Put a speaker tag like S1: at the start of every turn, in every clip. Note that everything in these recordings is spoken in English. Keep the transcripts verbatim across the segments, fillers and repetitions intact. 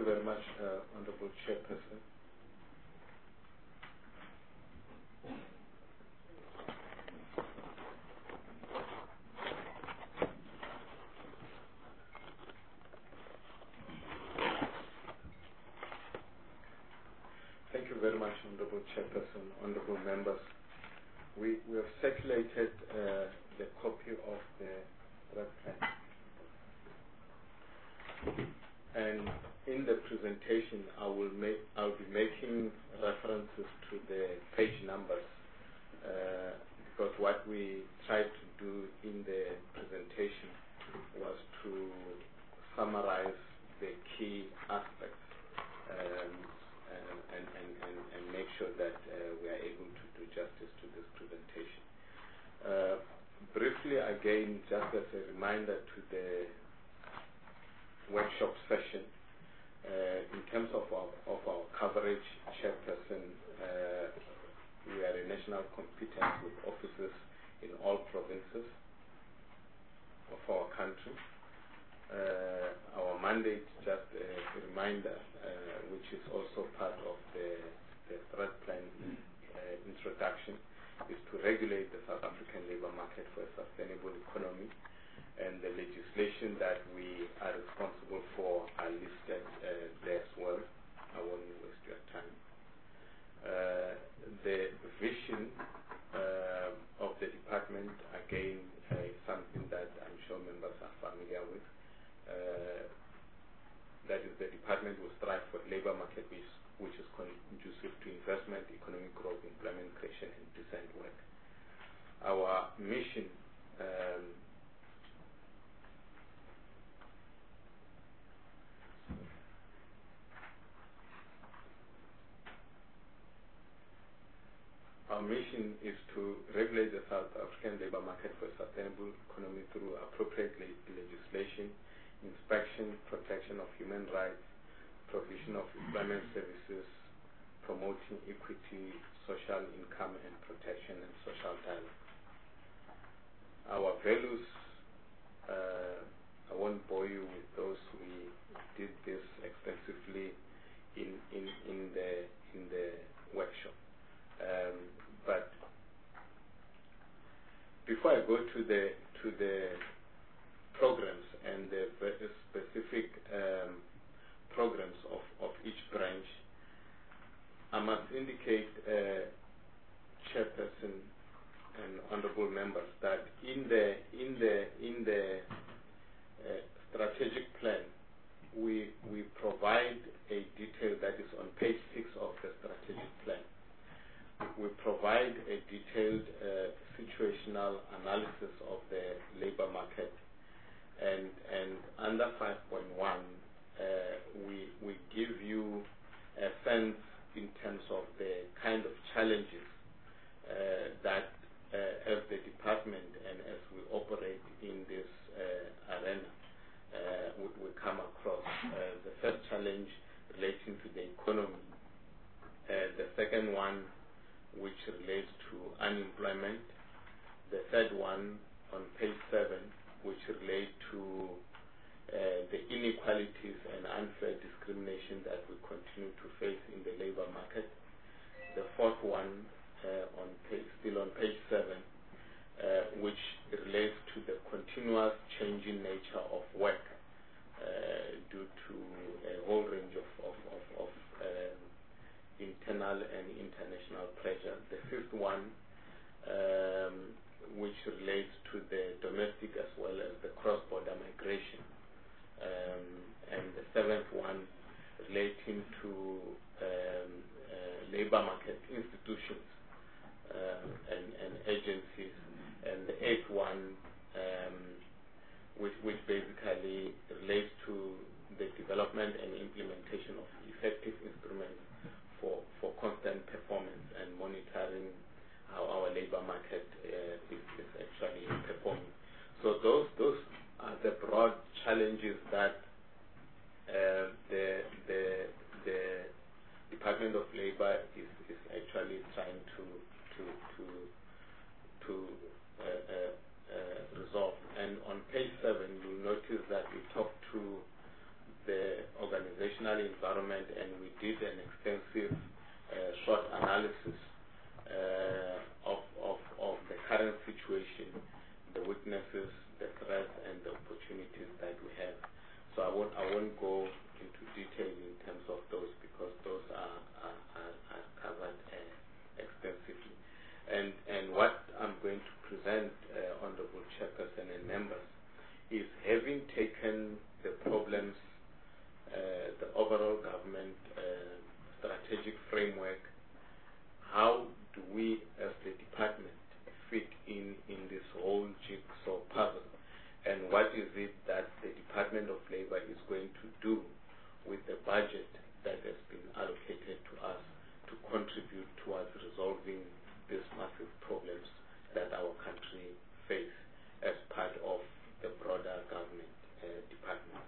S1: you very much, uh, Honorable Chairperson. Thank you very much, Honorable Chairperson, Honorable Members. We, we have circulated uh, the copy of the draft plan. And in the presentation, I will make, I'll be making references to the page numbers uh, because what we tried to do in the presentation was to summarize the key aspects um, and, and, and, and, and make sure that uh, we are able to do justice to this presentation. Uh, briefly, again, just as a reminder to the workshop session, uh, in terms of our, of our coverage, Chairperson, uh, we are a national competence with offices in all provinces of our country. Uh, our mandate, just a reminder, uh, which is also part of the, the threat plan uh, introduction, is to regulate the South African labor market for a sustainable economy. And the legislation that we are responsible for are listed uh, there as well. I won't waste your time. Uh, the vision uh, of the department, again, uh, is something that I'm sure members are familiar with. Uh, that is, the department will strive for labor market which, which is conducive to investment, economic growth, employment creation, and decent work. Our mission um, Our mission is to regulate the South African labor market for a sustainable economy through appropriate le legislation, inspection, protection of human rights, provision of employment services, promoting equity, social income and protection, and social dialogue. Our values, uh, I won't bore you with those. We did this extensively in, in, in, the, in the workshop. Um, but before I go to the to the programs and the very specific um, programs of, of each branch, I must indicate, uh, Chairperson and honourable members, that in the in the in the uh, strategic plan, we we provide a detail that is on page six of the strategic plan. We provide a detailed uh, situational analysis of the labor market, and and under five point one, uh, we we give you a sense in terms of the kind of challenges uh, that uh, as the department and as we operate in this uh, arena uh, we, we come across. Uh, the first challenge relating to the economy, uh, the second one which relates to unemployment, the third one on page seven, which relate to uh, the inequalities and unfair discrimination that we continue to face in the labor market. The fourth one uh, on page, still on page seven, uh, which relates to the continuous changing nature of work uh, due to a whole range of, of, of, of um, internal and international pressure. The fifth one, um, which relates to the domestic as well as the cross-border migration. Um, and the seventh one relating to um, uh, labor market institutions um, and, and agencies. And the eighth one, um, which, which basically relates to the development and implementation of effective instruments For, for constant performance and monitoring how our labor market uh, is, is actually performing. So those those are the broad challenges that uh, the the the Department of Labor is, is actually trying to to to to uh, uh, uh, resolve. And on page seven, you'll notice that we talk to the organization operational environment, and we did an extensive uh, short analysis uh, of, of, of the current situation, the weaknesses, the threats, and the opportunities that we have. So I won't, I won't go into detail in terms of those, because those are, are, are, are covered uh, extensively. And, and what I'm going to present, uh, Honorable Chairperson and members, is having taken the problems, uh, the overall government uh, strategic framework, how do we as the department fit in in this whole jigsaw puzzle, and what is it that the Department of Labor is going to do with the budget that has been allocated to us to contribute towards resolving these massive problems that our country faces as part of the broader government uh, department.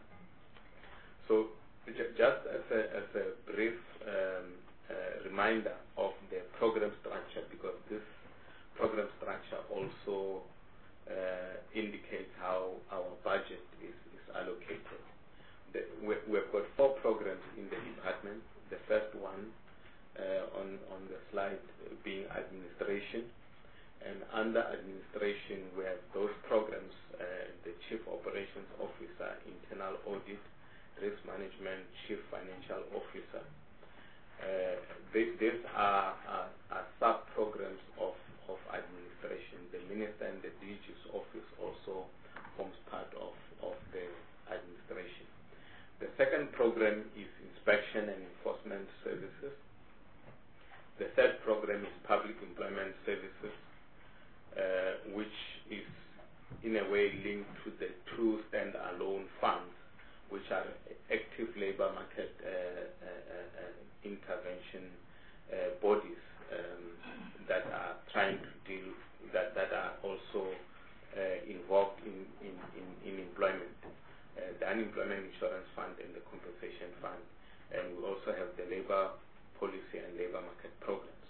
S1: So just as a, as a brief um, uh, reminder of the program structure, because this program structure also uh, indicates how our budget is, is allocated. The, we, we've got four programs in the department. The first one uh, on, on the slide being administration. And under administration, we have those programs, uh, the Chief Operations Officer, Internal Audit, Risk Management, Chief Financial Officer. Uh, these, these are, are, are sub-programs of, of administration. The Minister and the D G's office also forms part of, of the administration. The second program is Inspection and Enforcement Services. The third program is Public Employment Services, Uh, which is in a way linked to the two stand-alone funds, which are active labor market uh, uh, uh, intervention uh, bodies um, that are trying to deal, that, that are also uh, involved in, in, in, in employment, uh, the Unemployment Insurance Fund and the Compensation Fund. And we also have the labor policy and labor market programs.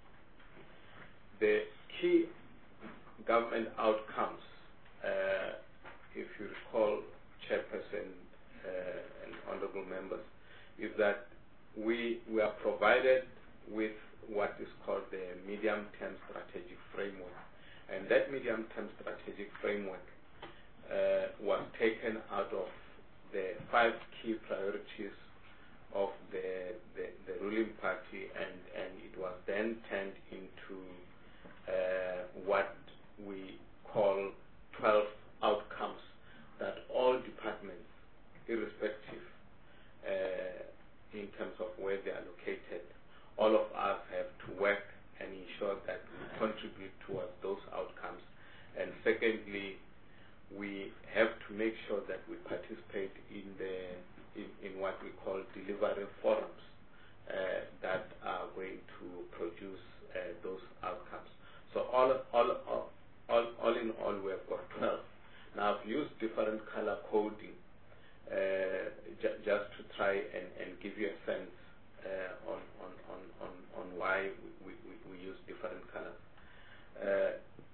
S1: The key government outcomes, uh, if you recall, Chairperson uh, and honorable members, is that we, we are provided with what is called the medium-term strategic framework. And that medium-term strategic framework uh, was taken out of the five key priorities of the, the, the ruling party, and, and it was then turned into uh, what we call twelve outcomes that all departments, irrespective uh, in terms of where they are located, all of us have to work and ensure that we contribute towards those outcomes. And secondly, we have to make sure that we participate in the in, in what we call delivery forums uh, that are going to produce uh, those outcomes. So all all all All, all in all, we have got twelve. Now, I've used different color coding uh, ju just to try and, and give you a sense uh, on, on, on, on, on why we, we, we use different colors. Uh,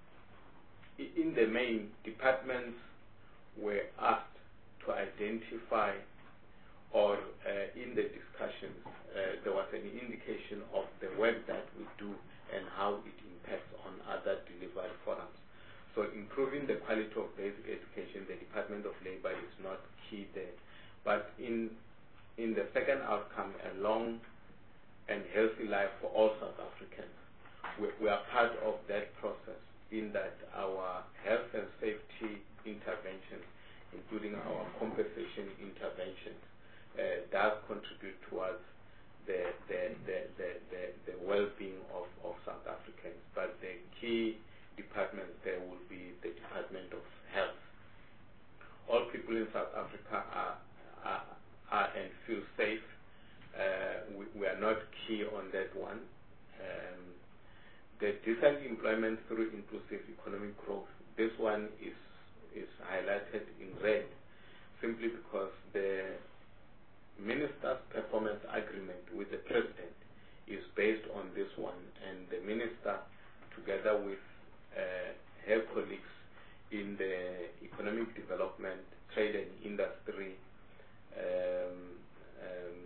S1: in the main, departments were asked to identify, or uh, in the discussions, uh, there was an indication of the work that we do and how it impacts on other delivery forums. So improving the quality of basic education, the Department of Labor is not key there. But in, in the second outcome, a long and healthy life for all South Africans, we, we are part of that process, in that our health and safety interventions, including our compensation interventions, uh, does contribute towards the, the, the, the, the, the well-being of, of South Africans. But the key department there will be the Department of Health. All people in South Africa are, are, are and feel safe. Uh, we, we are not key on that one. Um, the decent employment through inclusive economic growth, this one is, is highlighted in red, simply because the Minister's performance agreement with the President is based on this one, and the Minister, together with uh, her colleagues in the economic development, trade and industry, um, um,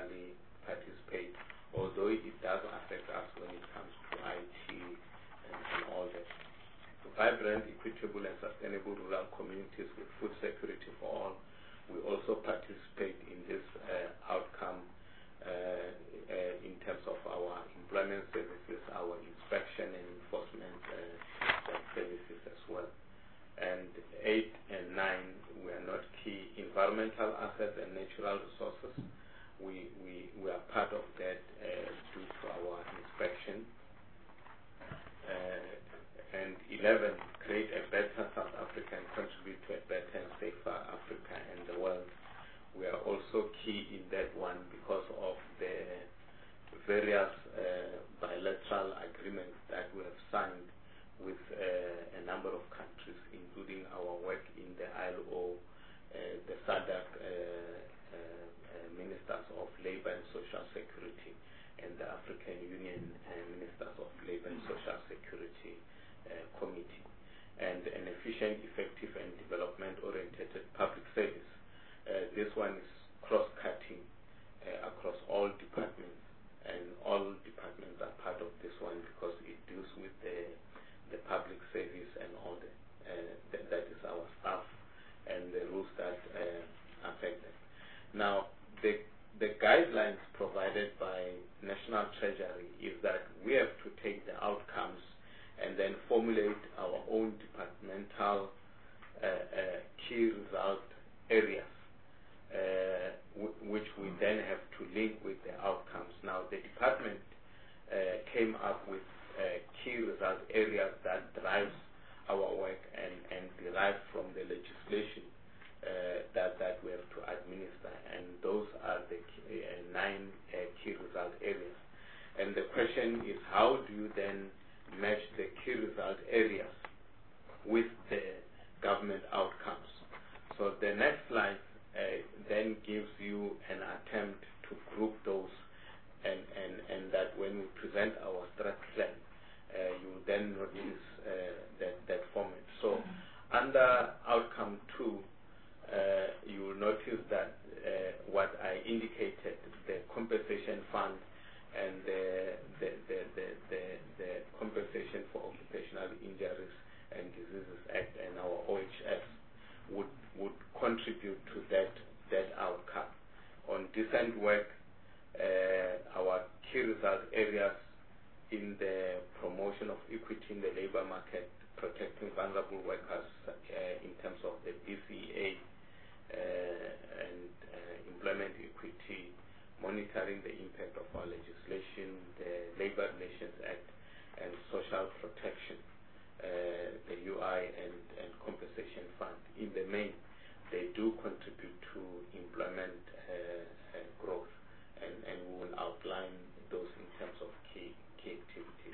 S1: normally participate, although it does affect us when it comes to I T and, and all that. Vibrant, equitable, and sustainable rural communities with food security for all. We also participate in this uh, outcome uh, uh, in terms of our employment services, our inspection and enforcement uh, services as well. And eight and nine, we are not key environmental assets and natural resources. We, we, we are part of that uh, due to our inspection. Uh, and eleven, create a better South Africa and contribute to a better and safer Africa and the world. We are also key in that one because of the various uh, bilateral agreements that we have signed with uh, a number of countries, including our work in the I L O, uh, the S A D C, uh, uh, uh, Ministers of Labour and Social Security, and the African Union uh, Ministers of Labour and Social Security uh, Committee, and an efficient, effective, and development-oriented public service. Uh, this one is cross-cutting uh, across all departments, and all departments are part of this one because it deals with the the public service and all that. Uh, that, that is our staff and the rules that uh, affect them. Now, the the guidelines provided by National Treasury is that we have to take the outcomes and then formulate our own departmental uh, uh, key result areas, uh, w which we then have to link with the outcomes. Now, the department uh, came up with uh, key result areas that drives our work and, and derive from the legislation uh, that, that we have to administer, and those are the key, uh, nine uh, key result areas. And the question is, how do you then match the key result areas with the government outcomes? So the next slide uh, then gives you an attempt to group those, and, and, and that when we present our strat plan, uh, you will then notice uh, that, that format. So under outcome two, uh, you will notice that uh, what I indicated, the compensation fund and the, the, the, the, the, the Compensation for Occupational Injuries and Diseases Act and our O H S would, would contribute to that, that outcome. On decent work, uh, our key result areas in the promotion of equity in the labor market, protecting vulnerable workers uh, in terms of the B C A uh, and uh, employment equity, monitoring the impact of our legislation, the Labor Relations Act, and social protection, uh, the U I and, and compensation fund. In the main, they do contribute to employment uh, uh, growth, and, and we will outline those in terms of key, key activities.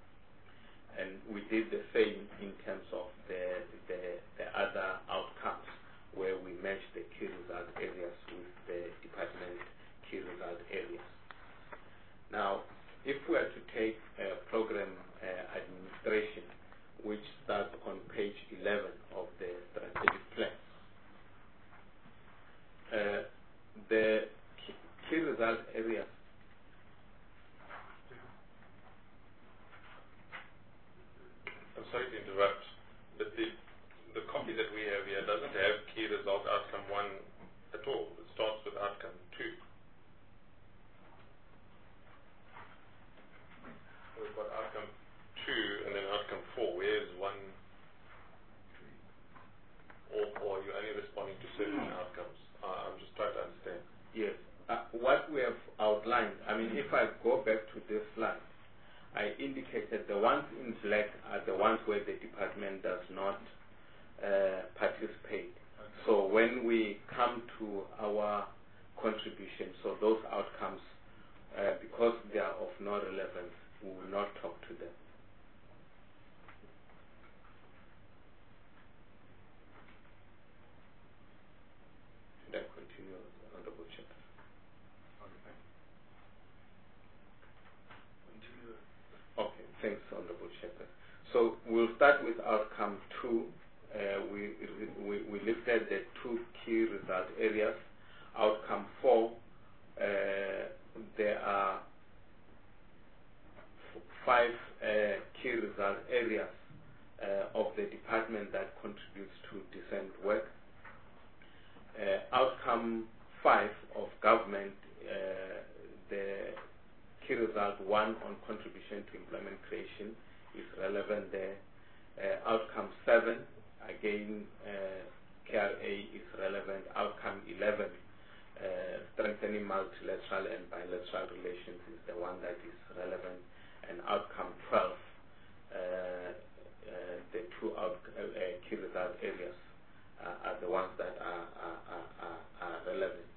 S1: And we did the same in terms of the, the, the other outcomes, where we match the key result areas with the department key result areas. Now, if we are to take uh, program uh, administration, which starts on page eleven of the strategic plan, uh, the key, key result areas
S2: I'm sorry to interrupt, but the, the copy that we have here doesn't have key result outcome one at all. It starts with outcome two. We've got outcome two and then outcome four. Where is one? Or, or are you only responding to certain outcomes? Uh, I'm just trying to understand.
S1: Yes. Uh, what we have outlined, I mean, if I go back to this slide, I indicated the ones in black are the ones where the department does not uh, participate. Okay. So when we come to our contribution, so those outcomes, uh, because they are of no relevance, we will not talk to them. Should I continue, Honorable Chair? Okay, thanks, Honorable Shepherd. So we'll start with outcome two. Uh, we, we, we lifted the two key result areas. Outcome four, uh, there are f five uh, key result areas uh, of the department that contributes to decent work. Uh, outcome five of government, uh, the key result one on contribution to employment creation is relevant there. Uh, outcome seven, again, uh, K R A is relevant. Outcome eleven, uh, strengthening multilateral and bilateral relations, is the one that is relevant. And outcome twelve, uh, uh, the two out, uh, uh, key result areas uh, are the ones that are, are, are, are, are relevant.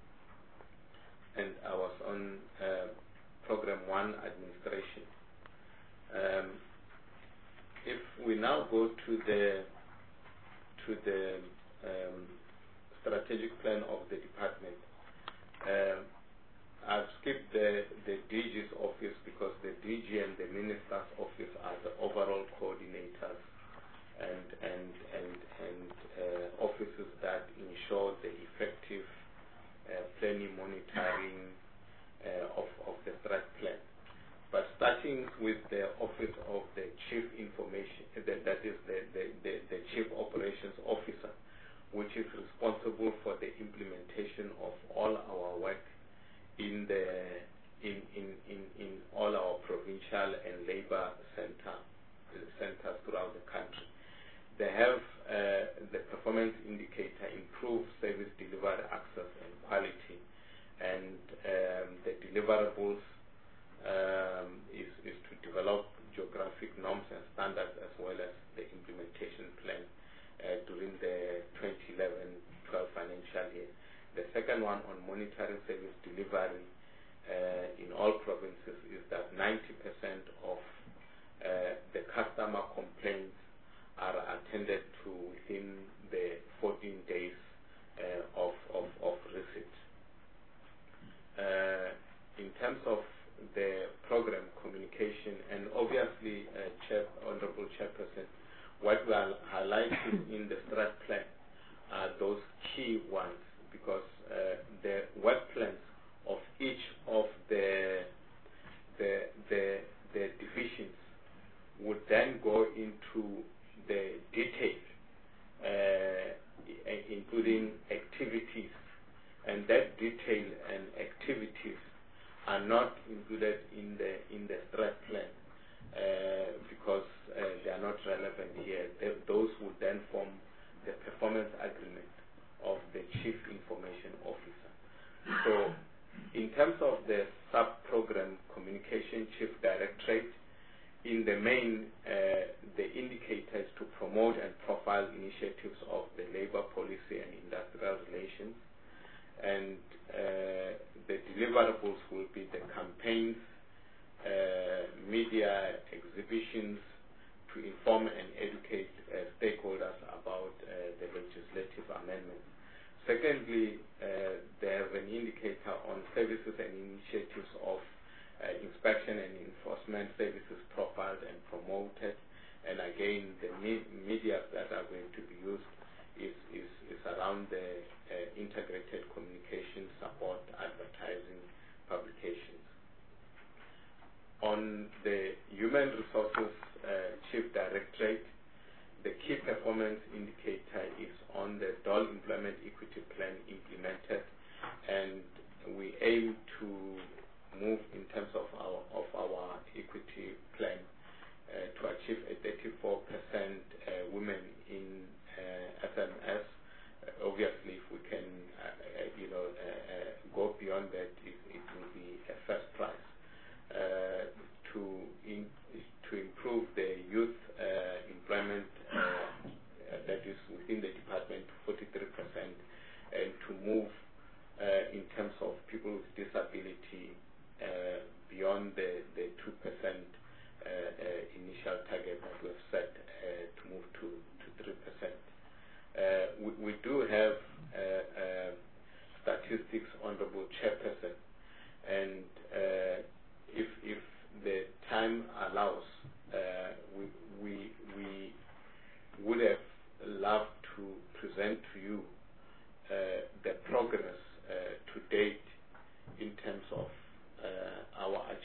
S1: And I was on uh, program one, administration. Um, if we now go to the to the um, strategic plan of the department, uh, I've skipped the the D G's office because the D G and the minister's office are the overall coordinators and and and and uh, offices that ensure the effective uh, planning, monitoring uh, of of the strat plan. But starting with the office of the chief information, that, that is the, the, the, the chief operations officer, which is responsible for the implementation of all our work in the in in, in, in all our provincial and labor center centers throughout the country. They have uh, the performance indicator, improve service delivery access and quality, and um, the deliverables Um, is, is to develop geographic norms and standards as well as the implementation plan uh, during the twenty eleven twelve financial year. The second one on monitoring service delivery uh, in all provinces is that ninety percent of uh, the customer complaints are attended to within the fourteen days uh, of, of, of receipt. Uh, in terms of the program communication, and obviously, uh, Chair, Honorable Chairperson, what we are highlighting in the strat plan are those key ones, because uh, the work plans of each of the the the, the divisions would then go into the detail, uh, including activities, and that detail and activities are not included in the in the strat plan uh, because uh, they are not relevant here. They, those would then form the performance agreement of the chief information officer. So, in terms of the sub-program communication chief directorate, in the main, uh, the indicators to promote and profile initiatives of the labor policy and industrial relations, and uh, the deliverables will be the campaigns, uh, media exhibitions to inform and educate uh, stakeholders about uh, the legislative amendments. Secondly, uh, they have an indicator on services and initiatives of uh, inspection and enforcement services profiled and promoted. And again, the me media that are going to be used is, is, is around the uh, integrated communication support, advertising, publications. On the human resources uh, chief directorate, the key performance indicator is on the D O L employment equity plan implemented, and we aim to move in terms of our of our equity plan uh, to achieve a thirty-four percent uh, women in uh, S M S. Uh, obviously, if we can, uh, uh, you know, uh, uh, go beyond that, it, it will be a first prize. Uh, to in, to improve the youth uh, employment uh, that is within the department to forty-three percent, and to move uh, in terms of people with disability uh, beyond the, the two percent uh, uh, initial target that we've set uh, to move to, to three percent. Uh, we, we do have uh, uh, statistics, Honorable Chairperson, and uh, if, if the time allows, uh, we, we, we would have loved to present to you uh, the progress uh, to date in terms of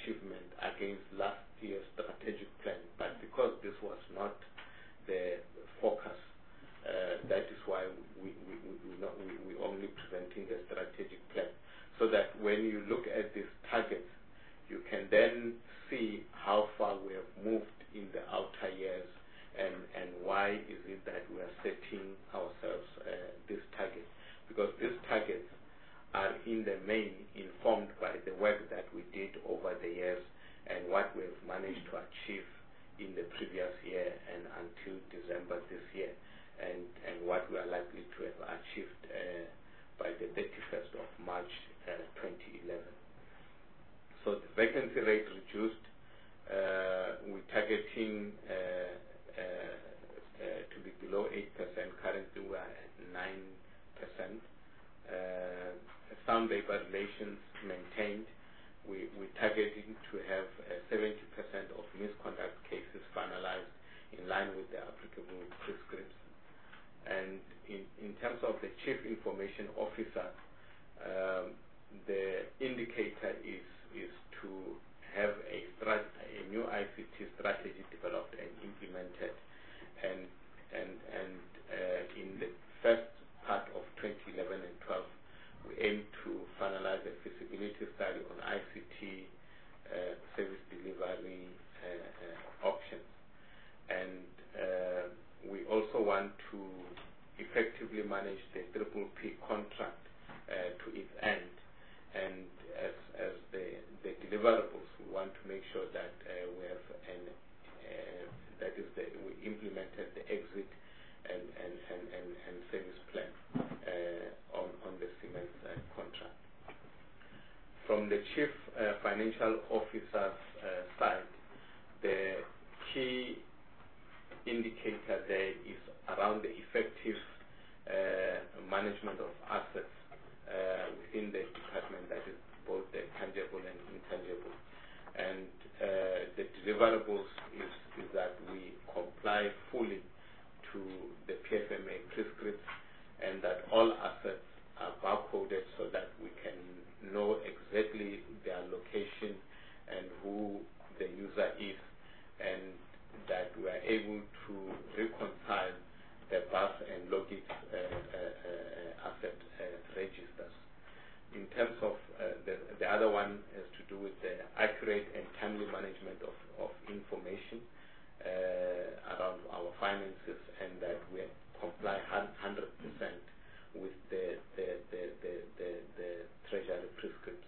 S1: achievement against last year's strategic plan, but because this was not the focus, uh, that is why we, we, we, we, not, we, we only presenting the strategic plan, so that when you look at these targets, you can then see how far we have moved in the outer years, and, and why is it that we are setting ourselves uh, this target, because these targets are in the main informed by the work that we did over the years and what we have managed to achieve in the previous year and until December this year, and, and what we are likely to have achieved uh, by the thirty-first of March uh, twenty eleven. So the vacancy rate reduced. Uh, we're targeting uh, uh, uh, to be below eight percent. Currently we are at nine percent. Uh, sound labor relations maintained. We, we're targeting to have uh, seventy percent of misconduct cases finalized in line with the applicable prescripts. And in, in terms of the Chief Information Officer, um, the indicator is, is to have a, strat a new I C T strategy developed and implemented. And, and, and uh, in the first part of twenty eleven and twelve, we aim to finalize a feasibility study on I C T uh, service delivery uh, uh, options. And uh, we also want to effectively manage the Triple P contract uh, to its end. And as, as the, the deliverables, we want to make sure that uh, we have an, uh, that is, the, we implemented the exit and, and, and, and, and service plan uh, on, on the Siemens uh, contract. From the Chief uh, Financial Officer's uh, side, the key indicator there is around the effective uh, management of assets uh, within the department, that is both the tangible and intangible. And uh, the deliverables is, is that we comply fully to the P F M A prescripts, and that all assets are barcoded so that we can know exactly their location and who the user is, and that we are able to reconcile the B A S and Logix uh, uh, uh, asset uh, registers. In terms of uh, the, the other one has to do with the accurate and timely management of, of information uh, around our finances, and that we comply one hundred percent with the, the, the, the, the, the Treasury prescripts.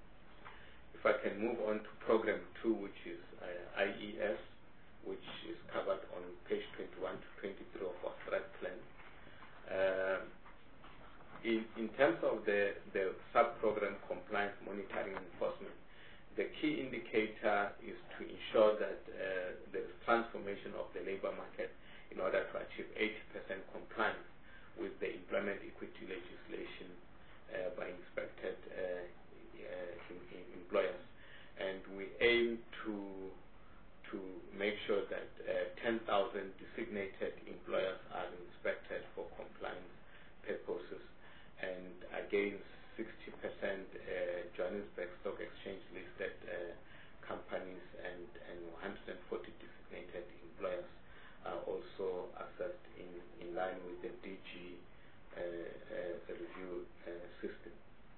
S1: If I can move on to program two, which is uh, I E S, which is covered on page twenty-one to twenty-three of our strat plan. Uh, in, in terms of the, the sub-program compliance monitoring and enforcement, the key indicator is to ensure that uh, there is transformation of the labor market in order to achieve eighty percent compliance with the employment equity legislation uh, by inspected uh, uh, in, in employers. And we aim to to make sure that uh, ten thousand designated employers are inspected for compliance purposes, and against sixty percent uh, Johannesburg Stock Exchange listed uh, companies, and, and one hundred forty designated employers are also assessed in, in line with the D G uh, uh, review uh, system.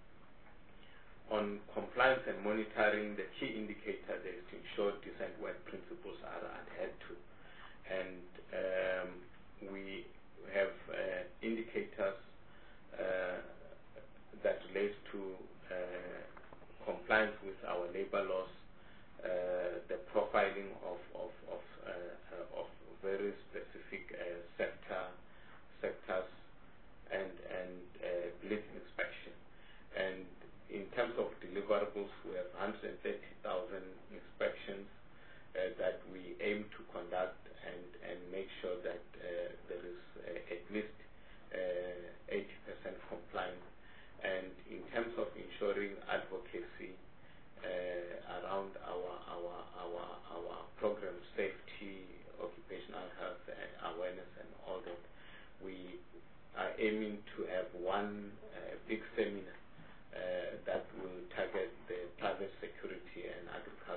S1: On compliance and monitoring, the key indicator there is to ensure decent work principles are adhered to. And um, we have uh, indicators uh, that relates to uh, compliance with our labor laws, uh, the profiling of, of, of, uh, of very specific uh, sector sectors, and, and uh, blitz inspection. And in terms of deliverables, we have one hundred thirty thousand inspections uh, that we aim to conduct, and, and make sure that uh, there is uh, at least uh, eighty percent compliance. And in terms of ensuring advocacy uh, around our, our, our, our program, safety, occupational health, and awareness, and all that, we are aiming to have one uh, big seminar Uh, that will target the private security and agriculture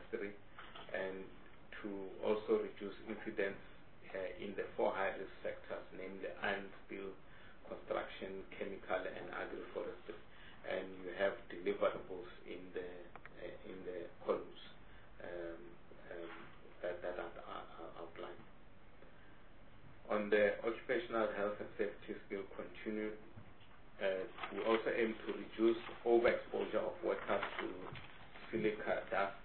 S1: forestry, and to also reduce incidents uh, in the four high-risk sectors, namely iron, steel, construction, chemical, and agroforestry. And you have deliverables in the uh, in the columns um, um, that, that are, are, are outlined. On the occupational health and safety skill continue, uh, we also aim to reduce overexposure of workers to silica dust,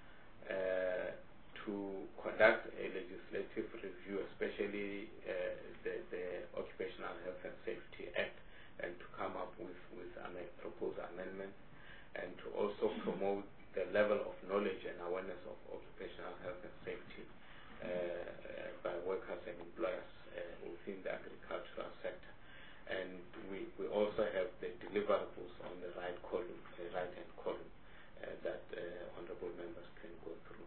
S1: uh, to conduct a legislative review, especially uh, the, the Occupational Health and Safety Act, and to come up with, with a proposed amendment, and to also promote the level of knowledge and awareness of occupational health and safety uh, uh, by workers and employers uh, within the agricultural sector. And we, we also have the deliverables on the right column, the right-hand column, uh, that uh, honorable members can go through.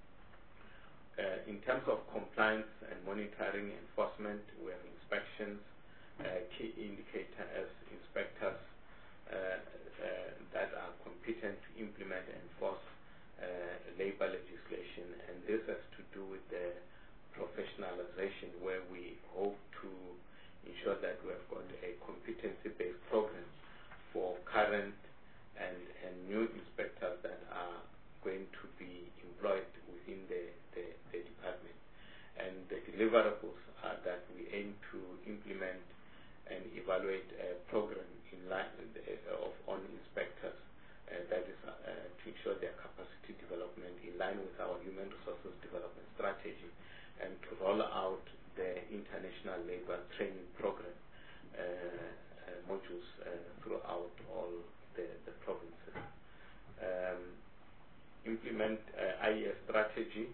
S1: Uh, in terms of compliance and monitoring enforcement, we have inspections, uh, key indicator as inspectors uh, uh, that are competent to implement and enforce uh, labor legislation, and this has to do with the professionalization, where we hope to ensure that we have got a competency-based program for current and, and new inspectors that are going to be employed within the, the, the department. And the deliverables are that we aim to implement and evaluate a program in line of on inspectors uh, that is uh, to ensure their capacity development in line with our human resources development strategy, and to roll out the international labor training program uh, uh, modules uh, throughout all the, the provinces. Um, implement uh, I E S strategy.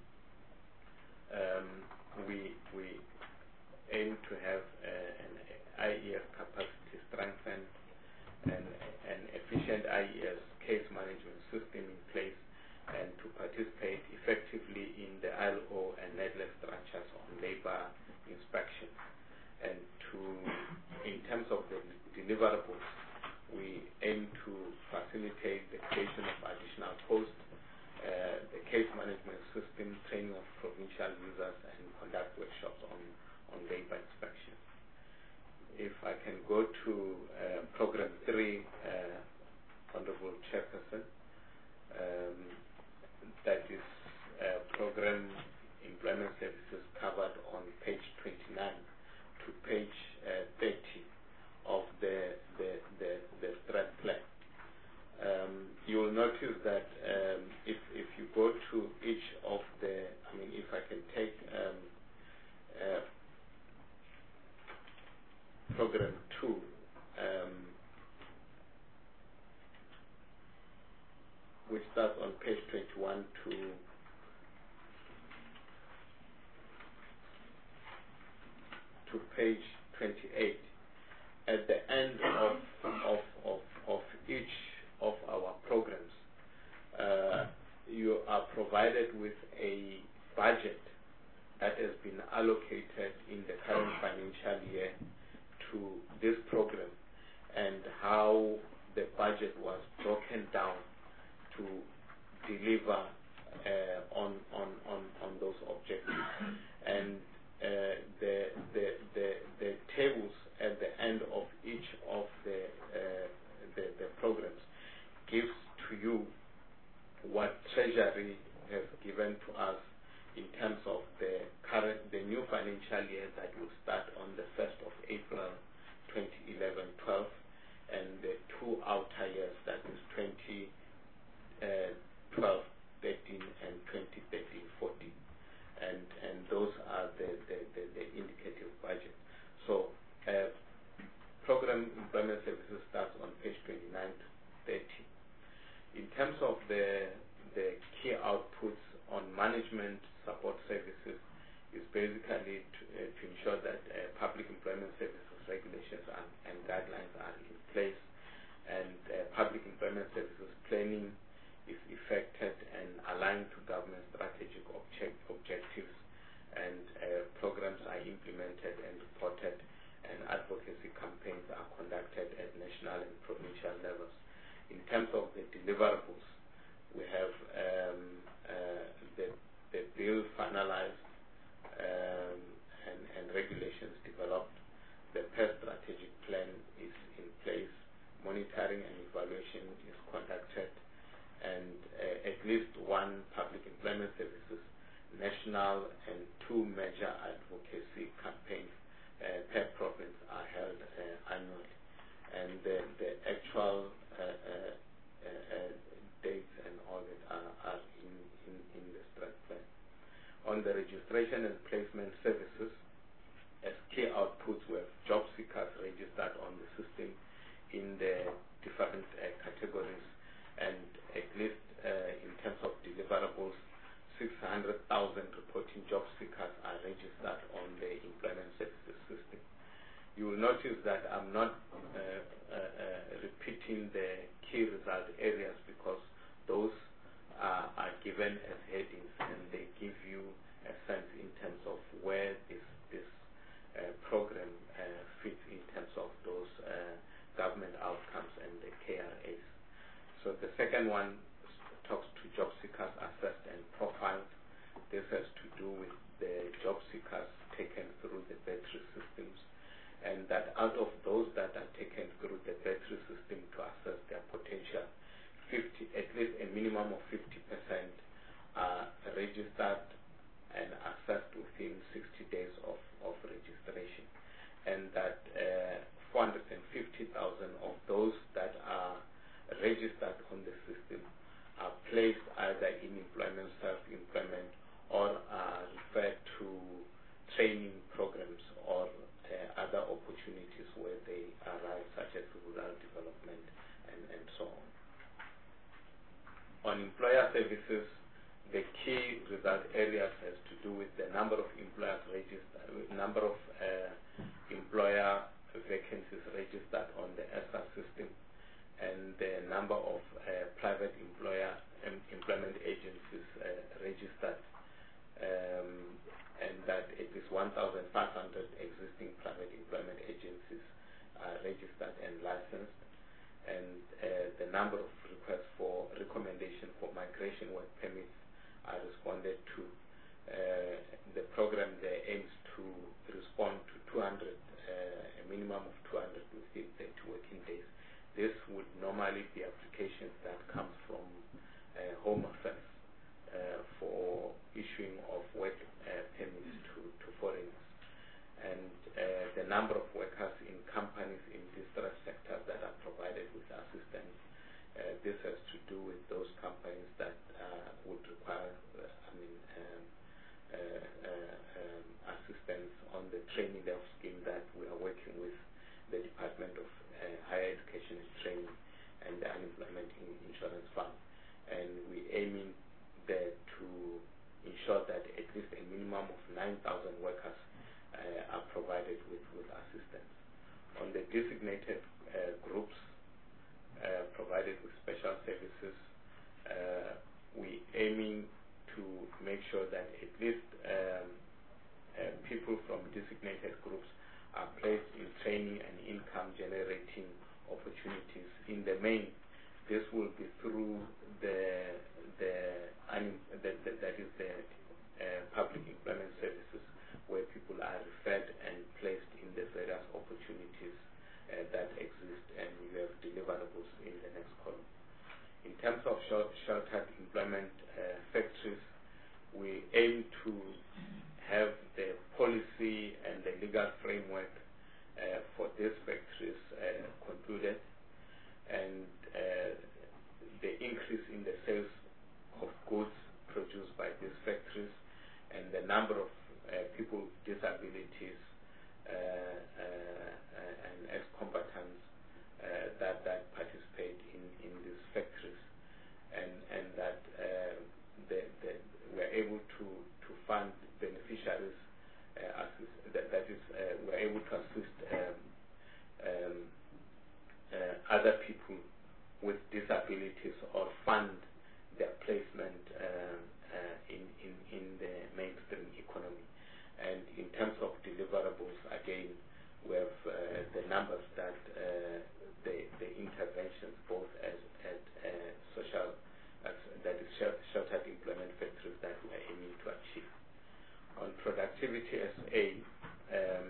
S1: Um, we, we aim to have uh, an I E S capacity strengthened and an efficient I E S case management system in place, and to participate effectively in the I L O and NEDLEC structures on labor inspection. And to, in terms of the deliverables, we aim to facilitate the creation of additional posts, uh, the case management system, training of provincial users, and conduct workshops on, on labor inspection. If I can go to uh, program three, uh, Honorable Chairperson, um, that is uh, program employment services covered on page twenty-nine to page uh, thirty of the, the, the, the strat plan. Um, you will notice that um, if, if you go to each of the, I mean, if I can take um, uh, program two, um, which starts on page twenty-one to to page twenty-eight. At the end of of of, of each of our programs, uh, you are provided with a budget that has been allocated in the current financial year to this program, and how the budget was broken down to deliver uh, on, on, on, on those objectives. And uh, the, the, the, the tables at the end of each of the, uh, the, the programs gives to you what Treasury has given to us in terms of the current, the new financial year that will start on the first of April twenty eleven twelve, and the two outer years, that is twenty twelve thirteen and twenty thirteen fourteen, and and those are the the, the, the indicative budget. So uh, program employment services starts on page twenty-nine to thirty. In terms of the the key outputs on management support services, is basically to, uh, to ensure that uh, public employment services regulations and, and guidelines are in place, and uh, public employment services planning is effected and aligned to government strategic object, objectives, and uh, programs are implemented and reported, and advocacy campaigns are conducted at national and provincial levels. In terms of the deliverables, We have um, uh, the, the bill finalized um, and, and regulations developed. The P E R strategic plan is in place. Monitoring and evaluation is conducted, and uh, at least one public employment services national and two major advocacy campaigns uh, per province are held uh, annually, and the, the actual uh, uh, uh, dates and all that are, are in, in, in the strat plan. On the registration and placement services, as key outputs, we have job seekers registered on the system in the different uh, categories, and at least uh, in terms of deliverables, six hundred thousand reporting job seekers are registered on the employment services system. You will notice that I'm not uh, uh, uh, repeating the key result areas because those uh, are given as headings, and they give you a sense in terms of where this, this uh, program uh, fits in terms of those uh, government outcomes and the K R As. So the second one talks to job seekers assessed and profiled. This has to do with the job seekers taken through the battery systems, and that out of those that are taken through the battery system to assess their potential, fifty, at least a minimum of fifty percent are registered and assessed within sixty days of, of registration, and that uh, four hundred fifty thousand of those that are registered on the system are placed either in employment, self-employment, or are referred to training programs or uh, other opportunities where they arise, such as rural development and, and so on. On employer services, the key result areas has to do with the number of employers registered, number of uh, employer vacancies registered on the E S A system, and the number of uh, private employer um, employment agencies uh, registered, um, and that it is one thousand five hundred existing private employment agencies are registered and licensed, and uh, the number of requests for recommendation for migration work permits are responded to. Uh, the program there aims to respond to two hundred, uh, a minimum of two hundred within thirty working days. This would normally be applications that come from uh, Home Affairs uh, for issuing of work uh, permits to, to foreigners. And uh, the number of workers in companies in distressed sectors that are provided with assistance. Uh, this has to do with those companies that uh, would require, uh, I mean, um, uh, uh, um, assistance on the training level scheme that we are working with the Department of uh, Higher Education and Training and the Unemployment Insurance Fund. And we're aiming there to ensure that at least a minimum of nine thousand workers uh, are provided with, with assistance. On the designated uh, groups uh, provided with special services, uh, we're aiming to make sure that at least um, uh, people from designated groups are placed in training and income generating opportunities. In the main, this will be through the, the, the, the that is the uh, public employment services, where people are referred and placed in the various opportunities uh, that exist, and you have deliverables in the next column. In terms of sheltered employment uh, factories, we aim to have the policy and the legal framework uh, for these factories uh, concluded, and uh, the increase in the sales of goods produced by these factories, and the number of uh, people with disabilities uh, uh, and ex-combatants uh, that, that participate in, in these factories, and, and that uh, the, the, we're able to, to fund beneficiaries, uh, assist, that, that is, uh, we're able to assist um, um, uh, other people with disabilities or fund their placement uh, uh, in, in, in the mainstream economy. And in terms of deliverables, again, we have uh, the numbers that uh, the, the interventions, both as, at uh, social, as the achieve. On Productivity S A, um,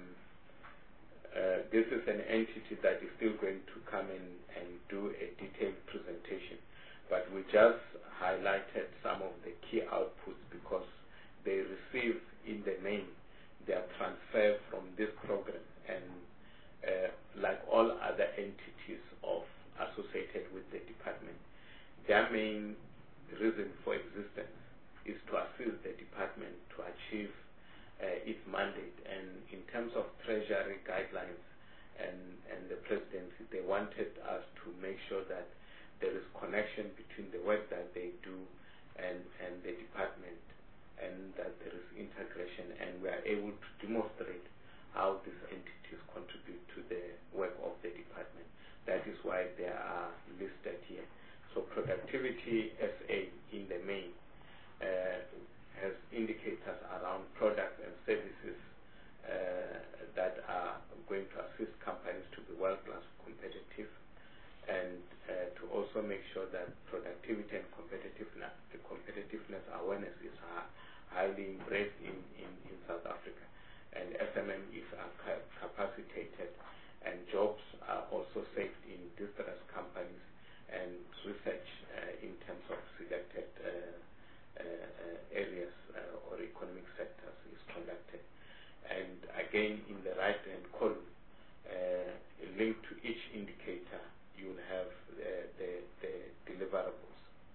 S1: uh, this is an entity that is still going to come in and do a detailed presentation, but we just highlighted some of the key outputs because they receive in the main their transfer from this program, and uh, like all other entities of associated with the department, their main reason for existence is to assist the department to achieve uh, its mandate. And in terms of treasury guidelines and, and the presidency, they wanted us to make sure that there is connection between the work that they do and, and the department, and that there is integration, and we are able to demonstrate how these entities contribute to the work of the department. That is why they are listed here. So Productivity S A in the main uh, has indicators around products and services uh, that are going to assist companies to be world-class competitive, and uh, to also make sure that productivity and competitiveness, the competitiveness awareness is uh, highly embraced in, in, in South Africa, and S M M is uh, ca capacitated, and jobs are also saved in distressed companies, and research uh, in terms of selected uh, uh, uh, areas uh, or economic sectors is conducted. And again, in the right-hand column, uh, linked to each indicator, you will have the, the, the deliverables.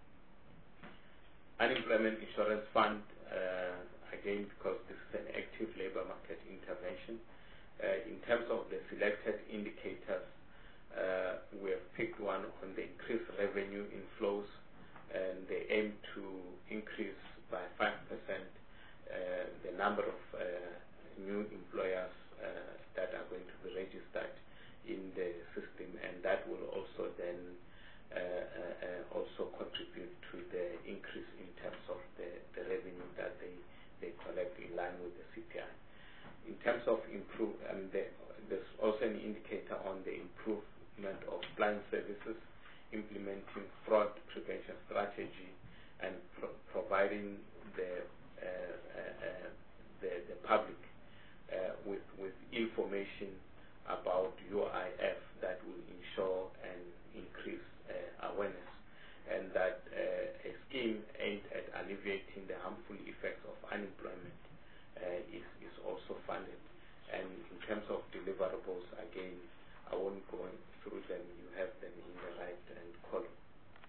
S1: Unemployment Insurance Fund, uh, again, because this is an active labor market intervention. Uh, in terms of the selected indicators, uh, we have picked one on the increased revenue inflows, and they aim to increase by five percent uh, the number of uh, new employers uh, that are going to be registered in the system, and that will also then uh, uh, uh, also contribute to the increase in terms of the, the revenue that they, they collect in line with the C P I. In terms of improve, I mean, the, there's also an indicator on the improvement of client services, implementing fraud prevention strategy, and pro providing the, uh, uh, uh, the the public uh, with with information about U I F that will ensure and increase uh, awareness, and that uh, a scheme aimed at alleviating the harmful effects of unemployment uh, is, is also funded. And in terms of deliverables, again, I won't go through them, you have them in the right-hand column.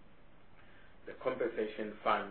S1: The compensation fund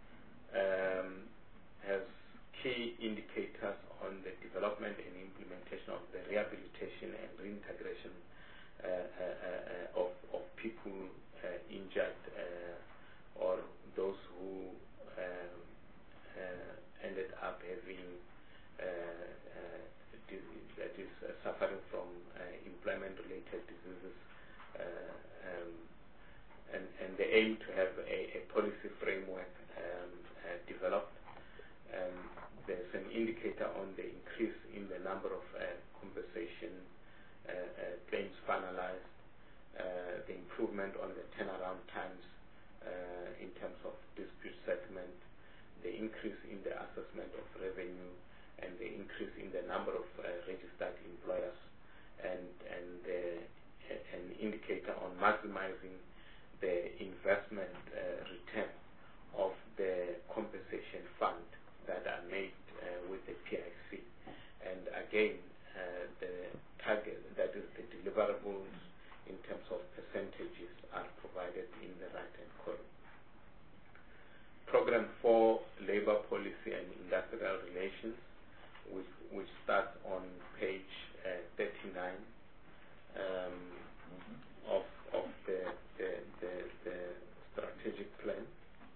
S1: um, has key indicators on the development and implementation of the rehabilitation and reintegration uh, uh, uh, of, of people uh, injured uh, or those who um, uh, ended up having uh, uh, that is uh, suffering from uh, employment-related diseases, uh, um, and, and they aim to have a, a policy framework um, uh, developed. Um, there's an indicator on the increase in the number of uh, compensation uh, uh, claims finalized, uh, the improvement on the turnaround times uh, in terms of dispute settlement, the increase in the assessment of revenue, and the increase in the number of uh, registered employers, and, and uh, an indicator on maximizing the investment uh, return of the compensation fund that are made uh, with the P I C. And again, uh, the target, that is the deliverables in terms of percentages, are provided in the right-hand column. Program four, Labor Policy and Industrial Relations, which, which starts on page uh, thirty-nine um, mm-hmm. of, of the, the, the, the strategic plan.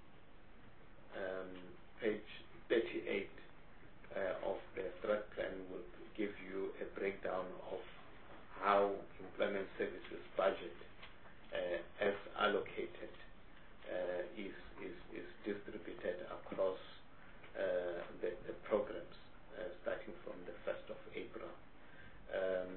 S1: Um, page thirty-eight uh, of the strat plan will give you a breakdown of how employment services budget uh, as allocated uh, is, is, is distributed across uh, the, the programs uh, starting from the first of April. Um,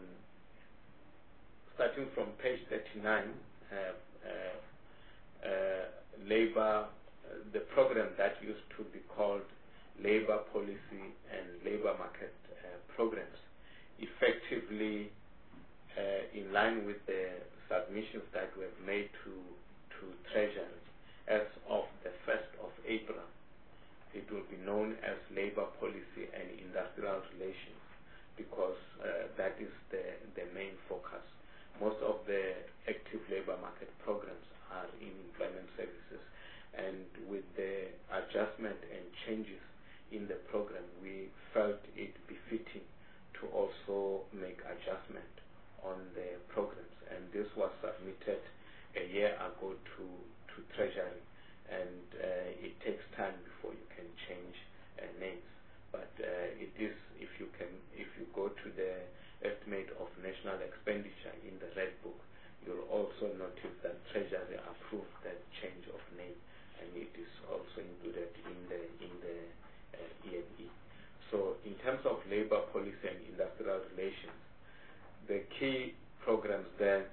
S1: starting from page thirty-nine, uh, uh, uh, labor, uh, the program that used to be called labor policy and labor market uh, programs effectively uh, in line with the submissions that we have made to, to Treasury. As of the first of April, it will be known as labor policy and industrial relations, because uh, that is the, the main focus. Most of the active labor market programs are in employment services, and with the adjustment and changes in the program, we felt it befitting to also make adjustment on the programs, and this was submitted a year ago to, to Treasury, and uh, it takes time before you can change uh, names. But uh, it is, if you can, if you go to the estimate of national expenditure in the Red Book, you'll also notice that Treasury approved that change of name, and it is also included in the in the uh, E N E. So, in terms of labor policy and industrial relations, the key programs there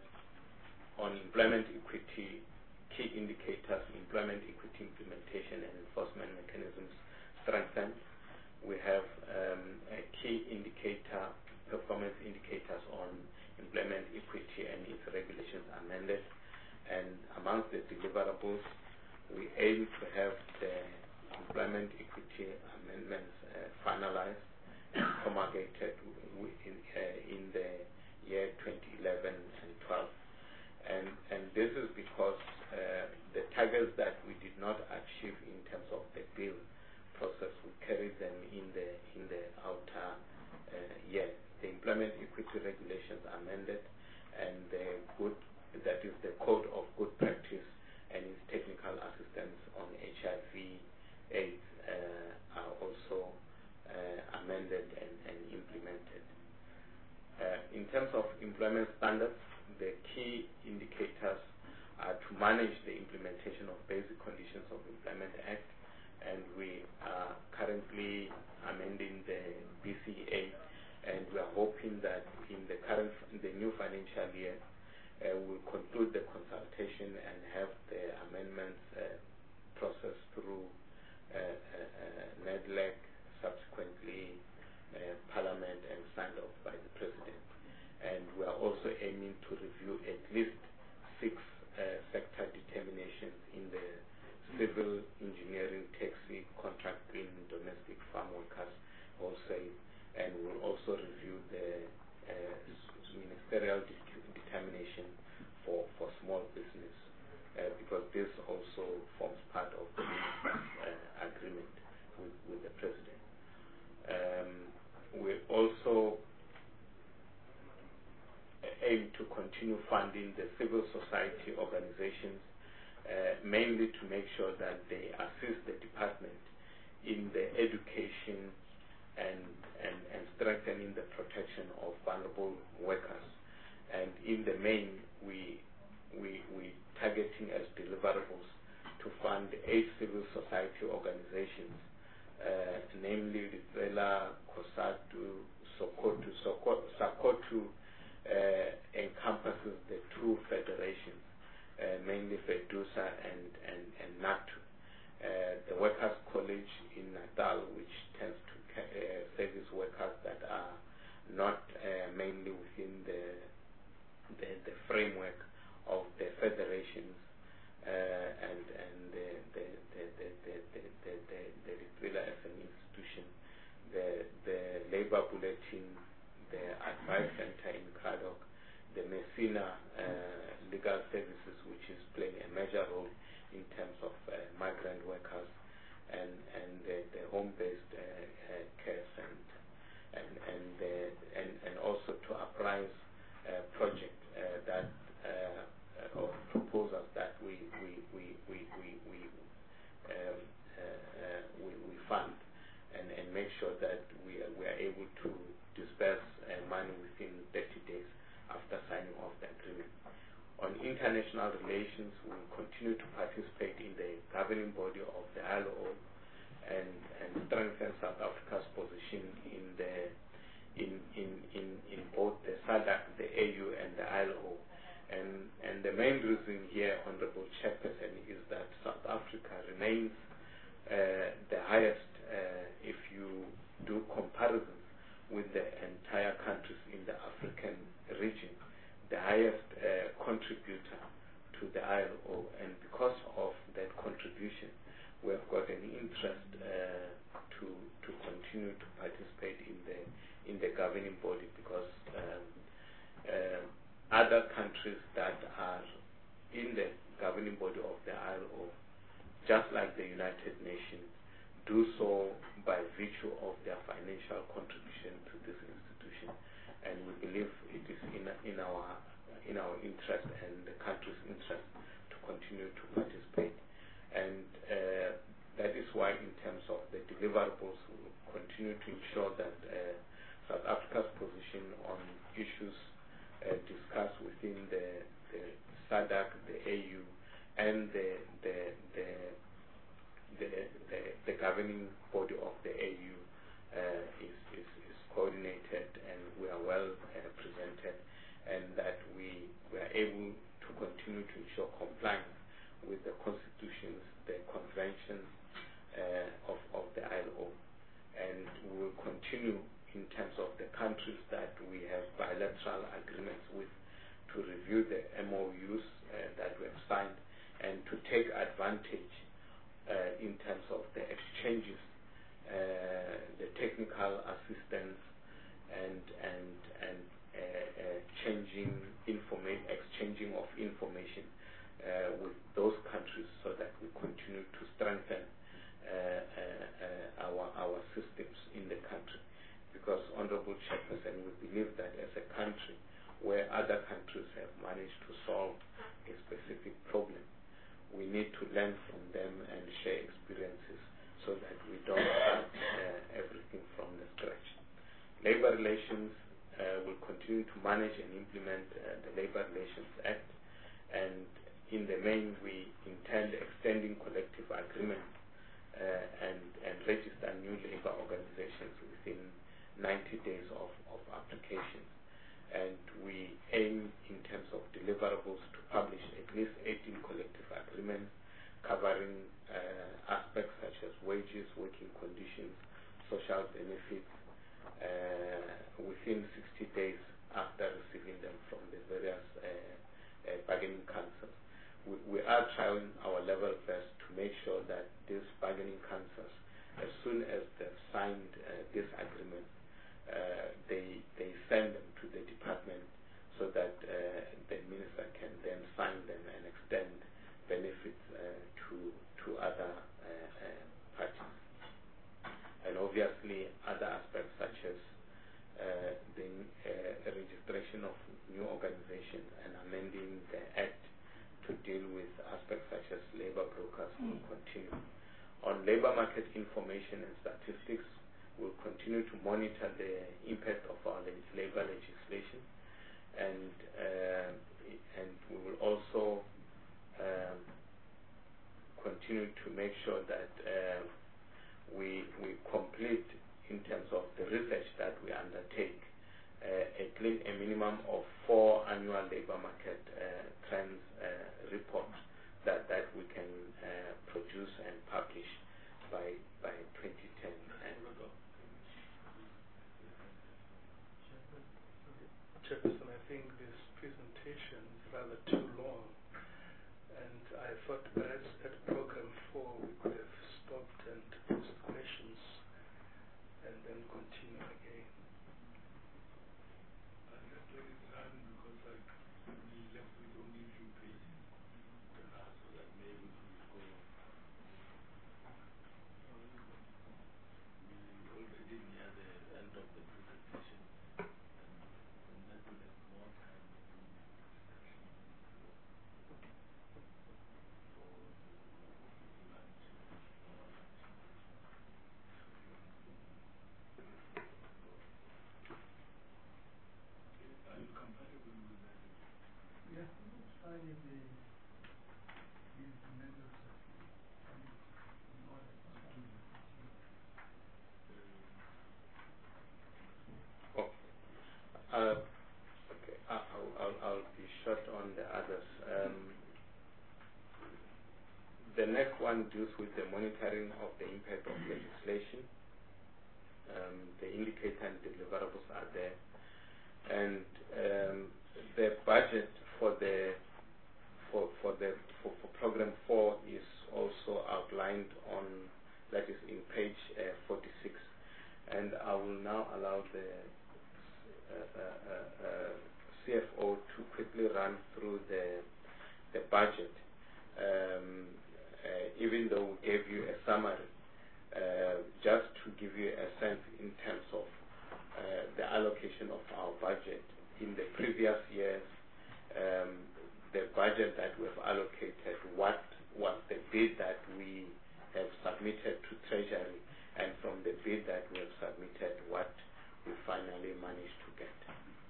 S1: on employment equity, key indicators, employment equity implementation and enforcement mechanisms strengthened. We have um, a key indicator, performance indicators on employment equity and its regulations amended. And amongst the deliverables, we aim to have the employment equity amendments uh, finalized and promulgated in, uh, in the year twenty eleven and twelve. And, and this is because uh, the targets that we did not achieve in terms of the bill process, we carried them in the in the outer uh, year. The employment equity regulations amended, and the good that is the code of good practice and its technical assistance on H I V AIDS uh, are also uh, amended and, and implemented. Uh, in terms of employment standards, the key indicators are to manage the implementation of Basic Conditions of Employment Act, and we are currently amending the B C A, and we are hoping that in the current, in the new financial year, uh, we'll conclude the consultation and have the amendments uh, processed through uh, uh, uh, N E D L E C, subsequently uh, Parliament, and signed off by the President. And we are also aiming to review at least six uh, sector determinations in the civil engineering, taxi, contracting, domestic farm workers, wholesale, and we'll also review the uh, ministerial de determination for, for small business, uh, because this also forms part of the minister's uh, agreement with, with the President. Um, we also aim to continue funding the civil society organizations, uh, mainly to make sure that they assist the department in the education and, and, and strengthening the protection of vulnerable workers. And in the main, we, we, we targeting as deliverables to fund eight civil society organizations, uh, namely Ritsela, COSATU, SOCOTU. SOCOTU uh, encompasses the two federations, uh, mainly FEDUSA and, and, and NATU. Uh, the Workers' College in Natal, which tends to uh, service workers that are not uh, mainly within the, the, the framework of the federations, uh, and, and the, the, the, the, the, the, the, the, the Ritsela as an institution, the, the Labor Bulletin, the Advice Center in Craddock, the Messina uh, Legal Services, which is playing a major role in terms of uh, migrant workers, and and the, the home-based uh, uh, care center, and and, the, and and also to Uprise uh, project uh, that uh, of proposals that we we we we we, we um, uh, uh, we, we fund, and and make sure that we are, we are able to disperse uh, money within thirty days after signing off the agreement. On international relations, we will continue to participate in the governing body of the I L O and, and strengthen South Africa's position in the in in in, in both the SADC, the A U, and the I L O. And and the main reason here, Honorable Chairperson, is that South Africa remains uh, the highest uh, do comparisons with the entire countries in the African region, the highest uh, contributor to the I L O, and because of that contribution, we have got an interest uh, to to continue to participate in the in the governing body, because um, uh, other countries that are in the governing body of the I L O, just like the United Nations, do so by virtue of their financial contribution to this institution, and we believe it is in in our in our interest and the country's interest to continue to participate, and uh, that is why, in terms of the deliverables, we will continue to ensure that uh, South Africa's position on issues uh, discussed within the, the SADC, the A U, and the the the the, the, the governing body of the A U uh, is, is is coordinated, and we are well uh, presented, and that we we are able to continue to ensure compliance with the constitutions, the conventions uh, of of the I L O, and we will continue in terms of the countries that we have bilateral agreements with to review the M O Us uh, that we have signed, and to take advantage uh, in terms of the exchanges, uh, the technical assistance, and and and uh, uh, changing informa- exchanging of information uh, with those countries, so that we continue to strengthen uh, uh, uh, our our systems in the country. Because, Honorable Chairperson, we believe that as a country where other countries have managed to solve a specific problem, we need to learn from them and share experiences, so that we don't start uh, everything from the scratch. Labor relations uh, will continue to manage and implement uh, the Labor Relations Act, and in the main, we intend extending collective agreements uh, and, and register new labor organizations within ninety days of, of applications. And we aim, in terms of deliverables, to publish at least eighteen collective agreements covering uh, aspects such as wages, working conditions, social benefits, uh, within sixty days after receiving them from the various uh, uh, bargaining councils. We, we are trying our level best to make sure that these bargaining councils, as soon as they've signed uh, this agreement, uh, they they send them to the department, so that uh, the minister can then sign them and extend benefits uh, to to other uh, uh, parties. And obviously, other aspects such as uh, the uh, registration of new organizations and amending the Act to deal with aspects such as labor brokers will continue. On labor market information and statistics, we'll continue to monitor the impact of our labor legislation, and uh, and we will also um, continue to make sure that uh, we we complete, in terms of the research that we undertake, uh, at least a minimum of four annual labor market uh, trends uh, reports that that we can uh, produce and publish by by twenty ten.
S3: Chairperson, I think this presentation is rather too long, and I thought perhaps at program four we could have stopped and posed questions and then continue again.
S4: I just let it run, because like we left with only a few pages to ask, so that maybe we go. We already near the end of the presentation.
S1: Uh, okay, I'll, I'll, I'll be short on the others. Um, the next one deals with the monitoring of the impact of legislation. Um, indicator and deliverables are there. And um, the budget for the for for the for, for program four is also outlined on, that is in page uh, forty-six. And I will now allow the uh, uh, uh, uh, C F O to quickly run through the the budget. Um, uh, even though we gave you a summary, uh, just to give you a sense in terms of uh, the allocation of our budget. In the previous years, um, the budget that we've allocated, what was the bid that we have submitted to Treasury, and from the bid that we have submitted, what we finally managed to get.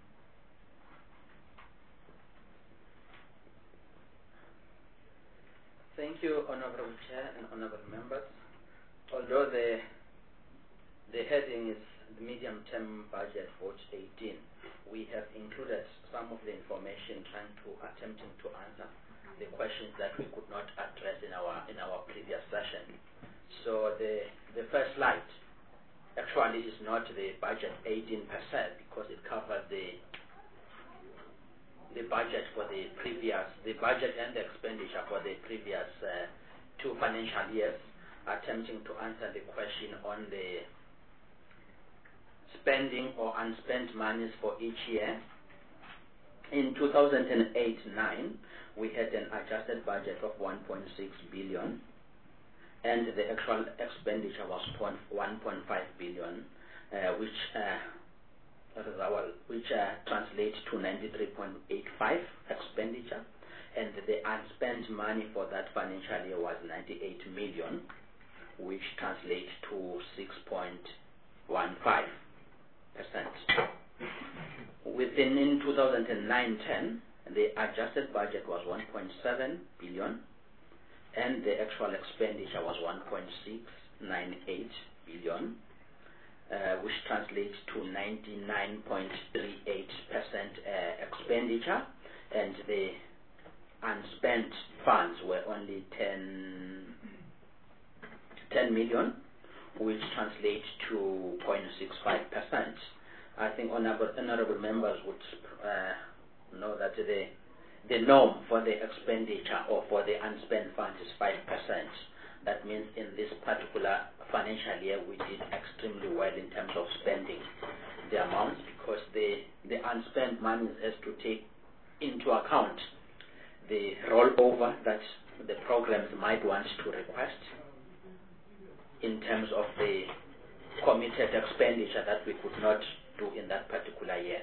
S5: Thank you, Honorable Chair and Honorable Members. Although the the heading is the medium-term budget for eighteen, we have included some of the information trying to attempting to answer the questions that we could not address in our in our previous session. So the the first slide actually is not the budget eighteen per se, because it covers the the budget for the previous, the budget and the expenditure for the previous uh, two financial years, attempting to answer the question on the spending or unspent monies for each year. In two thousand eight nine, we had an adjusted budget of one point six billion, and the actual expenditure was one point five billion, uh, which uh, which uh, translates to ninety-three point eight five expenditure, and the unspent money for that financial year was ninety-eight million, which translates to six point one five percent. Within in two thousand nine ten, the adjusted budget was one point seven billion, and the actual expenditure was one point six nine eight billion. Uh, which translates to ninety-nine point three eight percent uh, expenditure, and the unspent funds were only ten million, which translates to zero point six five percent. I think honorable, honorable members would uh, know that the the norm for the expenditure or for the unspent funds is five percent. That means in this particular financial year we did extremely well in terms of spending the amounts, because the, the unspent money has to take into account the rollover that the programs might want to request in terms of the committed expenditure that we could not do in that particular year.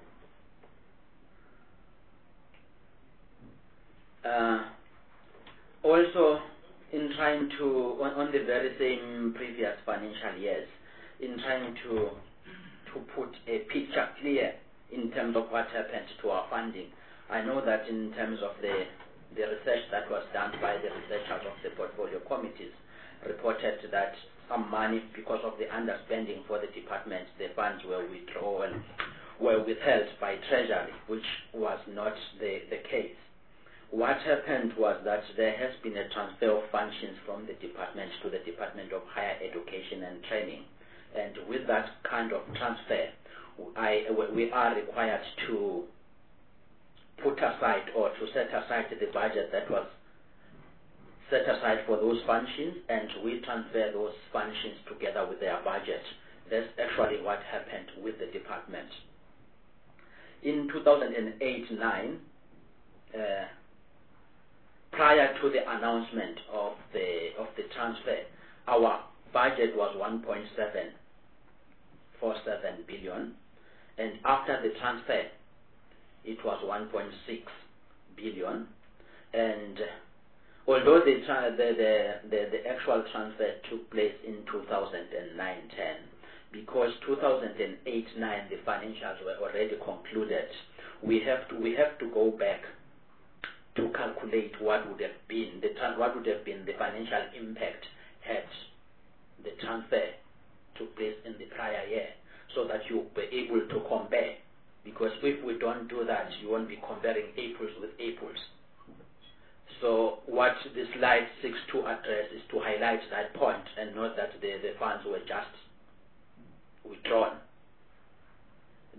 S5: Uh, also, in trying to, on, on the very same previous financial years, in trying to to put a picture clear in terms of what happened to our funding, I know that in terms of the the research that was done by the researchers of the portfolio committees reported that some money, because of the underspending for the department, the funds were withdrawn, were withheld by Treasury, which was not the, the case. What happened was that there has been a transfer of functions from the department to the Department of Higher Education and Training. And with that kind of transfer, I, we are required to put aside or to set aside the budget that was set aside for those functions, and we transfer those functions together with their budget. That's actually what happened with the department. In two thousand eight nine, uh, prior to the announcement of the of the transfer, our budget was one point seven four seven billion, and after the transfer, it was one point six billion. And although the, the, the, the, the actual transfer took place in two thousand nine ten, because two thousand eight nine the financials were already concluded, we have to we have to go back to calculate what would have been the what would have been the financial impact had the transfer took place in the prior year, so that you'll be able to compare. Because if we don't do that, you won't be comparing apples with apples. So what this slide seeks to address is to highlight that point and note that the, the funds were just withdrawn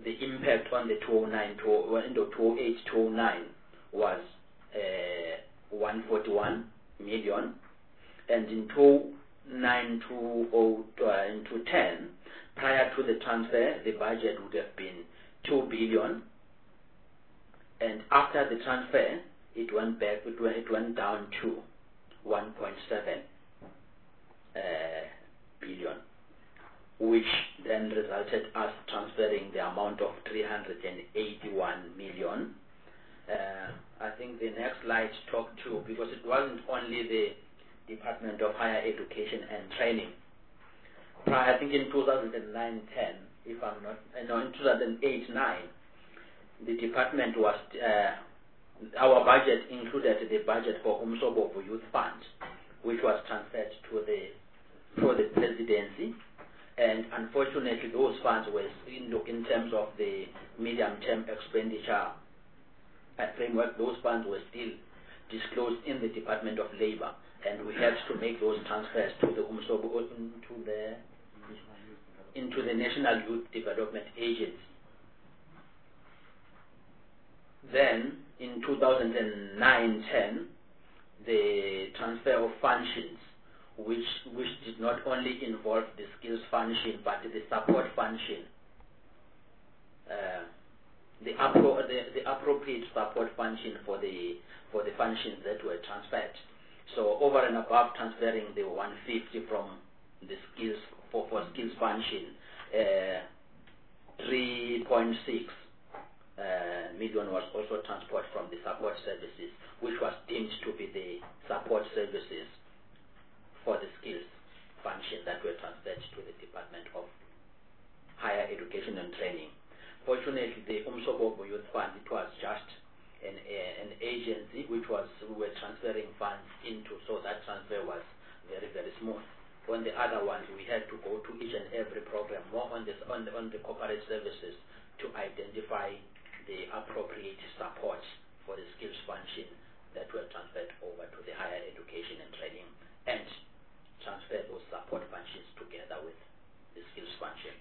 S5: the impact on the two oh nine, two oh eight, two oh nine was uh, one hundred forty-one million, and in two oh nine, two oh ten, prior to the transfer, the budget would have been two billion, and after the transfer, it went back, it went, it went down to one point seven uh, billion, which then resulted us transferring the amount of three hundred eighty-one million. Uh, I think the next slide talked to, because it wasn't only the Department of Higher Education and Training. Prior, I think in two thousand nine ten, if I'm not, no, in two thousand eight nine, the department was, uh, our budget included the budget for Umsobovu Youth Fund, which was transferred to the, for the presidency. And unfortunately, those funds were, in, in terms of the medium-term expenditure uh, framework, those funds were still disclosed in the Department of Labor, and we had to make those transfers to the Umsobo, into the into the National Youth Development Agency. Then, in two thousand nine ten, the transfer of functions, which which did not only involve the skills function but the support function, uh, the, appro the the appropriate support function for the for the functions that were transferred. So over and above transferring the one hundred fifty from the skills for for skills function, uh, three point six uh, million was also transferred from the support services, which was deemed to be the support services for the skills function that were transferred to the Department of Higher Education and Training. Fortunately, the Umsobovu Youth Fund, it was just an, uh, an agency which was we were transferring funds into, so that transfer was very, very smooth. On the other ones, we had to go to each and every program, more on, this, on, the, on the corporate services, to identify the appropriate support for the skills function that were transferred over to the higher education and training, and transfer those support functions together with the skills function.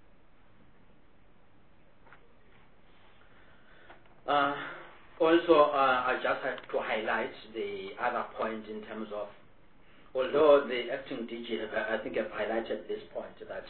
S5: Uh, also, uh, I just had to highlight the other point in terms of, although the acting D G, I think I've highlighted this point, that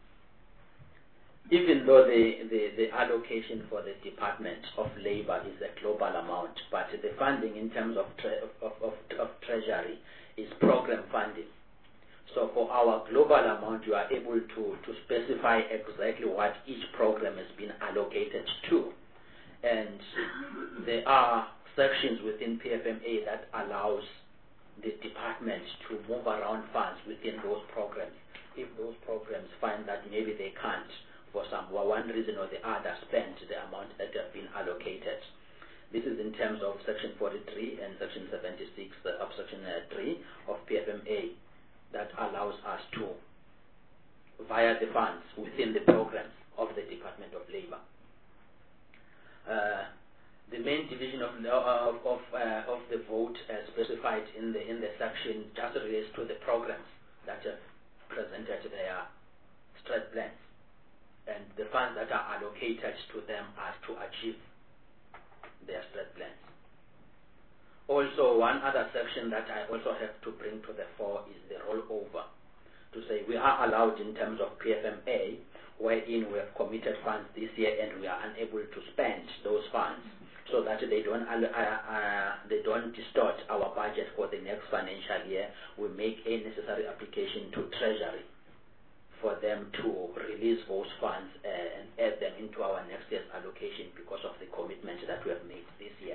S5: even though the, the, the allocation for the Department of Labor is a global amount, but the funding in terms of, tre of, of, of Treasury is program funding. So for our global amount, you are able to, to specify exactly what each program has been allocated to. And there are sections within P F M A that allows the department to move around funds within those programs. If those programs find that maybe they can't, for some one reason or the other, spend the amount that have been allocated. This is in terms of Section forty-three and Section seventy-six of Section three of P F M A that allows us to via the funds within the programs of the Department of Labor. Uh, the main division of of of, uh, of the vote uh, specified in the in the section just relates to the programs that have presented their strat plans, and the funds that are allocated to them are to achieve their strat plans. Also, one other section that I also have to bring to the fore is the rollover. To say we are allowed in terms of P F M A, wherein we have committed funds this year and we are unable to spend those funds, so that they don't uh, uh, they don't distort our budget for the next financial year. We make a necessary application to Treasury for them to release those funds uh, and add them into our next year's allocation because of the commitment that we have made this year.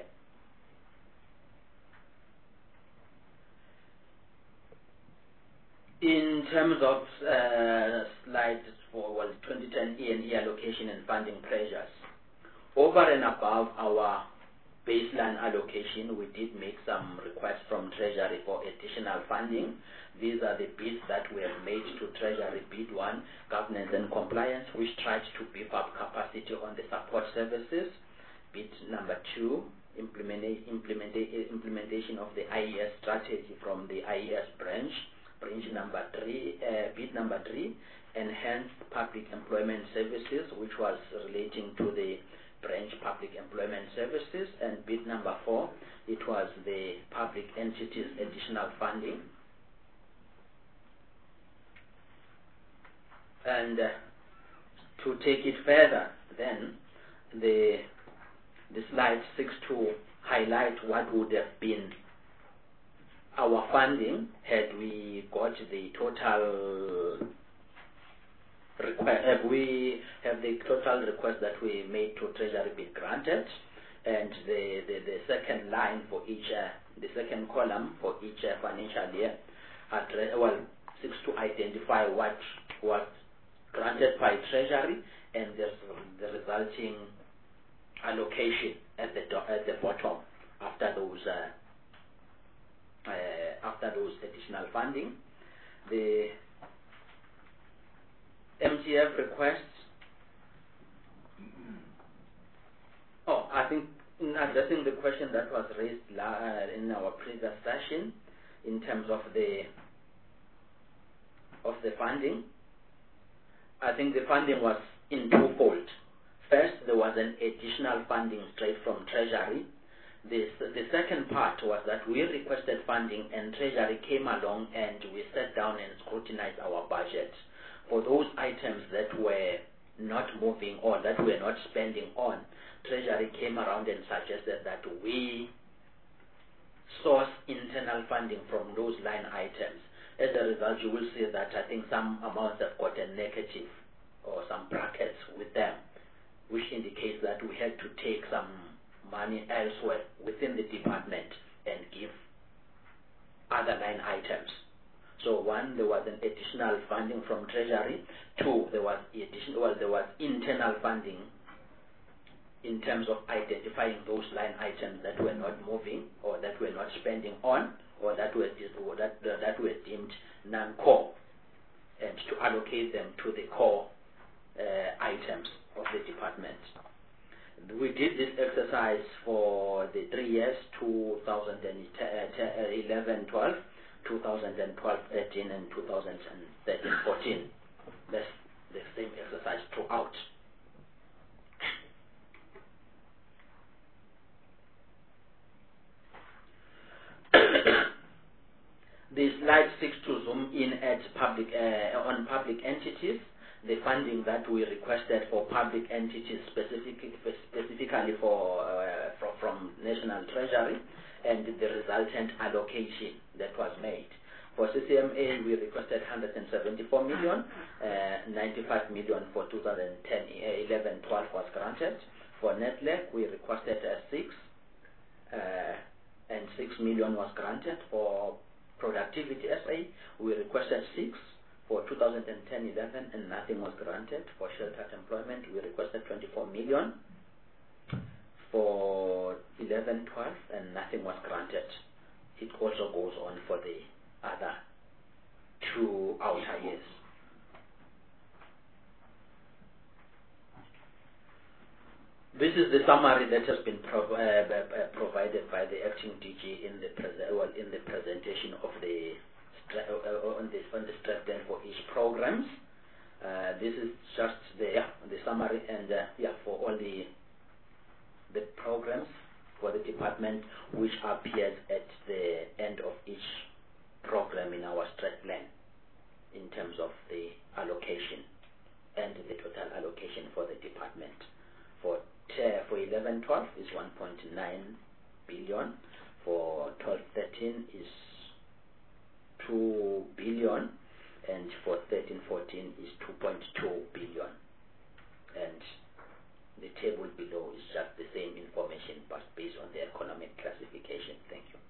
S5: In terms of uh, slides for well, twenty ten E and E allocation and funding pressures, over and above our baseline allocation, we did make some requests from Treasury for additional funding. These are the bids that we have made to Treasury. Bid one, governance and compliance, which tries to beef up capacity on the support services. Bid number two, implementa implementa implementation of the I E S strategy from the I E S branch. Branch number three, uh, bid number three, enhanced public employment services, which was relating to the branch public employment services, and bit number four, it was the public entities additional funding. And uh, to take it further, then the the slide seeks to highlight what would have been our funding had we got the total request, have we have the total request that we made to Treasury been granted, and the, the, the second line for each, uh, the second column for each uh, financial year, address, well, seeks to identify what was granted by Treasury and the, the resulting allocation at the do, at the bottom after those uh, uh, after those additional funding. The M T F requests. Oh, I think in addressing the question that was raised uh, in our previous session in terms of the of the funding, I think the funding was in twofold. First, there was an additional funding straight from Treasury. This, the second part was that we requested funding and Treasury came along and we sat down and scrutinized our budget. For those items that were not moving or that we were not spending on, Treasury came around and suggested that we source internal funding from those line items. As a result, you will see that I think some amounts have got a negative or some brackets with them, which indicates that we had to take some money elsewhere within the department and give other line items. So one, there was an additional funding from Treasury. Two, there was additional, well, there was internal funding in terms of identifying those line items that were not moving or that were not spending on or that were or that uh, that were deemed non-core, and to allocate them to the core uh, items of the department. We did this exercise for the three years, two thousand eleven twelve, two thousand twelve thirteen, and two thousand thirteen fourteen. That's the same exercise throughout. The slide seeks to zoom in at public uh, on public entities. The funding that we requested for public entities, specifically specifically for uh, from, from National Treasury, and the resultant allocation that was made. For C C M A, we requested one hundred seventy-four million, uh, ninety-five million for two thousand ten, eleven, twelve was granted. For NETLEC, we requested uh, six, uh, and six million was granted. For Productivity S A, we requested six. For two thousand ten eleven, and nothing was granted. For sheltered employment, we requested twenty-four million. For eleven twelve, and nothing was granted. It also goes on for the other two outer years. This is the summary that has been prov uh, provided by the acting D G in the, well, in the presentation of the on the on the stress then for each programs. Uh, this is just the yeah, the summary, and uh, yeah, for all the the programs for the department, which appears at the end of each program in our stress plan in terms of the allocation and the total allocation for the department. For for eleven twelve is one point nine billion. For twelve thirteen is two billion, and for thirteen fourteen is two point two billion. And the table below is just the same information but based on the economic classification. Thank you.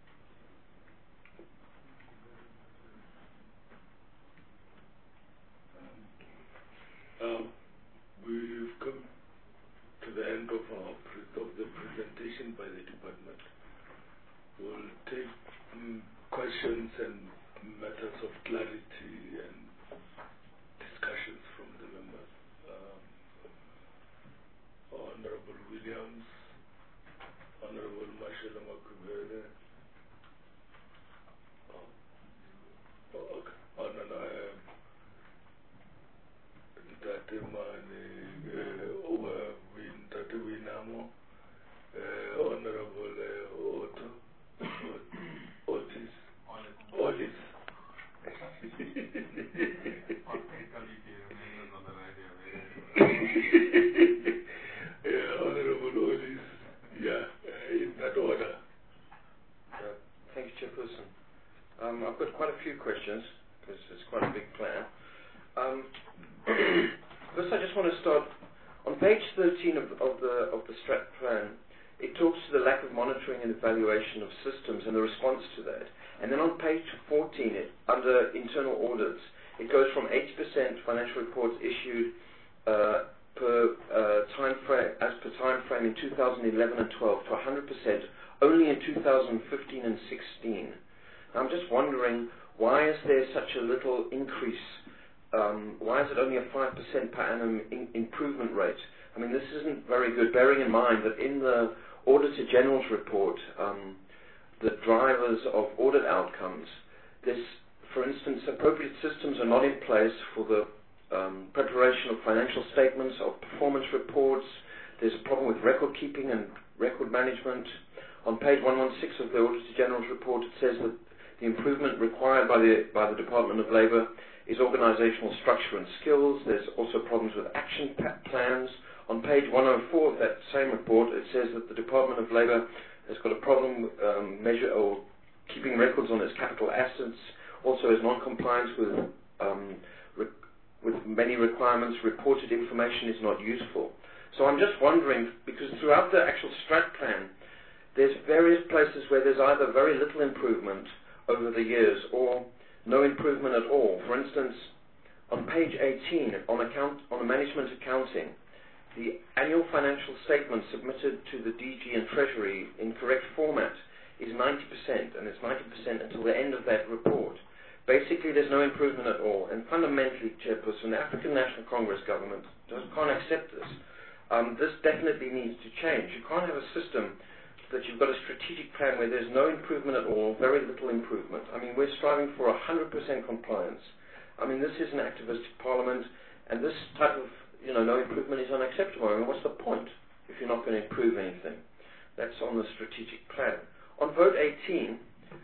S4: Um, we've come to the end of our pre of the presentation by the department. We'll take um, questions and matters of clarity and discussions from the members. Um, Honorable Williams, Honorable Marshall.
S6: First, I just want to start on page thirteen of, of the of the Strat Plan. It talks to the lack of monitoring and evaluation of systems and the response to that. And then on page fourteen, it, under internal audits, it goes from eighty percent financial reports issued uh, per uh, time frame, as per time frame in two thousand eleven and twelve to one hundred percent only in two thousand fifteen and sixteen. Now, I'm just wondering, why is there such a little increase? Um, why is it only a five percent per annum in improvement rate? I mean, this isn't very good, bearing in mind that in the Auditor General's report, um, the drivers of audit outcomes, this, for instance, appropriate systems are not in place for the um, preparation of financial statements, of performance reports. There's a problem with record keeping and record management. On page one sixteen of the Auditor General's report, it says that the improvement required by the, by the Department of Labour is organizational structure and skills. There's also problems with action plans. On page one oh four of that same report, it says that the Department of Labour has got a problem um, measure or keeping records on its capital assets, also has non-compliance with, um, re with many requirements. Reported information is not useful. So I'm just wondering, because throughout the actual Strat Plan, there's various places where there's either very little improvement over the years or no improvement at all. For instance, on page eighteen, on, account, on the management accounting, the annual financial statement submitted to the D G and Treasury in correct format is ninety percent, and it's ninety percent until the end of that report. Basically, there's no improvement at all. And fundamentally, Chairperson, the African National Congress government just can't accept this. Um, this definitely needs to change. You can't have a system that you've got a strategic plan where there's no improvement at all, very little improvement. I mean, we're striving for one hundred percent compliance. I mean, this is an activist parliament, and this type of, you know, no improvement is unacceptable. I mean, what's the point if you're not going to improve anything? That's on the strategic plan. On vote eighteen,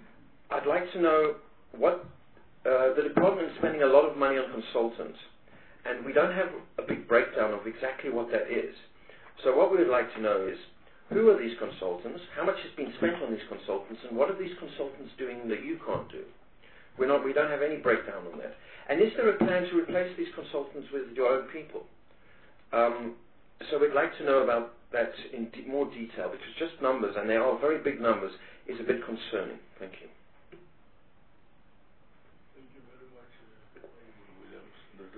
S6: I'd like to know what, uh, the department is spending a lot of money on consultants, and we don't have a big breakdown of exactly what that is. So what we would like to know is, who are these consultants? How much has been spent on these consultants? And what are these consultants doing that you can't do? We're not, we don't have any breakdown on that. And is there a plan to replace these consultants with your own people? Um, so we'd like to know about that in de more detail, because just numbers, and they are very big numbers, is a bit concerning. Thank you.
S4: Thank you very much, uh, Williams.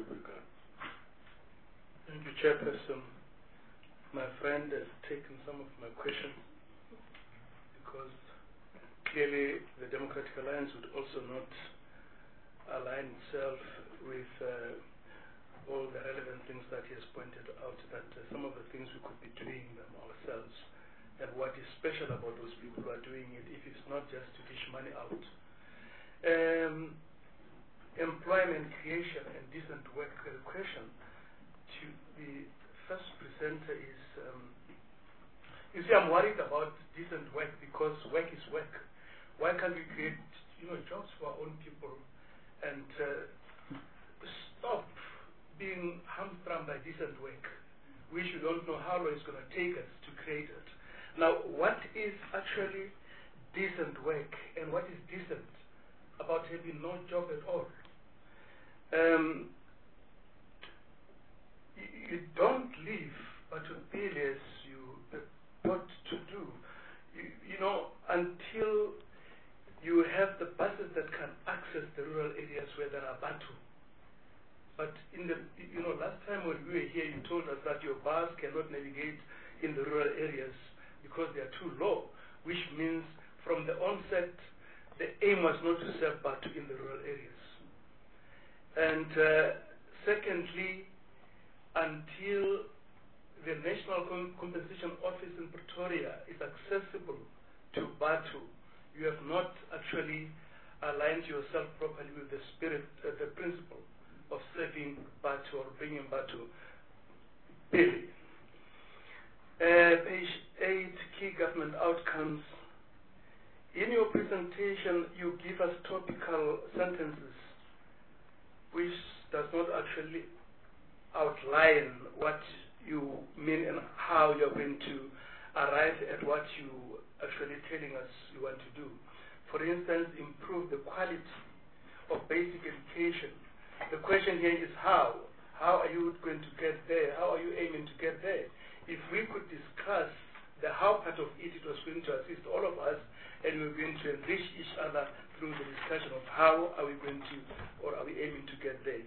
S3: Thank you, Chairperson. My friend has taken some of my questions because clearly the Democratic Alliance would also not align itself with uh, all the relevant things that he has pointed out, that uh, some of the things we could be doing them ourselves, and what is special about those people who are doing it if it's not just to dish money out. Um, employment creation and decent work question to the first presenter is, um, you see, I'm worried about decent work because work is work. Why can't we create, you know, jobs for our own people and uh, stop being hamstrung by decent work, which we don't know how long it's going to take us to create it. Now, what is actually decent work and what is decent about having no job at all? Um, You don't live, but you bill as you what to do. You, you know, until you have the buses that can access the rural areas where there are battle. But in the, you know, last time when we were here, you told us that your bus cannot navigate in the rural areas because they are too low, which means from the onset, the aim was not to serve battle in the rural areas. And uh, secondly, until the National Com Compensation Office in Pretoria is accessible to Batu, you have not actually aligned yourself properly with the spirit, uh, the principle of serving Batu or bringing Batu. Billy. Uh, page eight, key government outcomes. In your presentation, you give us topical sentences, which does not actually outline what you mean and how you're going to arrive at what you actually telling us you want to do. For instance, improve the quality of basic education. The question here is how. how are you going to get there? How are you aiming to get there? If we could discuss the how part of it, it was going to assist all of us, and we were going to enrich each other through the discussion of how are we going to, or are we aiming to get there.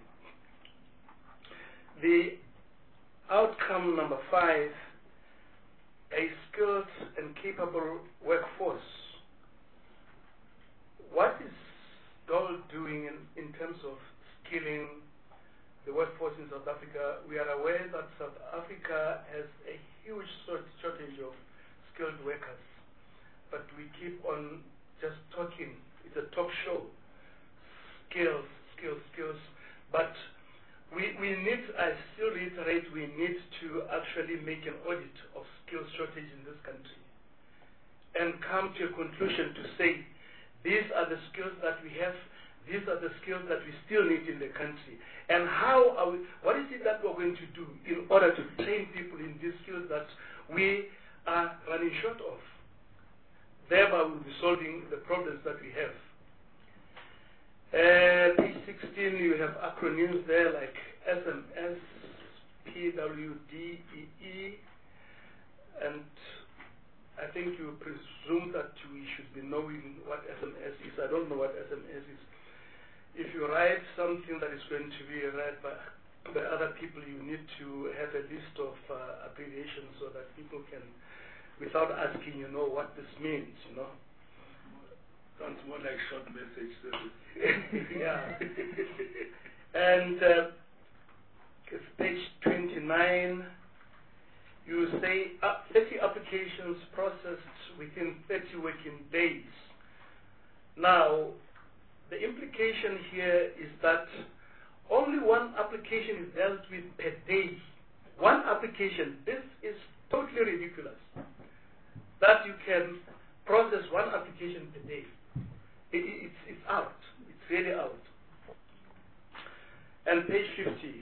S3: The outcome number five, a skilled and capable workforce. What is Dole doing in, in terms of skilling the workforce in South Africa? We are aware that South Africa has a huge shortage of skilled workers, but we keep on just talking. It's a talk show. Skills, skills, skills. But we, we need, I still reiterate, we need to actually make an audit of skills shortage in this country and come to a conclusion to say, these are the skills that we have, these are the skills that we still need in the country. And how are we, what is it that we're going to do in order to train people in these skills that we are running short of? Thereby we'll be solving the problems that we have. Uh, page sixteen, you have acronyms there like S M S, P W D E E, and I think you presume that we should be knowing what S M S is. I don't know what S M S is. If you write something that is going to be read by, by other people, you need to have a list of uh, abbreviations so that people can, without asking, you know what this means, you know.
S4: Sounds more like short message service.
S3: Yeah. And uh, page twenty-nine, you say uh, thirty applications processed within thirty working days. Now, the implication here is that only one application is dealt with per day. One application. This is totally ridiculous. That you can process one application per day. It, it, it's, it's out. It's really out. And page fifty.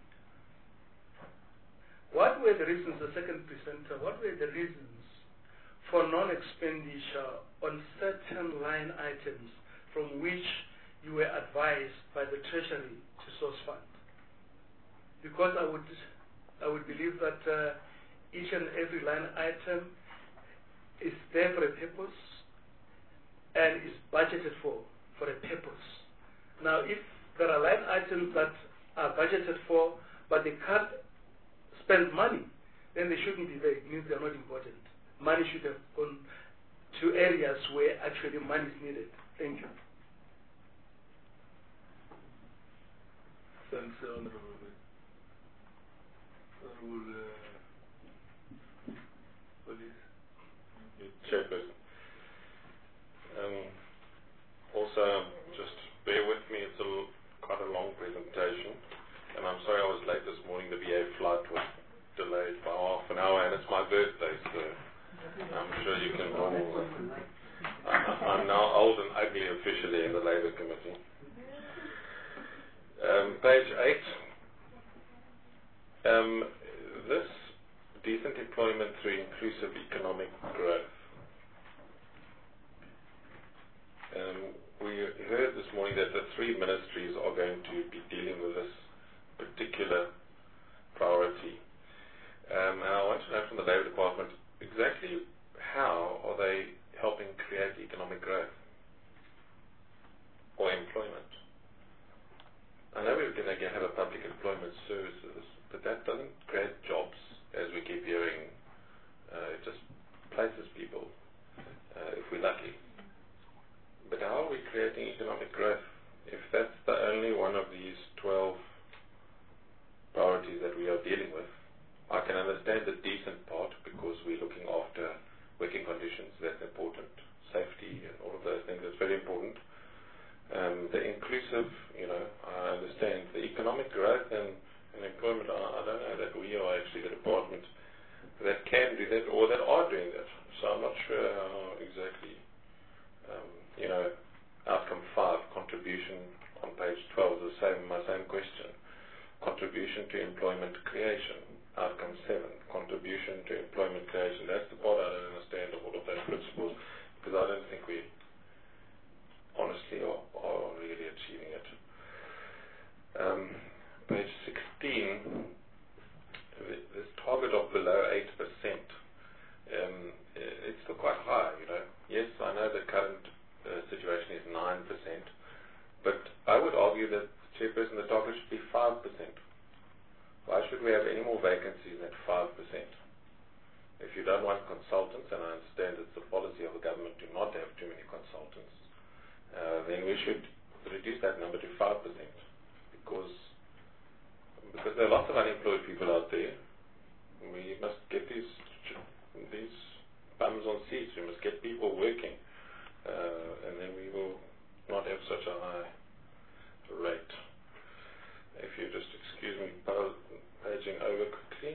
S3: What were the reasons, the second presenter, what were the reasons for non-expenditure on certain line items from which you were advised by the Treasury to source fund? Because I would, I would believe that uh, each and every line item is there for a purpose and is budgeted for, for a purpose. Now, if there are line items that are budgeted for, but they can't spend money, then they shouldn't be there. It means they're not important. Money should have gone to areas where actually money is needed. Thank you.
S4: Thanks, Honorable. Honorable uh, Police.
S2: Chairperson. Um, also, just bear with me, it's a l quite a long presentation, and I'm sorry I was late this morning. The V A flight was delayed by half an hour, and it's my birthday, so I'm sure you can all... Uh, I'm now old and ugly officially in the Labour Committee. Um, page eight. Um, this decent employment through inclusive economic growth. Um, we heard this morning that the three ministries are going to be dealing with this particular priority. Um, and I want to know from the Labour Department exactly how are they helping create economic growth or employment. I know we're going to have a public employment services, but that doesn't create jobs, as we keep hearing. Uh, it just places people, uh, if we're lucky. But how are we creating economic growth if that's the only one of these twelve priorities that we are dealing with? I can understand the decent part because we're looking after working conditions. That's important. Safety and all of those things, that's very important. Um, the inclusive, you know, I understand. The economic growth and, and employment, I, I don't know that we are actually the department that can do that or that are doing that. So I'm not sure how exactly, um, you know, outcome five, contribution on page twelve is the same, my same question. Contribution to employment creation. Outcome seven, contribution to employment creation. That's the part I don't understand of all of those principles, because I don't think we honestly are, are really achieving it. Um, page sixteen. should we have any more vacancies than five percent? If you don't want consultants, and I understand it's the policy of the government to not have too many consultants, uh, then we should reduce that number to five percent, because because there are lots of unemployed people out there. We must get these these bums on seats. We must get people working, uh, and then we will not have such a high rate. If you just excuse me, paging over quickly.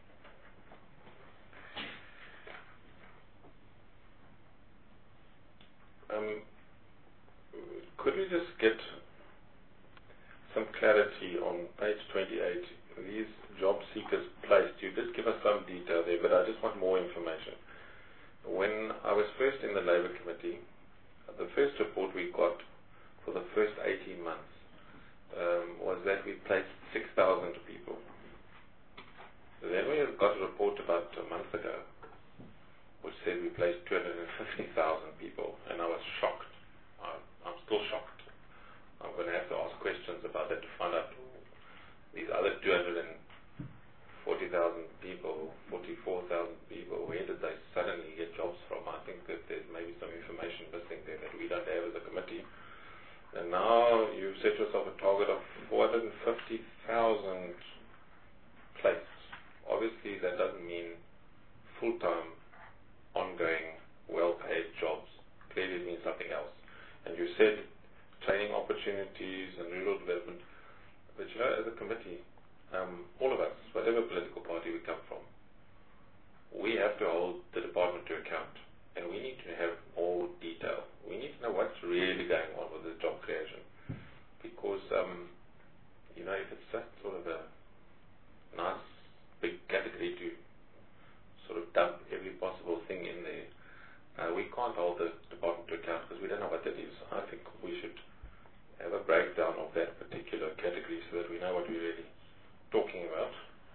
S2: Um, could we just get some clarity on page twenty-eight? These job seekers placed, you did give us some detail there, but I just want more information. When I was first in the Labour Committee, the first report we got for the first eighteen months um, was that we placed six thousand people. Then we got a report about a month ago which said we placed two hundred fifty thousand people, and I was shocked. I, I'm still shocked. I'm going to have to ask questions about that to find out these other two hundred forty thousand people, forty-four thousand people, where did they suddenly get jobs from? I think that there's maybe some information missing there that we don't have as a committee. And now you've set yourself a target of four hundred fifty thousand placed. Obviously that doesn't mean full-time, ongoing, well-paid jobs. Clearly it means something else. And you said training opportunities and rural development. But you know, as a committee, um, all of us, whatever political party we come from, we have to hold the department to account. And we need to have more detail. We need to know what's really going on with the job creation. Because, um, you know, if it's just sort of a nice big category to sort of dump every possible thing in there, uh, we can't hold the department to account because we don't know what that is. I think we should have a breakdown of that particular category so that we know what we're really talking about.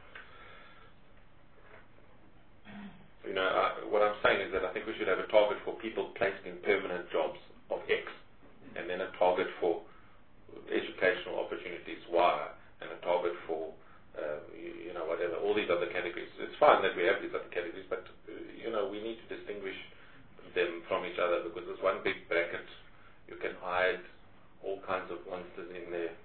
S2: You know, I, what I'm saying is that I think we should have a target for people placed in permanent jobs of X, and then a target for educational opportunities Y, and a target for uh, you, you know, whatever, all these other categories. It's fine that we have these other categories, but uh, you know, we need to distinguish them from each other, because there's one big bracket. You can hide all kinds of monsters in there.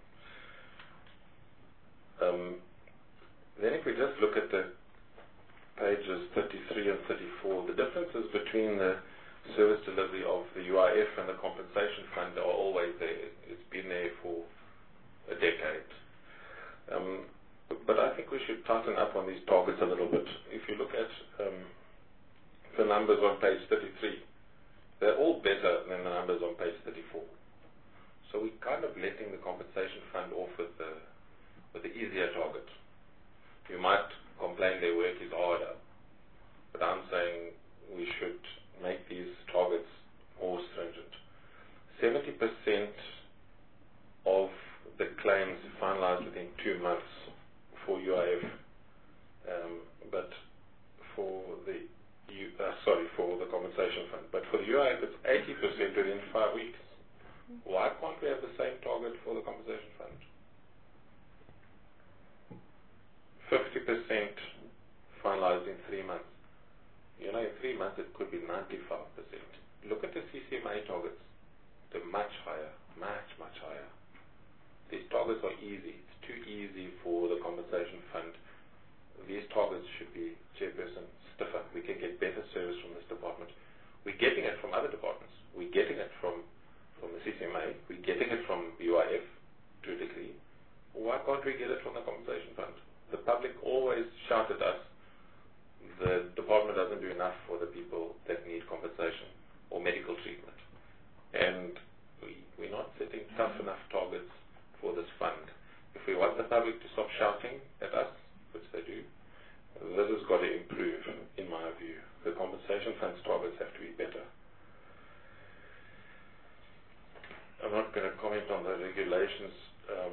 S2: Um, then if we just look at the pages thirty-three and thirty-four, the differences between the service delivery of the U I F and the compensation fund are always there. It's been there for a decade. Um, but I think we should tighten up on these targets a little bit. If you look at um, the numbers on page thirty-three, they're all better than the numbers on page thirty-four. So we're kind of letting the compensation fund off with the, with the easier target. You might complain their work is harder, but I'm saying we should make these targets more stringent. seventy percent of the claims finalized within two months for U I F, um, but for the U, uh, sorry, for the compensation fund. But for the U I F, it's eighty percent within five weeks. Why can't we have the same target for the compensation fund? fifty percent finalized in three months. You know, in three months it could be ninety-five percent. Look at the C C M A targets. They're much higher, much, much higher. These targets are easy. It's too easy for the compensation fund. These targets should be, Chairperson, stiffer. We can get better service from this department. We're getting it from other departments. We're getting it from, from the C C M A. We're getting it from U I F to a degree. Why can't we get it from the compensation fund? The public always shout at us, the department doesn't do enough for the people that need compensation or medical treatment. And we, we're not setting tough enough targets for this fund. If we want the public to stop shouting at us, which they do, this has got to improve, in my view. The compensation fund's targets have to be better. I'm not going to comment on the regulations um,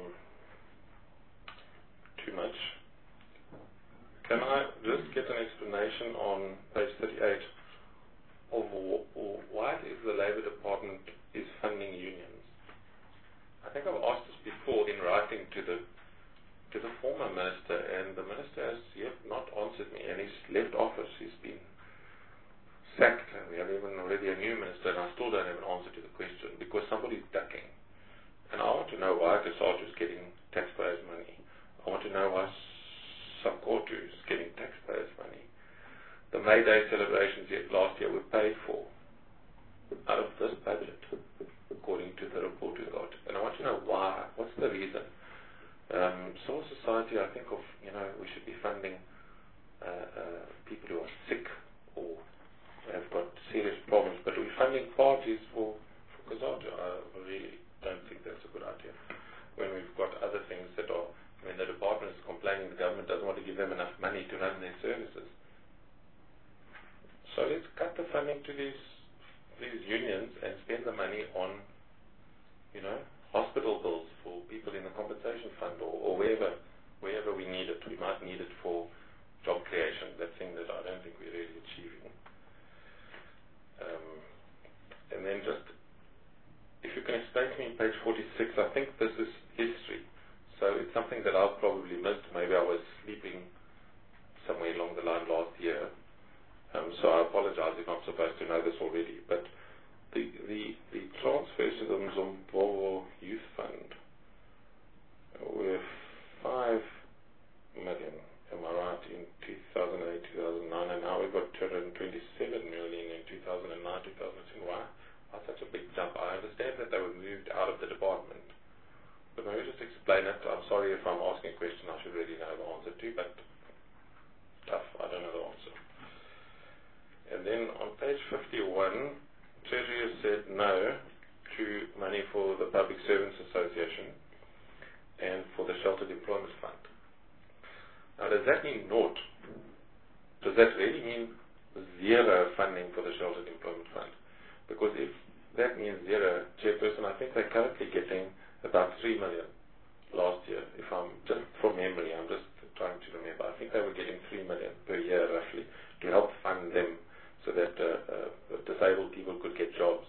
S2: too much. Can I just get an explanation on page thirty-eight of why it is the Labour Department is funding unions? I think I've asked this before in writing to the to to the former minister, and the minister has yet not answered me, and he's left office. He's been sacked, and we have even already a new minister, and I still don't have an answer to the question because somebody's ducking. And I want to know why Kasatu is getting taxpayers' money. I want to know why Sakotu is getting taxpayers' money. The May Day celebrations yet last year were paid for out of this budget, according to the report we got. And I want to know why. What's the reason? Um, civil society, I think of, you know, we should be funding uh, uh, people who are sick or have got serious problems, but we're funding parties for, for Kasatu. I really don't think that's a good idea. When we've got other things that are, I mean, the department is complaining the government doesn't want to give them enough money to run their services. So let's cut the funding to these these unions and spend the money on, you know, hospital bills for people in the compensation fund or, or wherever wherever we need it. We might need it for job creation, that thing that I don't think we're really achieving. Um, and then just, if you can explain to me page forty-six, I think this is history. So it's something that I've probably missed. Maybe I was sleeping somewhere along the line last year. Um, so I apologize if I'm supposed to know this already, but the the, the transfers to the Mzimbogo Youth Fund were five million, am I right, in two thousand eight, two thousand nine, and now we've got two hundred twenty-seven million in two thousand nine, two thousand ten. Why? Why such a big jump? I understand that they were moved out of the department, but maybe just explain it. I'm sorry if I'm asking a question I should really know the answer to, but tough, I don't know the answer. And then on page fifty-one, Treasury has said no to money for the Public Servants Association and for the Sheltered Employment Fund. Now, does that mean naught? Does that really mean zero funding for the Sheltered Employment Fund? Because if that means zero, Chairperson, I think they're currently getting about three million last year. If I'm just from memory, I'm just trying to remember. I think they were getting three million per year roughly to help fund them, so that uh, uh, disabled people could get jobs.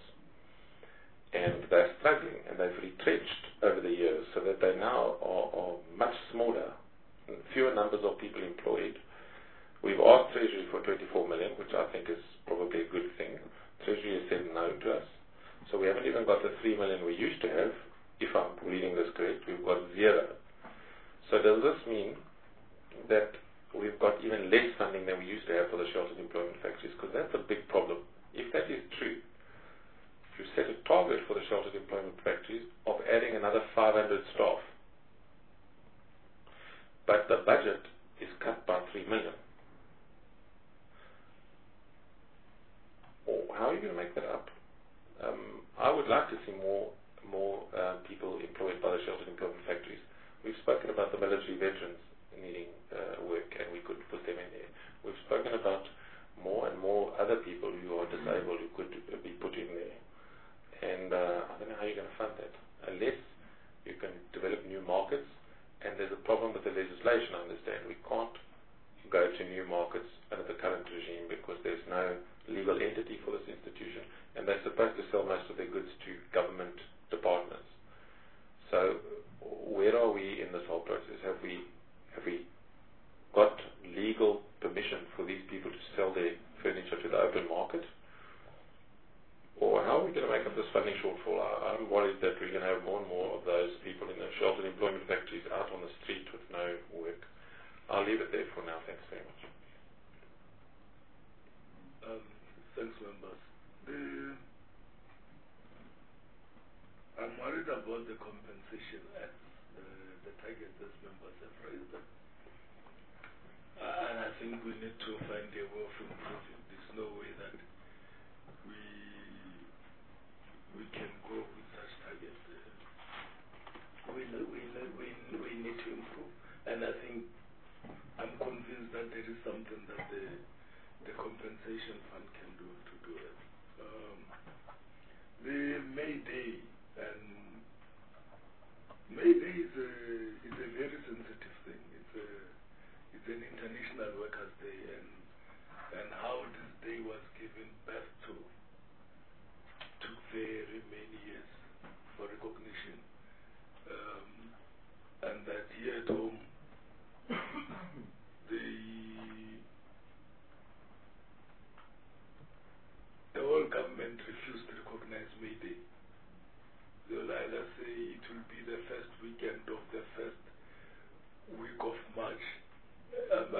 S2: And they're struggling, and they've retrenched over the years, so that they now are, are much smaller, fewer numbers of people employed. We've asked Treasury for twenty-four million, which I think is probably a good thing. Treasury has said no to us, so we haven't even got the three million we used to have. If I'm reading this correct, we've got zero. So does this mean that we've got even less funding than we used to have for the sheltered employment factories? Because that's a big problem. If that is true, if you set a target for the sheltered employment factories of adding another five hundred staff, but the budget is cut by three million, or how are you going to make that up? Um, I would like to see more more uh, people employed by the sheltered employment factories. We've spoken about the military veterans needing uh, work, and we could put them in there. We've spoken about more and more other people who are disabled who could uh, be put in there. And uh, I don't know how you're going to fund that unless you can develop new markets. And there's a problem with the legislation, I understand. We can't go to new markets under the current regime because there's no legal entity for this institution, and they're supposed to sell most of their goods to government departments. So where are we in this whole process? Have we Have we got legal permission for these people to sell their furniture to the open market? Or how are we going to make up this funding shortfall? I, I'm worried that we're going to have more and more of those people in the sheltered employment factories out on the street with no work. I'll leave it there for now. Thanks very much.
S4: Um, thanks, members. The, I'm worried about the compensation at the, the target that members have raised. Uh, and I think we need to find a way of improving. There's no way that we we can go with such targets. Uh, we, we, we, we need to improve. And I think I'm convinced that there is something that the, the compensation fund can do to do it. Um, the May Day, and May Day is a, is a very sensitive thing. It's a It's an International Workers' Day, and and how this day was given birth to took very many years for recognition. Um, and that here at home,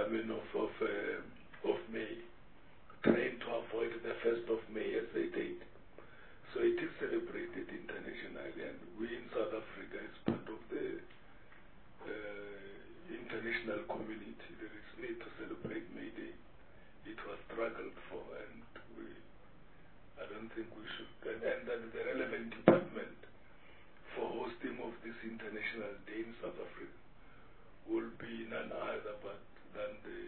S4: coming of of, uh, of May, trying to avoid the first of May as a date. So it is celebrated internationally, and we in South Africa, as part of the uh, international community, there is need to celebrate May Day. It was struggled for, and we, I don't think we should, and, and that the relevant department for hosting of this International Day in South Africa will be none other but than the,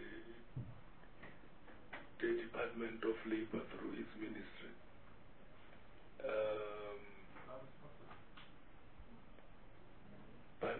S4: the Department of Labor through its ministry. Um, but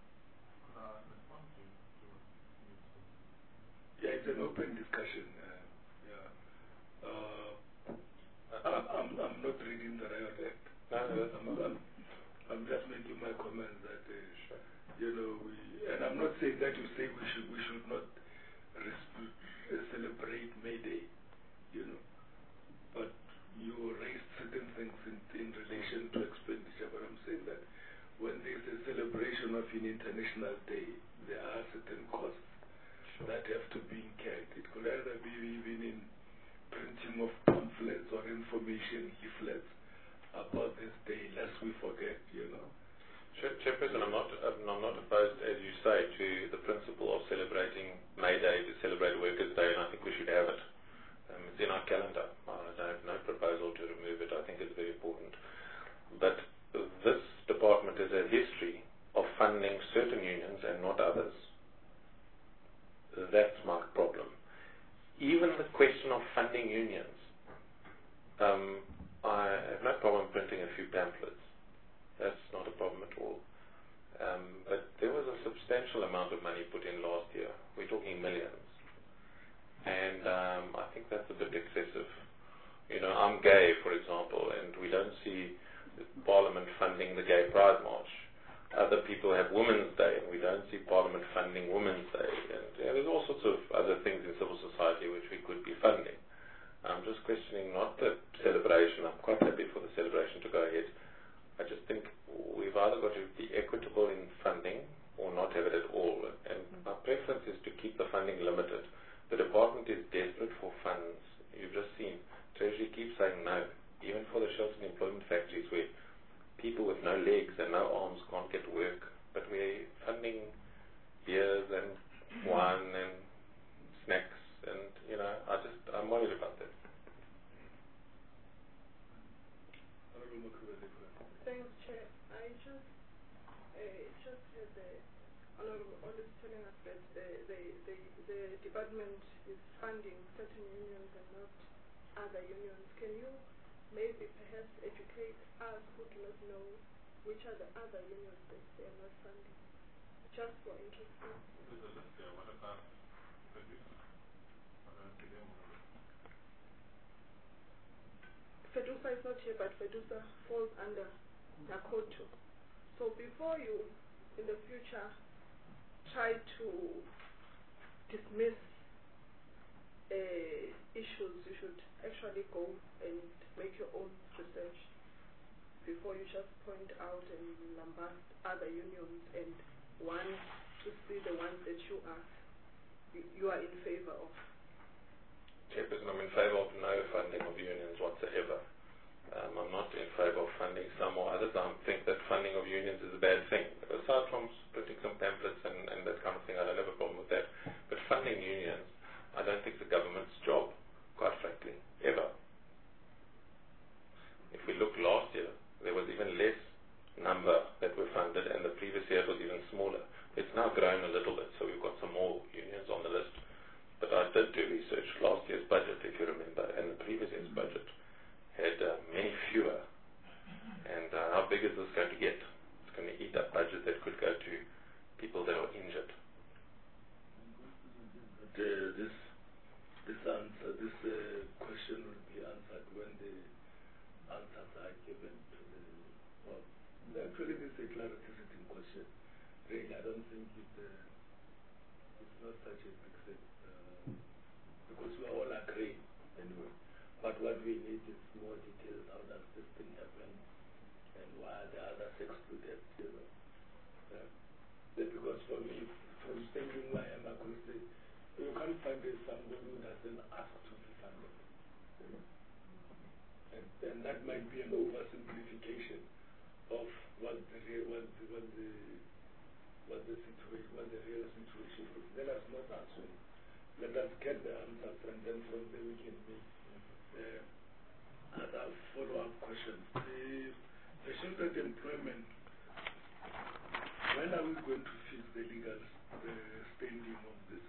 S4: yeah, it's an open discussion. Uh, yeah, uh, I'm, I'm I'm not reading the riot act.
S2: No, no,
S4: I'm, I'm, I'm just making my comments that uh, sure. you know we, and I'm not saying that you say we should we should not res- celebrate May Day, you know, but you raised certain things in, in relation to expenditure. But I'm saying that when there's a celebration of an international day, there are certain costs sure. that have to be incurred. It could either be even in printing of pamphlets or information leaflets about this day, lest we forget, you know.
S2: Chairperson, I'm not, I'm not opposed, as you say, to the principle of celebrating May Day to celebrate Workers' Day, and I think we should have it. Um, it's in our calendar. I have no proposal to remove it. I think it's very important. But this department has a history of funding certain unions and not others. That's my problem. Even the question of funding unions, um, I have no problem printing a few pamphlets. That's not a problem at all. Um, but there was a substantial amount of money put in last year. We're talking millions. And um, I think that's a bit excessive. You know, I'm gay, for example, and we don't see Parliament funding the Gay Pride March. Other people have Women's Day, and we don't see Parliament funding Women's Day. And you know, there's all sorts of other things in civil society which we could be funding. I'm just questioning not the celebration. I'm quite happy for the celebration to go ahead. I just think we've either got to be equitable in funding or not have it at all. And my preference is to keep the funding limited. The department is desperate for funds. You've just seen Treasury keeps saying no, even for the sheltered employment factories where people with no legs and no arms can't get work. But we're funding beers and wine and snacks, and you know, I just I'm worried about that.
S7: Thanks, Chair. I just uh, just heard the Honourable Olive telling us that the, the, the, the department is funding certain unions and not other unions. Can you maybe perhaps educate us who do not know which are the other unions that they are not funding? Just for interest.
S2: There's a list there. What about FEDUSA?
S7: FEDUSA is not here, but FEDUSA falls under NACOTO. So before you, in the future, try to dismiss uh, issues, you should actually go and make your own research before you just point out and number other unions and want to see the ones that you are you, you are in favor of.
S2: Chairperson, I'm in favor of no funding of unions whatsoever. Um, I'm not in favor of funding some or others. I think that funding of unions is a bad thing. Aside from printing some pamphlets and, and that kind of thing, I don't have a problem with that. But funding unions, I don't think it's the government's job, quite frankly, ever. If we look last year, there was even less number that were funded, and the previous year it was even smaller. It's now grown a little bit, so we've got some more unions on the list. But I did do research. Last year's budget, if you remember, and the previous year's budget had uh, many fewer. And uh, how big is this going to get? It's going to eat up budget that could go to people that are injured.
S4: Uh, this this answer, this uh, question will be answered when the answers are given to the. Well, actually, this is a clarification question. Really, I don't think it, uh, it's not such a big thing uh, because we all agree anyway. But what we need is more details. How does this thing happen, and why are the others excluded? You know, uh, because for me, from thinking why am I considered, you when there's somebody who doesn't ask to be funded. And, and that might be an oversimplification of what the real, what the, what the, what the situation, what the real situation is. Let us not assume. Let us get the answers, and then from there we can make uh, other follow-up questions. The, the shifted employment, when are we going to fix the legal uh, standing of this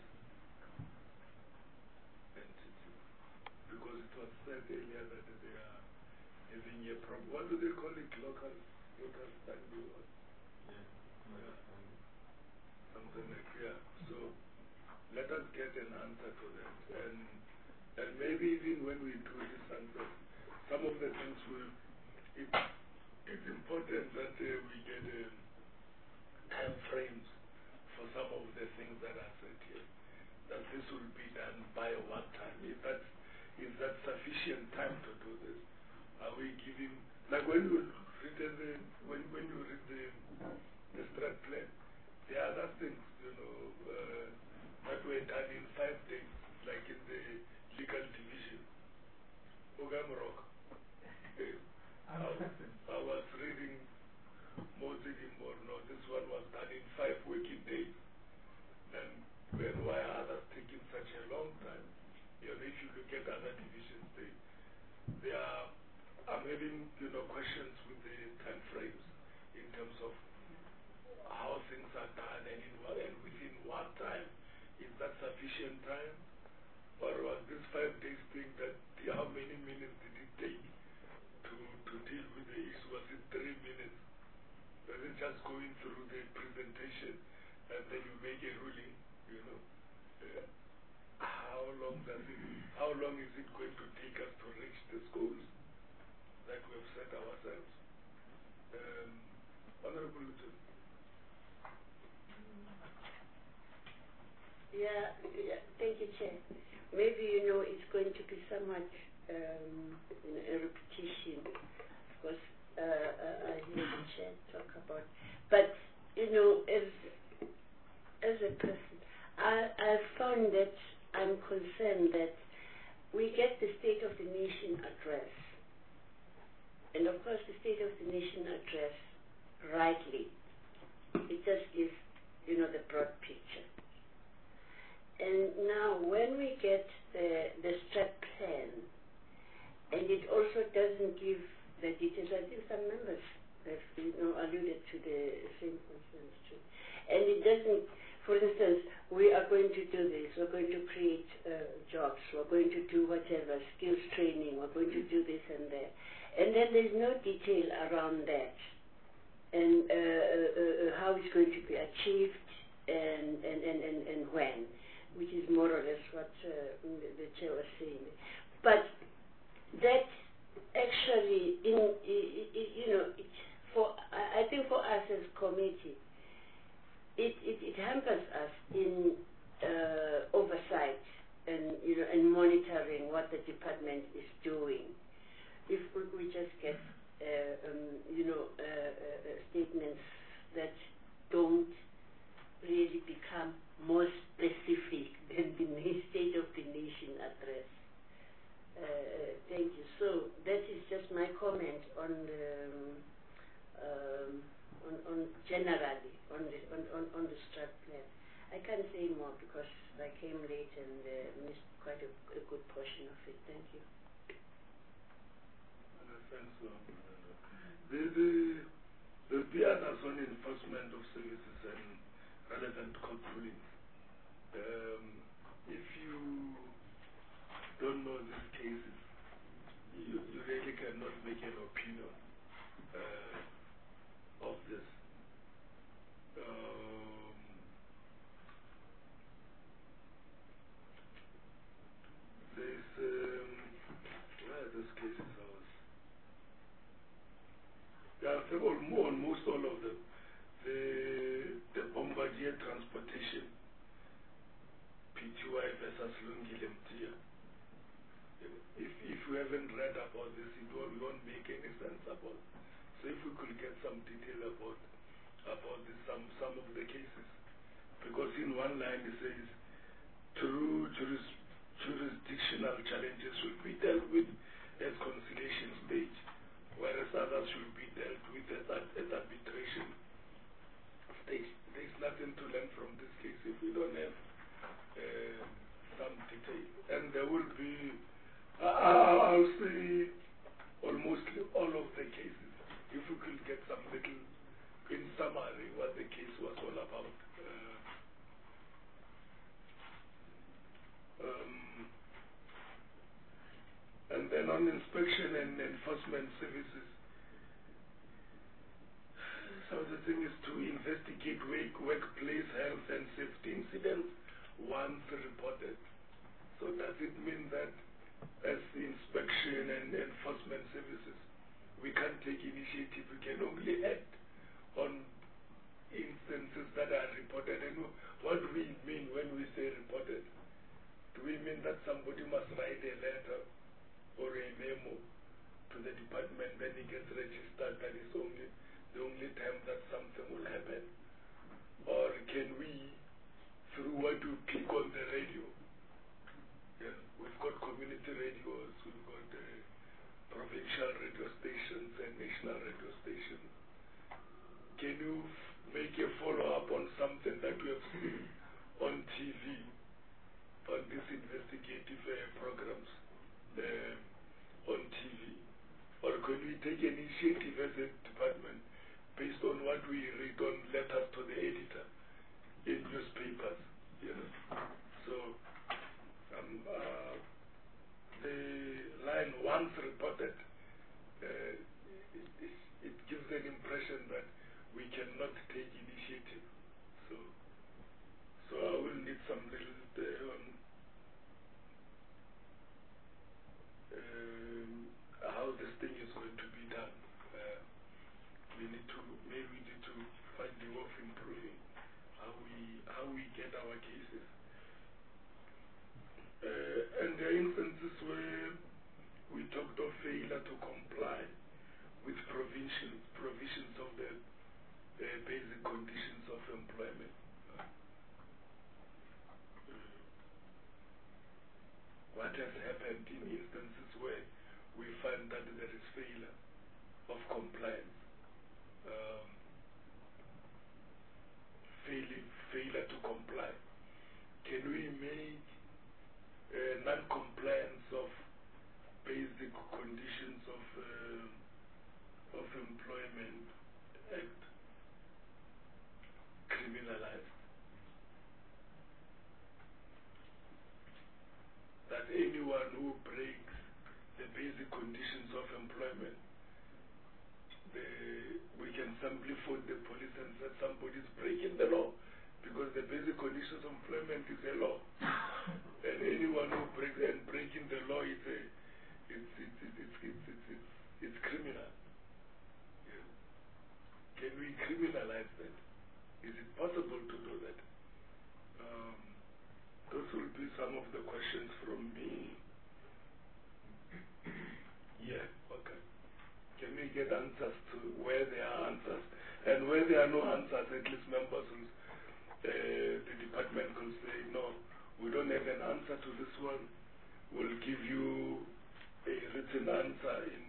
S4: entity? Because it was said earlier that they are having a problem. What do they call it? Local, local standing? Yeah. Yeah. Something like yeah. So let us get an answer to that, and and maybe even when we do this answer, some of the things will. It, it's important that uh, we get um, time frames for some of the things that are said here. That this will be done by what time? Is that is that sufficient time to do this? Are we giving like when you read the when when you read the the strat plan, there are other things you know uh, that were done in five days, like in the legal division. Ogamrock. I, I was reading Mosidi Morno. This one was done in five working days. And when why are others taking such a long time? You know, if you look at other divisions, they, they are, I'm having, you know, questions with the time frames in terms of how things are done and, in what, and within what time. Is that sufficient time? Or was this five days thing that, how many minutes did it take to, to deal with the issue? Was it three minutes? Was it just going through the presentation and then you make a ruling, you know? Uh, how long does it, how long is it going to take us to reach the goals that we have set ourselves? Um, Honorable Luton.
S8: Yeah, yeah, thank you, Chair. Maybe, you know, it's going to be somewhat um, you know, a repetition, because uh, uh, I hear the Chair talk about. But, you know, as as a person, I, I found that I'm concerned that we get the State of the Nation address. And of course, the State of the Nation address, rightly, it just gives, you know, the broad picture. And now, when we get the, the strat plan, and it also doesn't give the details, I think some members have, you know, alluded to the same concerns too. And it doesn't, for instance, we are going to do this, we're going to create uh, jobs, we're going to do whatever, skills training, we're going to do this and that. And then there's no detail around that, and uh, uh, uh, how it's going to be achieved, and, and, and, and, and when. Which is more or less what uh, the, the chair was saying. But that actually, in, you know, it, for I think for us as committee, it, it, it hampers us in uh, oversight and you know and monitoring what the department is doing. If we just get uh, um, you know uh, uh, statements that don't really become more specific than the State of the Nation address. Uh, thank you. So that is just my comment on the, um, on, on generally on the on, on, on the strat plan. I can't say more because I came late and uh, missed quite a, a good portion of it. Thank you.
S4: Thanks. The the the P R is on enforcement of services and relevant court rulings. Um, if you don't know these cases, you, you really cannot make an opinion uh, of this. Um, there's, um, where are those cases? I was, yeah, I think on, on most all of them. The, the Bombardier transportation, P T Y versus Lungile Mtia. If, if you haven't read about this, it won't, it won't make any sense about it. So if we could get some detail about about this, some, some of the cases. Because in one line it says, through juris, then there will be, uh, I'll say, almost all of the cases. If we could get some little, in summary, what the case was all about. Uh, um, and then on inspection and enforcement services, so the thing is to investigate work, workplace health and safety incidents once reported. So does it mean that as the inspection and enforcement services, we can't take initiative, we can only act on instances that are reported? And what do we mean when we say reported? Do we mean that somebody must write a letter or a memo to the department, then it gets registered, that is only the only time that something will happen? Or can we, through what we click on the radio, yeah, we've got community radios, we've got uh, provincial radio stations and national radio stations, can you make a follow-up on something that we have seen on T V, on these investigative uh, programs uh, on T V? Or can we take an initiative as a department based on what we read on letters to the editor in newspapers? You know? So um, uh, the line once reported, uh, it, it, it gives an impression that we cannot take initiative. So, so I will need some little uh, on um, how this thing is going to be done. Uh, we need to, maybe we need to find the way of improving how we how we get our cases. Uh, and there are instances where we talked of failure to comply with provisions provisions of the uh, basic conditions of employment. Uh, what has happened in instances where we find that there is failure of compliance, um, failure, failure to comply? Can we make uh, non-compliance of basic conditions of uh, of employment act criminalized? That anyone who breaks the basic conditions of employment, the, we can simply phone the police and say somebody is breaking the law, because the basic conditions of employment is a law. And anyone who breaks and breaking the law is a it's it's it's it's it's, it's, it's, it's criminal. Yeah. Can we criminalize that? Is it possible to do that? Um, those will be some of the questions from me. Yeah, okay. Can we get answers to where there are answers? And where there are no answers, at least members will, uh, the department will say, no, we don't have an answer to this one. We'll give you a written answer in,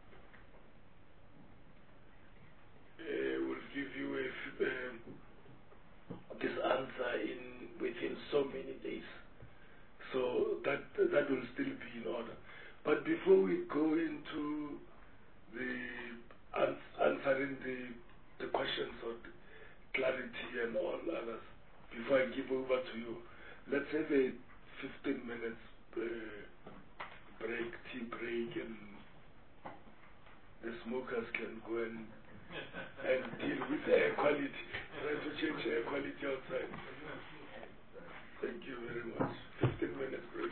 S4: uh, we'll give you a, uh, this answer in within so many days. So that that will still be in order. But before we go into the ans answering the the questions of clarity and all others, before I give over to you, let's have a fifteen minutes uh, break, tea break, and the smokers can go and and deal with air quality. Try to change air quality outside. Thank you very much. fifteen minutes break.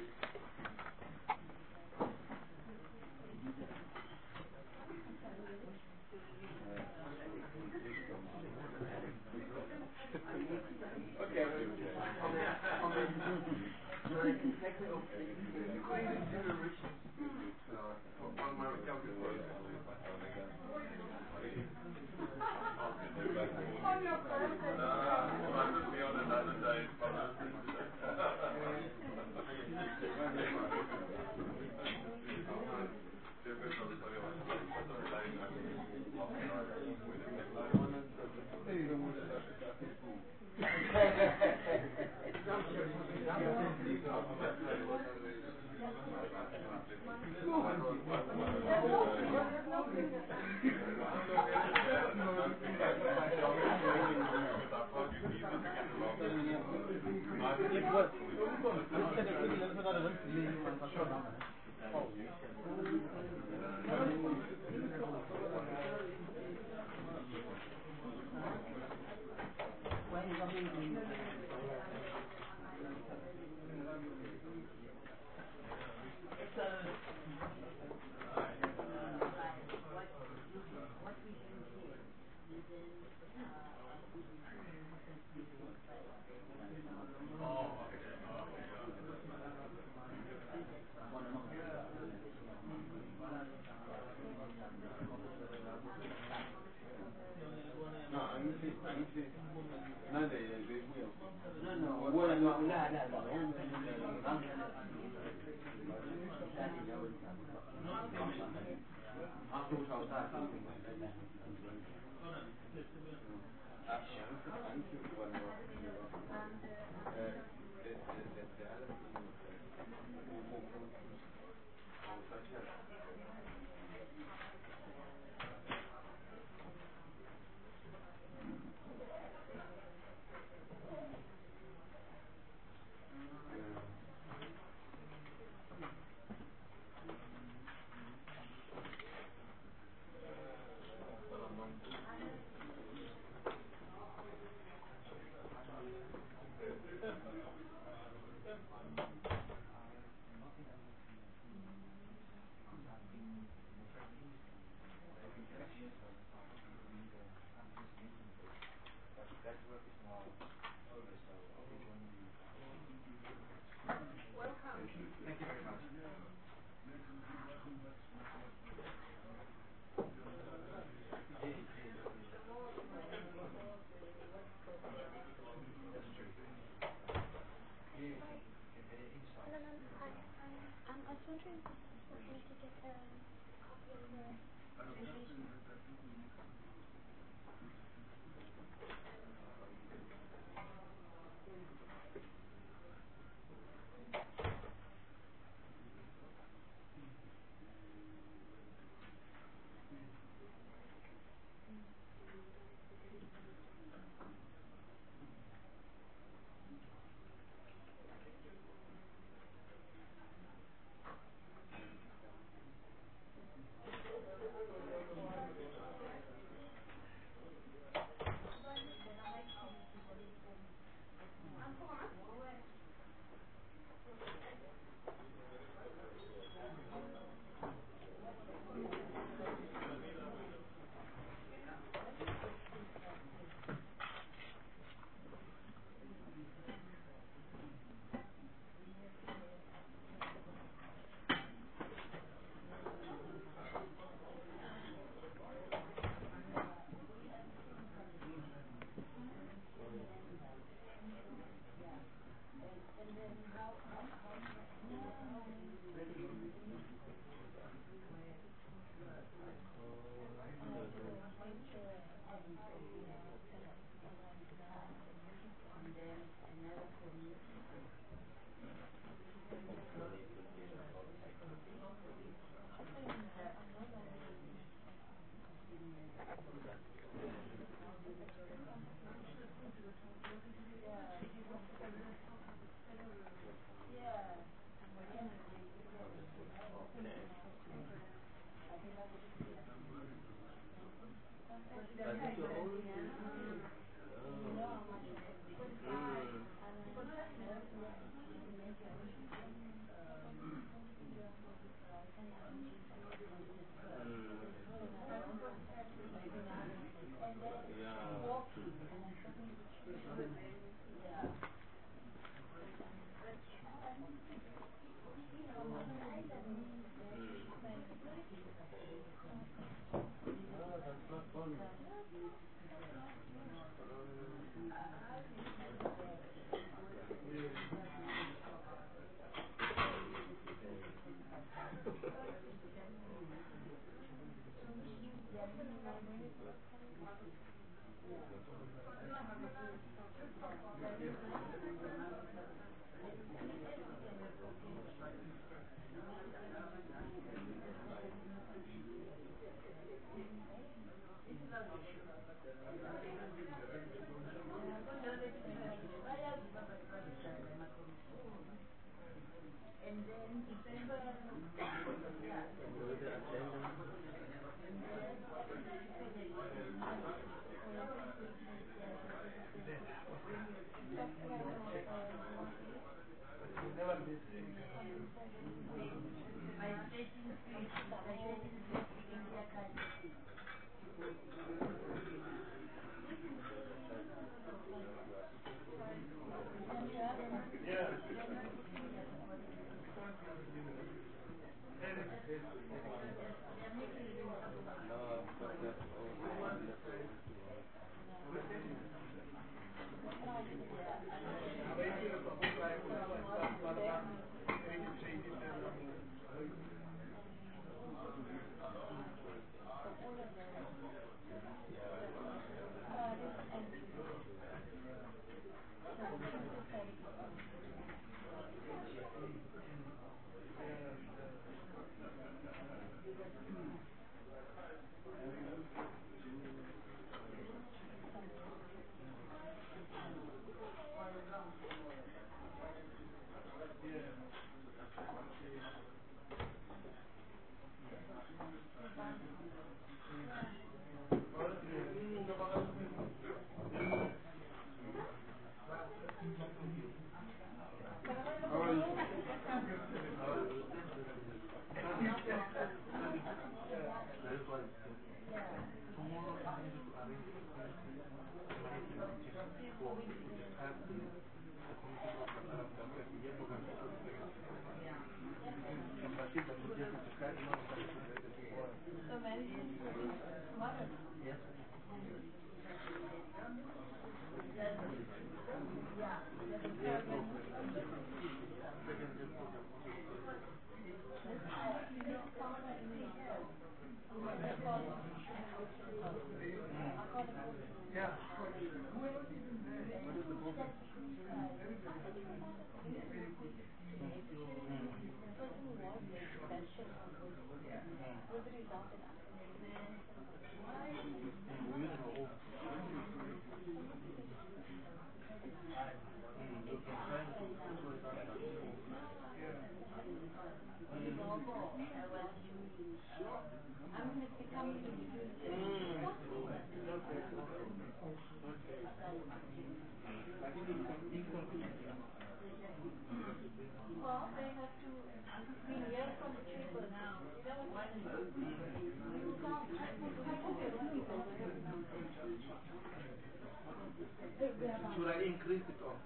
S3: Should I increase it or?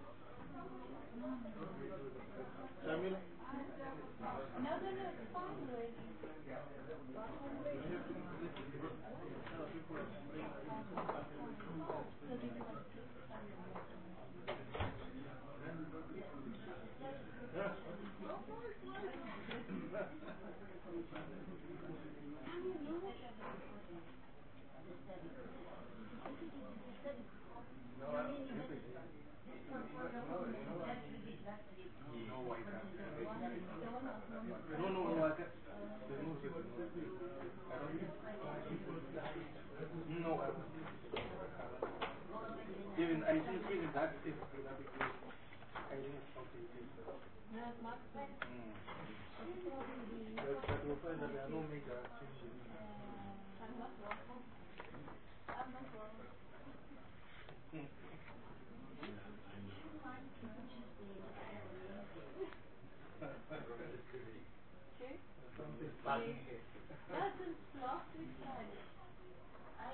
S3: Shamila?
S7: No, no, no, it's fine already.
S3: No, no, no, I can't. There's no secret. I don't think. No, I don't. Even, I think even that is, that is, I think it's something.
S7: No, it's not fine.
S3: Mm. But, but we'll find that there are no major changes.
S7: I'm not wrong. I'm not wrong.
S3: Something sparking here.
S7: That's in last week Friday. I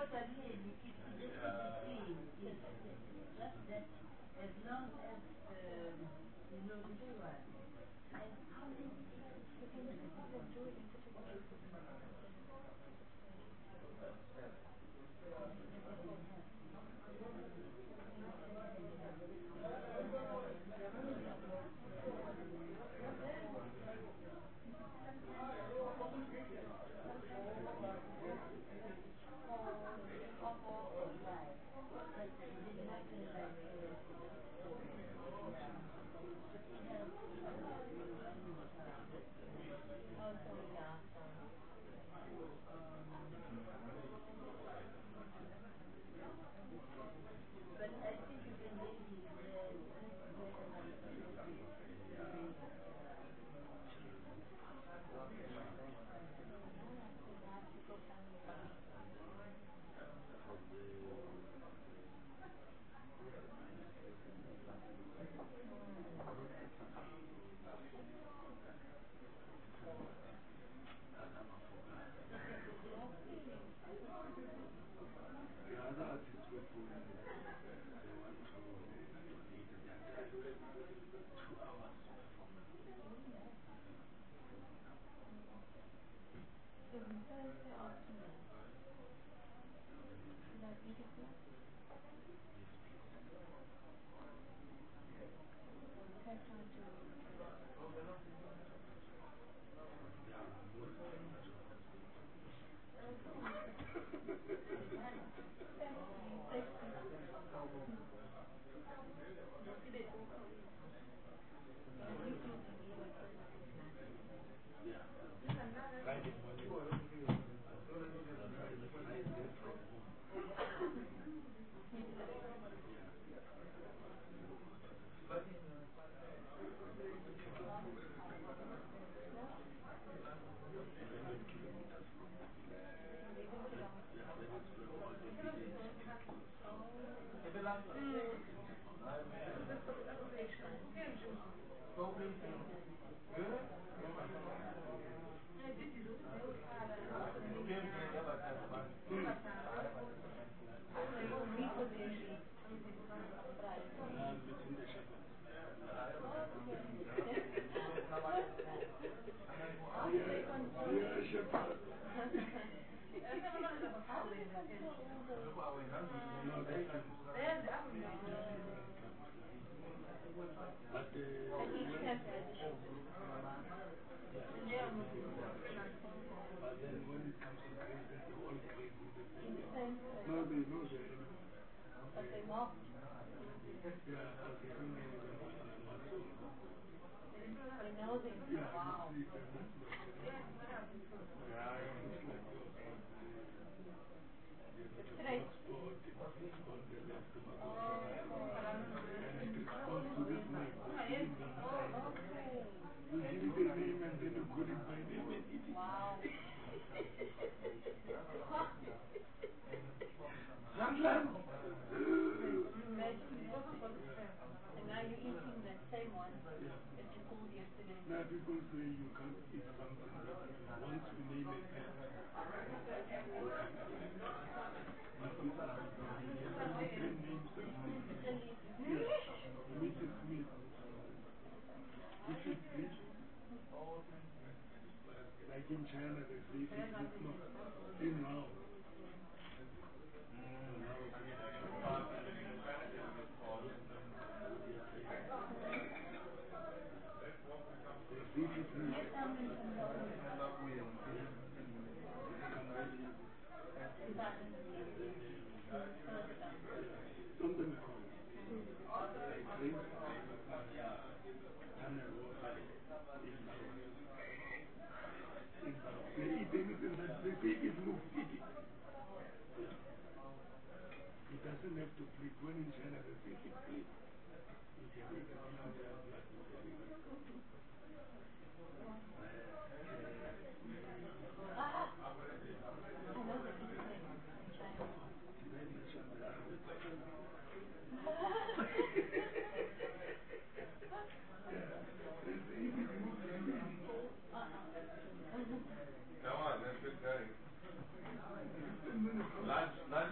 S1: Lunch, lunch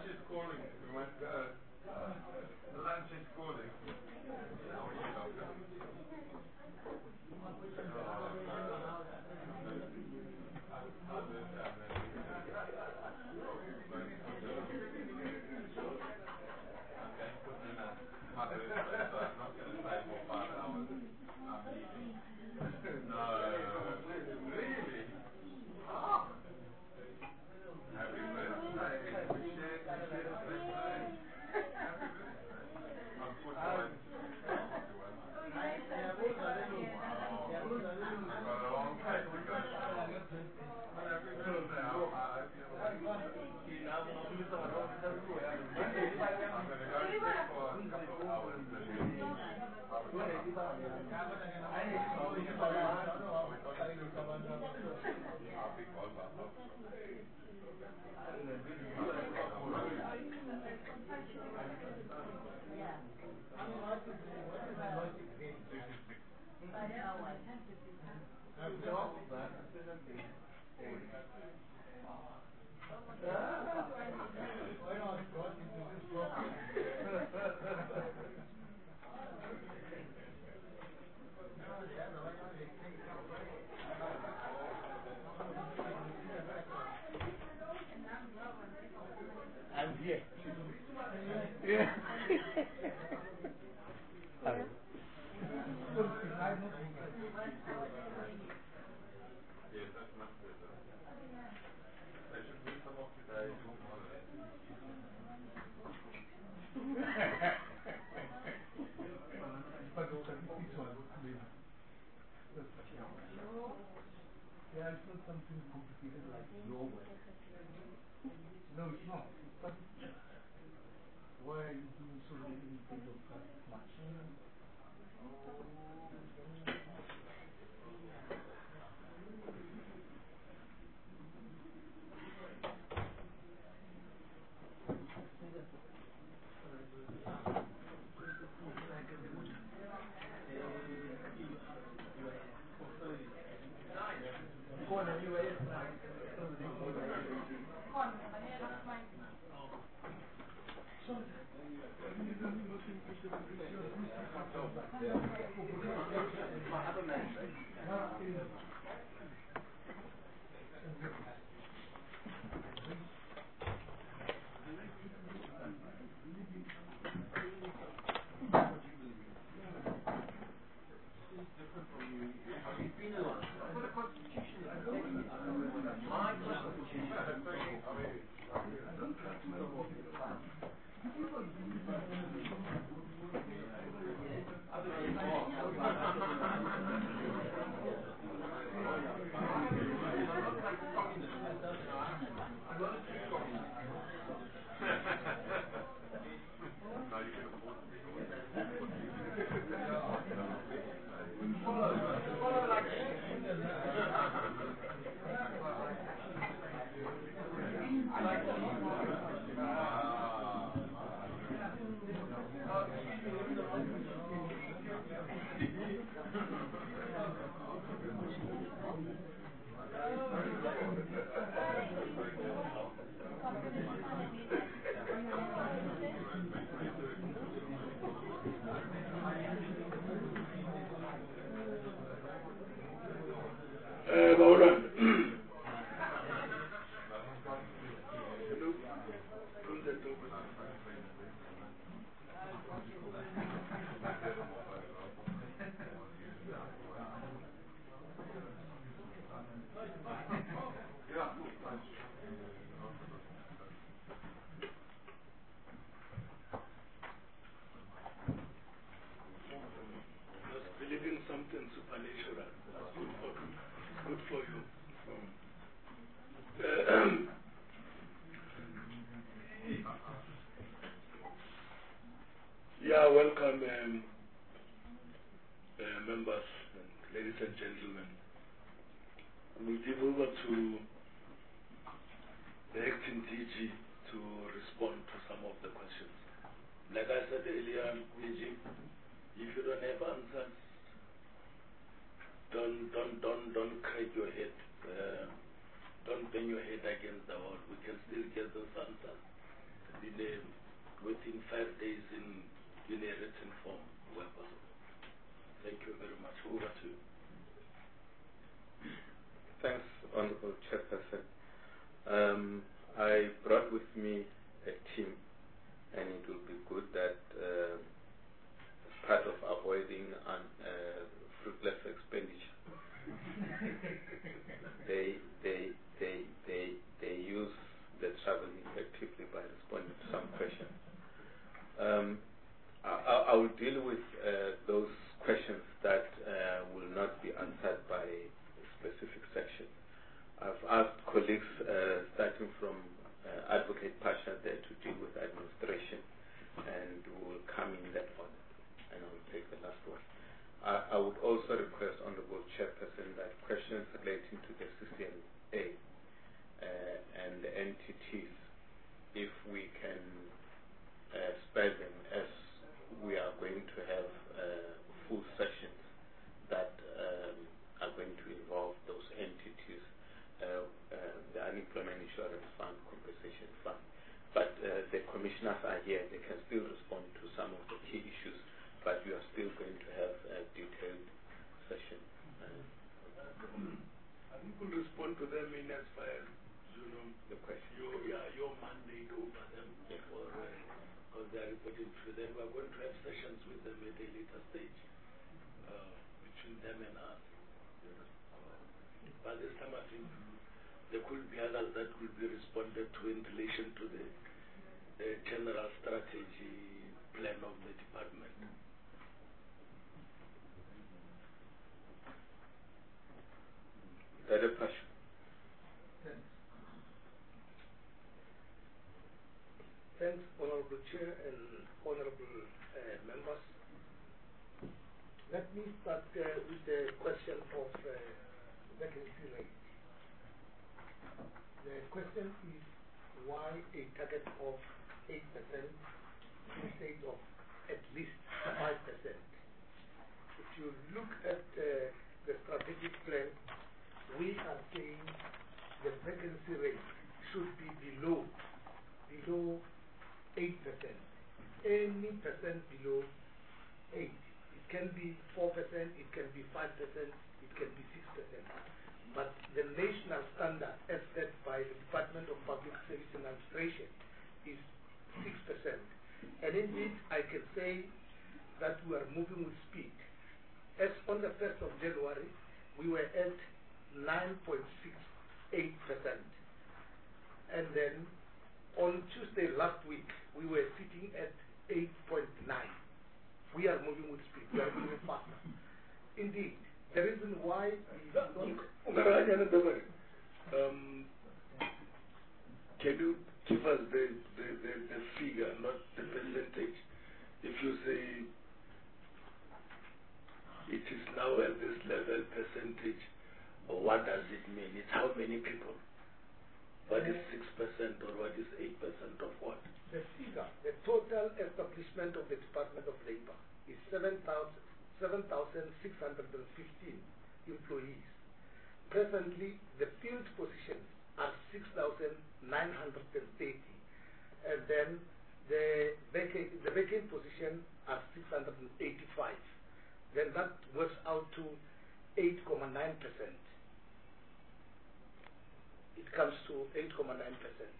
S3: I'm here. Yeah. Yeah, it's not something complicated like your way. No, it's not. But why are you doing so many things of that much?
S4: Uh, hold on. Just believe in something supernatural. That's good for you. Good for you. Uh, yeah, welcome, um, uh, members, and ladies and gentlemen. We'll give over to the acting D G to respond to some of the questions. Like I said earlier, D G, if you don't have answers, don't don't don't don't crack your head. Uh, don't bang your head against the wall. We can still get those answers in a, within five days in in a written form, where possible. Thank you very much. Over to you.
S1: Honorable Chairperson. Um, I brought with me a team, and it will be good that uh, as part of avoiding un, uh, fruitless expenditure, they, they, they, they, they use the travel effectively by responding to some questions. Um, I, I will deal with uh, those questions that uh, will not be answered by a specific section. I've asked colleagues, uh, starting from uh, Advocate Pasha there, to deal with administration, and we'll come in that order, and I will take the last one. I, I would also request, Honorable Chairperson, that questions relating to the C C M A uh, and the entities, if we can uh, spare them, as we are going to have uh, full sessions that um, are going to involve those entities, uh, uh, the Unemployment Insurance Fund, Compensation Fund. But uh, the commissioners are here, they can still respond to some of the key issues, but we are still going to have a detailed session. Uh,
S4: I think we'll respond to them in as far as, you know,
S1: the question.
S4: Your, yeah, your mandate over them,
S1: Yeah.
S4: for, because uh, they are reporting to them. We are going to have sessions with them at a later stage, uh, between them and us. You know. uh, by this time, I think there could be others that will be responded to in relation to the, the general strategy plan of the department.
S1: Dada Pasha.
S3: Thanks, Honorable Chair and Honorable uh, members. Let me start uh, with the question of uh, vacancy rate. The question is, why a target of eight percent instead of at least five percent? If you look at uh, the strategic plan, we are saying the vacancy rate should be below, below eight percent. Any percent below eight. It can be four percent, it can be five percent, it can be six percent. But the national standard as set by the Department of Public Service Administration is six percent. And indeed, I can say that we are moving with speed. As on the first of January, we were at nine point six eight percent. And then on Tuesday last week, we were sitting at eight point nine. We are moving with speed. We are moving faster. Indeed, the reason why we don't...
S4: Um, can you give us the, the, the, the figure, not the percentage? If you say it is now at this level percentage, what does it mean? It's how many people? What is six percent or what is eight percent of what?
S3: The figure, the total establishment of the Department of Labor is seven thousand six hundred fifteen employees. Presently, the field positions are six thousand nine hundred thirty, and then the vacant, the vacant position are six hundred eighty-five. Then that works out to eight point nine percent. It comes to eight point nine percent.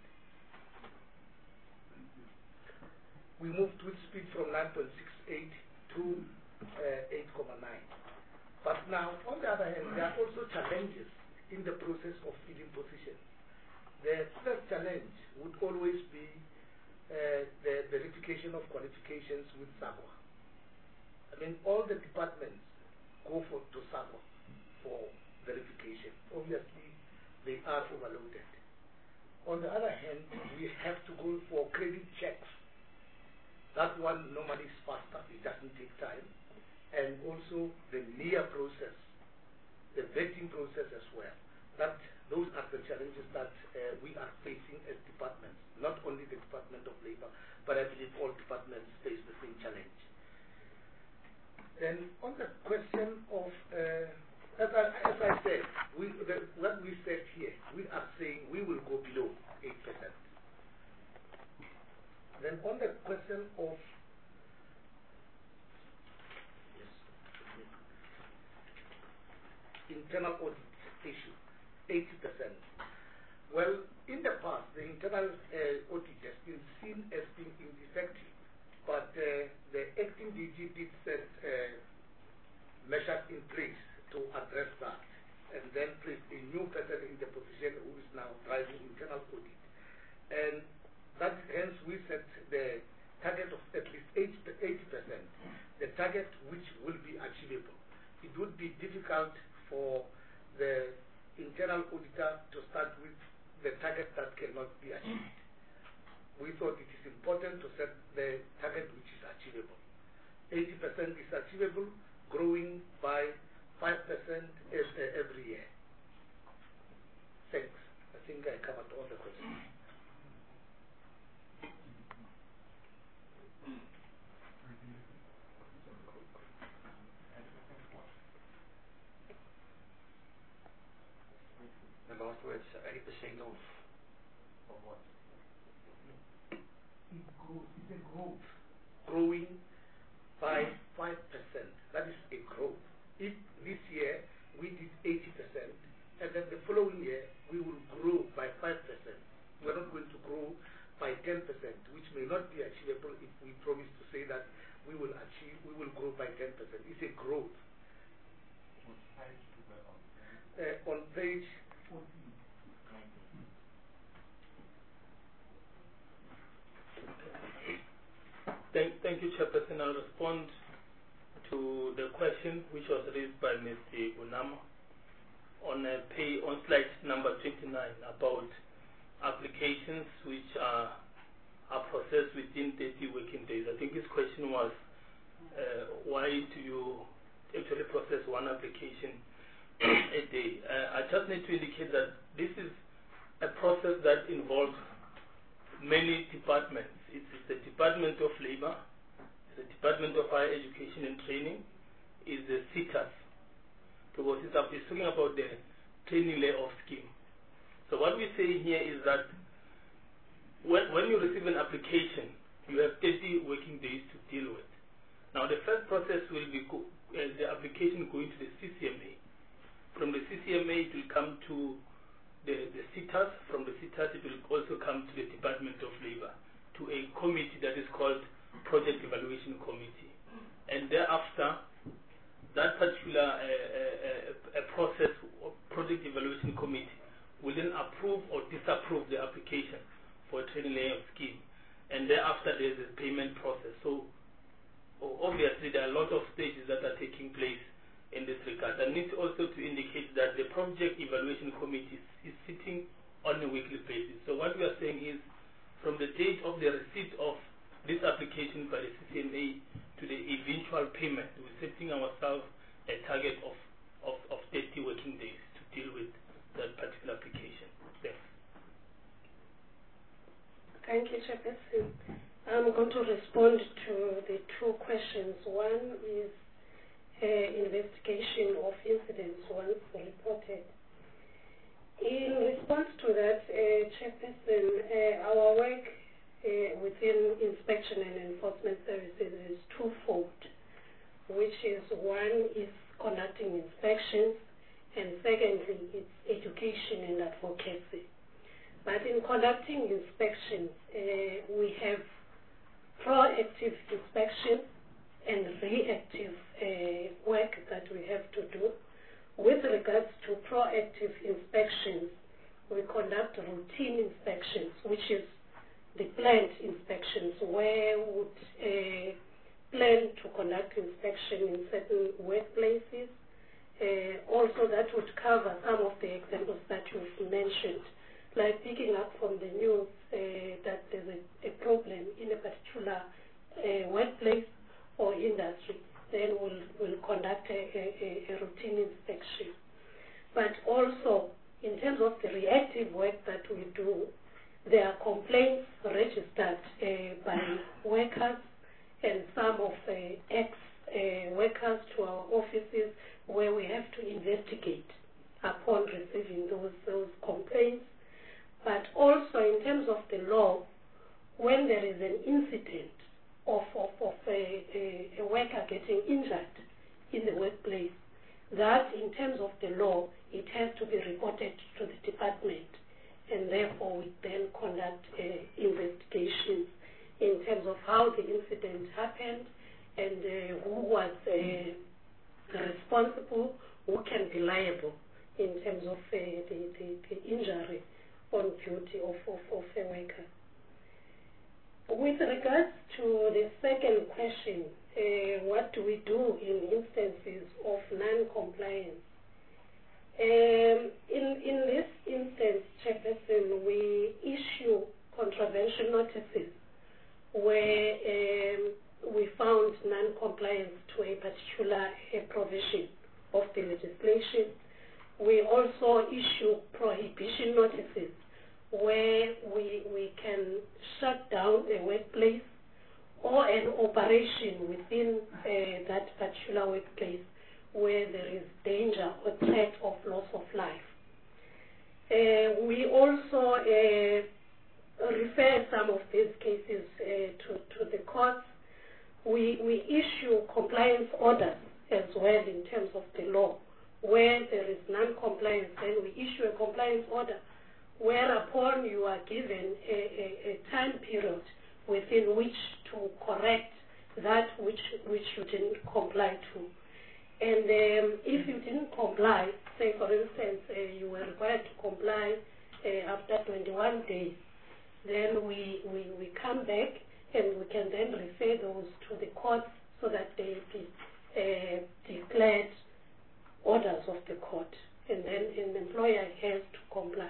S3: We moved with speed from nine point six eight to uh, eight point nine. But now, on the other hand, there are also challenges in the process of filling positions. The first challenge would always be uh, the verification of qualifications with SAGWA. I mean, all the departments go for to SAGWA for verification. Obviously, they are overloaded. On the other hand, we have to go for credit checks. That one normally is faster, it doesn't take time. And also the N I A process, the vetting process as well. That, those are the challenges that uh, we are facing as departments, not only the Department of Labor, but I believe all departments face the same challenge. Then on the question of, uh, as, I, as I said, we, the, what we said here, we are saying we will go below eight percent. Then on the question of yes, internal audit issue,
S9: eighty percent. Well, in the past, the internal uh, audit has been seen as being ineffective, but uh, the acting D G did set uh, measures in place to address that, and then placed a new person in the position who is now driving internal audit. And that hence we set the target of at least eighty percent, the target which will be achievable. It would be difficult for the internal auditor to start with the target that cannot be achieved. We thought it is important to set the target which is achievable. eighty percent is achievable, growing by five percent every year. Thanks. I think I covered all the questions.
S10: The last words, eighty percent of, of what?
S9: It grows, it's a growth, growing by five percent. That is a growth. If this year we did eighty percent, and then the following year we will grow by five percent. We're not going to grow by ten percent, which may not be achievable if we promise to say that we will achieve, we will grow by ten percent. It's a growth.
S11: What page is that on?
S9: Uh, on page fourteen.
S3: Thank, thank you, Chairperson. I'll respond to the question which was raised by Mister Unama on uh, pay on slide number twenty-nine about applications which are are processed within thirty working days. I think his question was uh, why do you actually process one application a day? Uh, I just need to indicate that this is a process that involves many departments. It's, it's the Department of Labor, the Department of Higher Education and Training, is the C T A S, because it's, it's talking about the training layoff scheme. So what we're saying here is that when, when you receive an application, you have thirty working days to deal with. Now the first process will be go, uh, the application going to the C C M A. From the C C M A it will come to the, the C T A S. From the C T A S it will also come to the Department of Labor, to a committee that is called Project Evaluation Committee. And thereafter, that particular uh, uh, uh, process of Project Evaluation Committee will then approve or disapprove the application for a training layoff scheme. And thereafter, there's a payment process. So, obviously, there are a lot of stages that are taking place in this regard. I need also to indicate that the Project Evaluation Committee is sitting on a weekly basis. So what we are saying is, from the date of the receipt of this application by the C C M A to the eventual payment, we're setting ourselves a target of, of, of thirty working days to deal with that particular application. Thanks.
S12: Thank you, Chairperson. I'm going to respond to the two questions. One is uh, investigation of incidents once reported. In response to that, uh, Chairperson, uh, our work uh, within inspection and enforcement services is twofold, which is one is conducting inspections, and secondly, it's education and advocacy. But in conducting inspections, uh, we have proactive inspection and reactive uh, work that we have to do. With regards to proactive inspections, we conduct routine inspections, which is the planned inspections, where we would uh, plan to conduct inspection in certain workplaces. Uh, also, that would cover some of the examples that you've mentioned, like picking up from the news uh, that there's a, a problem in a particular uh, workplace or industry. Then we'll, we'll conduct a, a, a routine inspection. But also, in terms of the reactive work that we do, there are complaints registered uh, by workers and some of the ex-workers uh, to our offices, where we have to investigate upon receiving those, those complaints. But also, in terms of the law, when there is an incident of, of, of a, a, a worker getting injured in the workplace, that in terms of the law, it has to be reported to the department, and therefore we then conduct uh, investigations in terms of how the incident happened and uh, who was uh, responsible, who can be liable in terms of uh, the, the, the injury on duty of, of, of a worker. With regards to the second question, uh, what do we do in instances of non-compliance? Um, in, in this instance, Chairperson, we issue contravention notices where um, we found non-compliance to a particular uh, provision of the legislation. We also issue prohibition notices where we, we can shut down a workplace or an operation within uh, that particular workplace where there is danger or threat of loss of life. Uh, we also uh, refer some of these cases uh, to, to the courts. We, we issue compliance orders as well in terms of the law. Where there is non-compliance, then we issue a compliance order whereupon you are given a, a, a time period within which to correct that which, which you didn't comply to. And um, if you didn't comply, say for instance, uh, you were required to comply uh, after twenty-one days, then we, we, we come back and we can then refer those to the courts so that they be uh, declared orders of the court, and then an employer has to comply.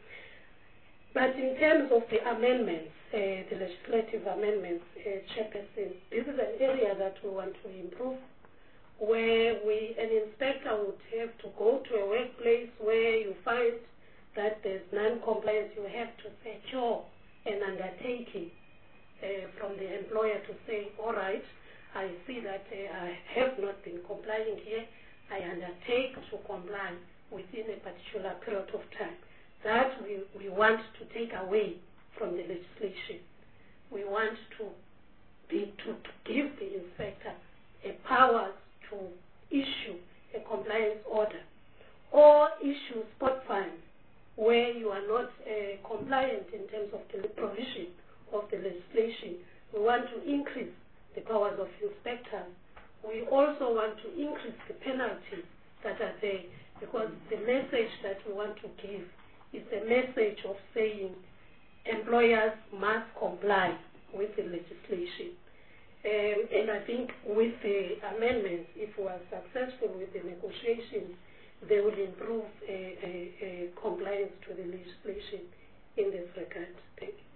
S12: But in terms of the amendments, uh, the legislative amendments, uh, Chairperson, this is an area that we want to improve, where we, an inspector would have to go to a workplace where you find that there's non-compliance. You have to secure an undertaking uh, from the employer to say, all right, I see that uh, I have not been complying here. I undertake to comply within a particular period of time. That we, we want to take away from the legislation. We want to, be, to, to give the inspector a power to issue a compliance order or issue spot fines where you are not uh, compliant in terms of the provision of the legislation. We want to increase the powers of inspectors. We also want to increase the penalties that are there, because the message that we want to give is a message of saying employers must comply with the legislation. Um, and I think with the amendments, if we are successful with the negotiations, they will improve uh, uh, uh, compliance to the legislation in this regard. Thank you.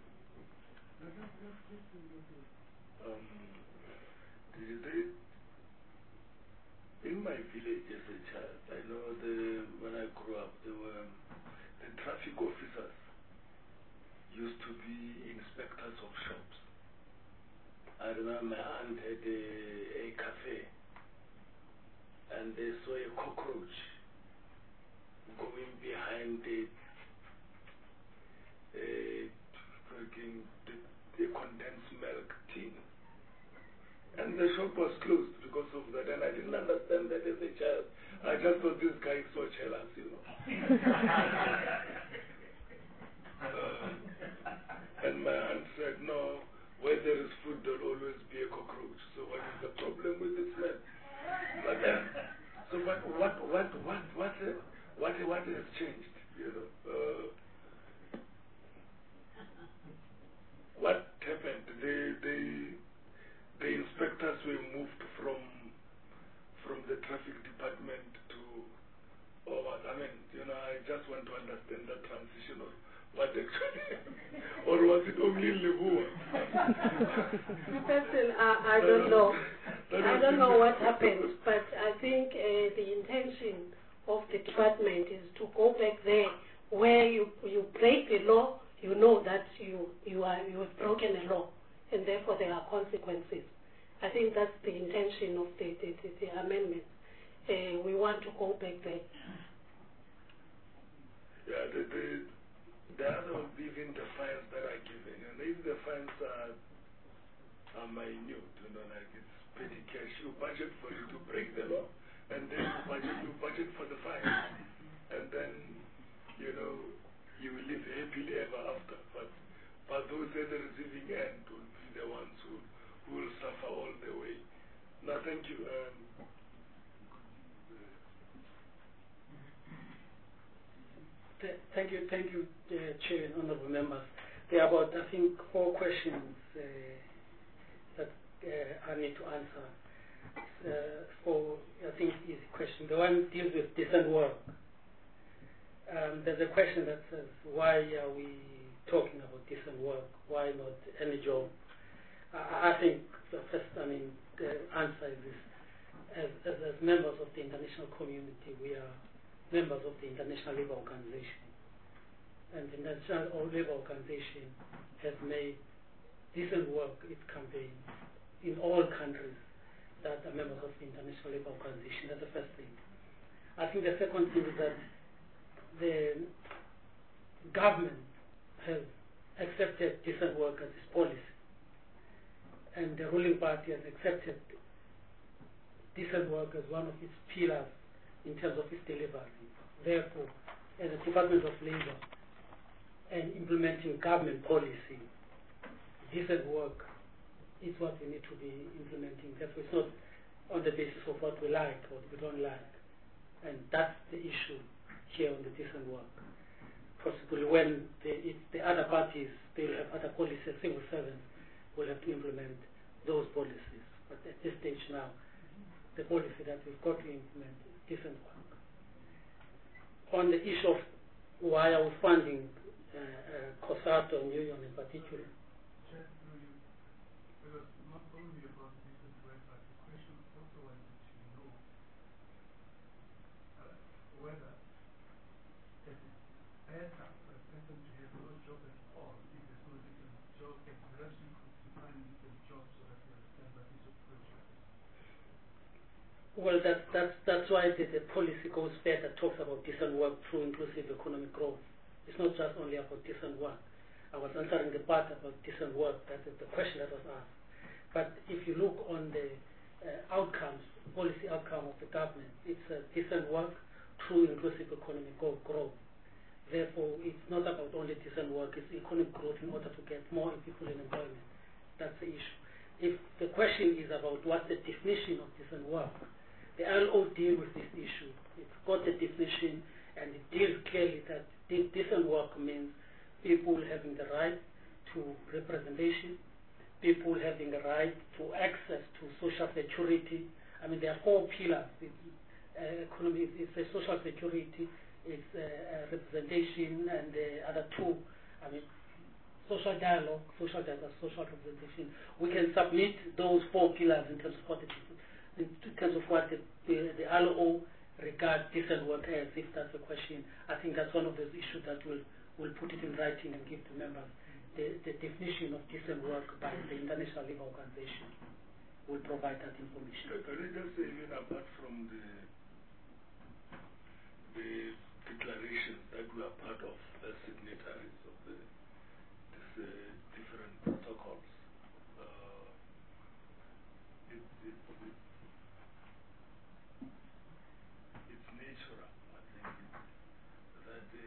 S4: Um, the, in my village as a child, I know the, when I grew up, there were the traffic officers used to be inspectors of shops. I remember my aunt had a, a cafe, and they saw a cockroach going behind the, uh, the, the condensed milk tin. And the shop was closed because of that, and I didn't understand that as a child. I just thought this guy is so jealous, you know. uh, and my aunt said, no, where there is food, there will always be a cockroach. So what is the problem with this man? But then, so what, what, what, what, what, uh, what, what has changed, you know? Uh, what happened? They, they, the inspectors were moved from from the traffic department to, or what? I mean, you know, I just want to understand that transition of what actually, or was it only Leboa?
S12: Person, I, I don't know. I don't know what happened, but I think uh, the intention of the department is to go back there where you you break the law, you know that you you are you have broken the law, and therefore there are consequences. I think that's the intention of the, the, the, the amendment. Uh, we want to go back there.
S4: Yeah, the, the, the other would be even the fines that are given. And if the fines are, are minute, you know, like it's petty cash, you budget for it to break the law, and then you budget, you budget
S3: thank you, thank you, uh, Chair and honourable members. There are about, I think, four questions uh, that uh, I need to answer. Uh, for, I think, easy question. The one deals with decent work. Um, there's a question that says, why are we talking about decent work? Why not any job? I, I think the first, I mean, the answer is this. As, as, as members of the international community, we are members of the International Labour Organization. And the International Labour Organization has made decent work its campaign in all countries that are members of the International Labour Organization. That's the first thing. I think the second thing is that the government has accepted decent work as its policy, and the ruling party has accepted decent work as one of its pillars in terms of its delivery. Therefore, as a Department of Labour and implementing government policy, decent work is what we need to be implementing. Therefore, it's not on the basis of what we like or what we don't like. And that's the issue here on the decent work. Possibly when the, if the other parties, they will have other policies, civil servants will have to implement those policies. But at this stage now, the policy that we've got to implement is decent work. On the issue of why are we funding uh, uh, COSATU and Union in particular,
S11: because not only about decent work, but the question also wanted to know uh, whether it is better for a person to have no job at all if there's no decent job, and perhaps you could define decent job so that we understand what is appropriate.
S3: well, that, that's, that's why the, the policy goes further, talks about decent work through inclusive economic growth. It's not just only about decent work. I was answering the part about decent work, that is the question that was asked. But if you look on the uh, outcomes, policy outcome of the government, it's uh, decent work through inclusive economic growth. Therefore, it's not about only decent work, it's economic growth in order to get more people in employment. That's the issue. If the question is about what's the definition of decent work, the I L O deals with this issue. It's got a definition, and it deals clearly that decent work means people having the right to representation, people having the right to access to social security. I mean, there are four pillars. It's, uh, economy, it's a social security, it's uh, uh, representation, and the other two, I mean, social dialogue, social dialogue, social representation. We can submit those four pillars in terms of what it is, in terms of what the, the, the I L O regards decent work as, if that's the question. I think that's one of those issues that will will put it in writing and give to members the, the definition of decent work by the International Labour Organization. Will provide that information.
S4: Can I just say, even apart from the the declaration that we are part of as signatories of the this, uh, different protocols, uh, it, it, it, it's natural, I think, that uh,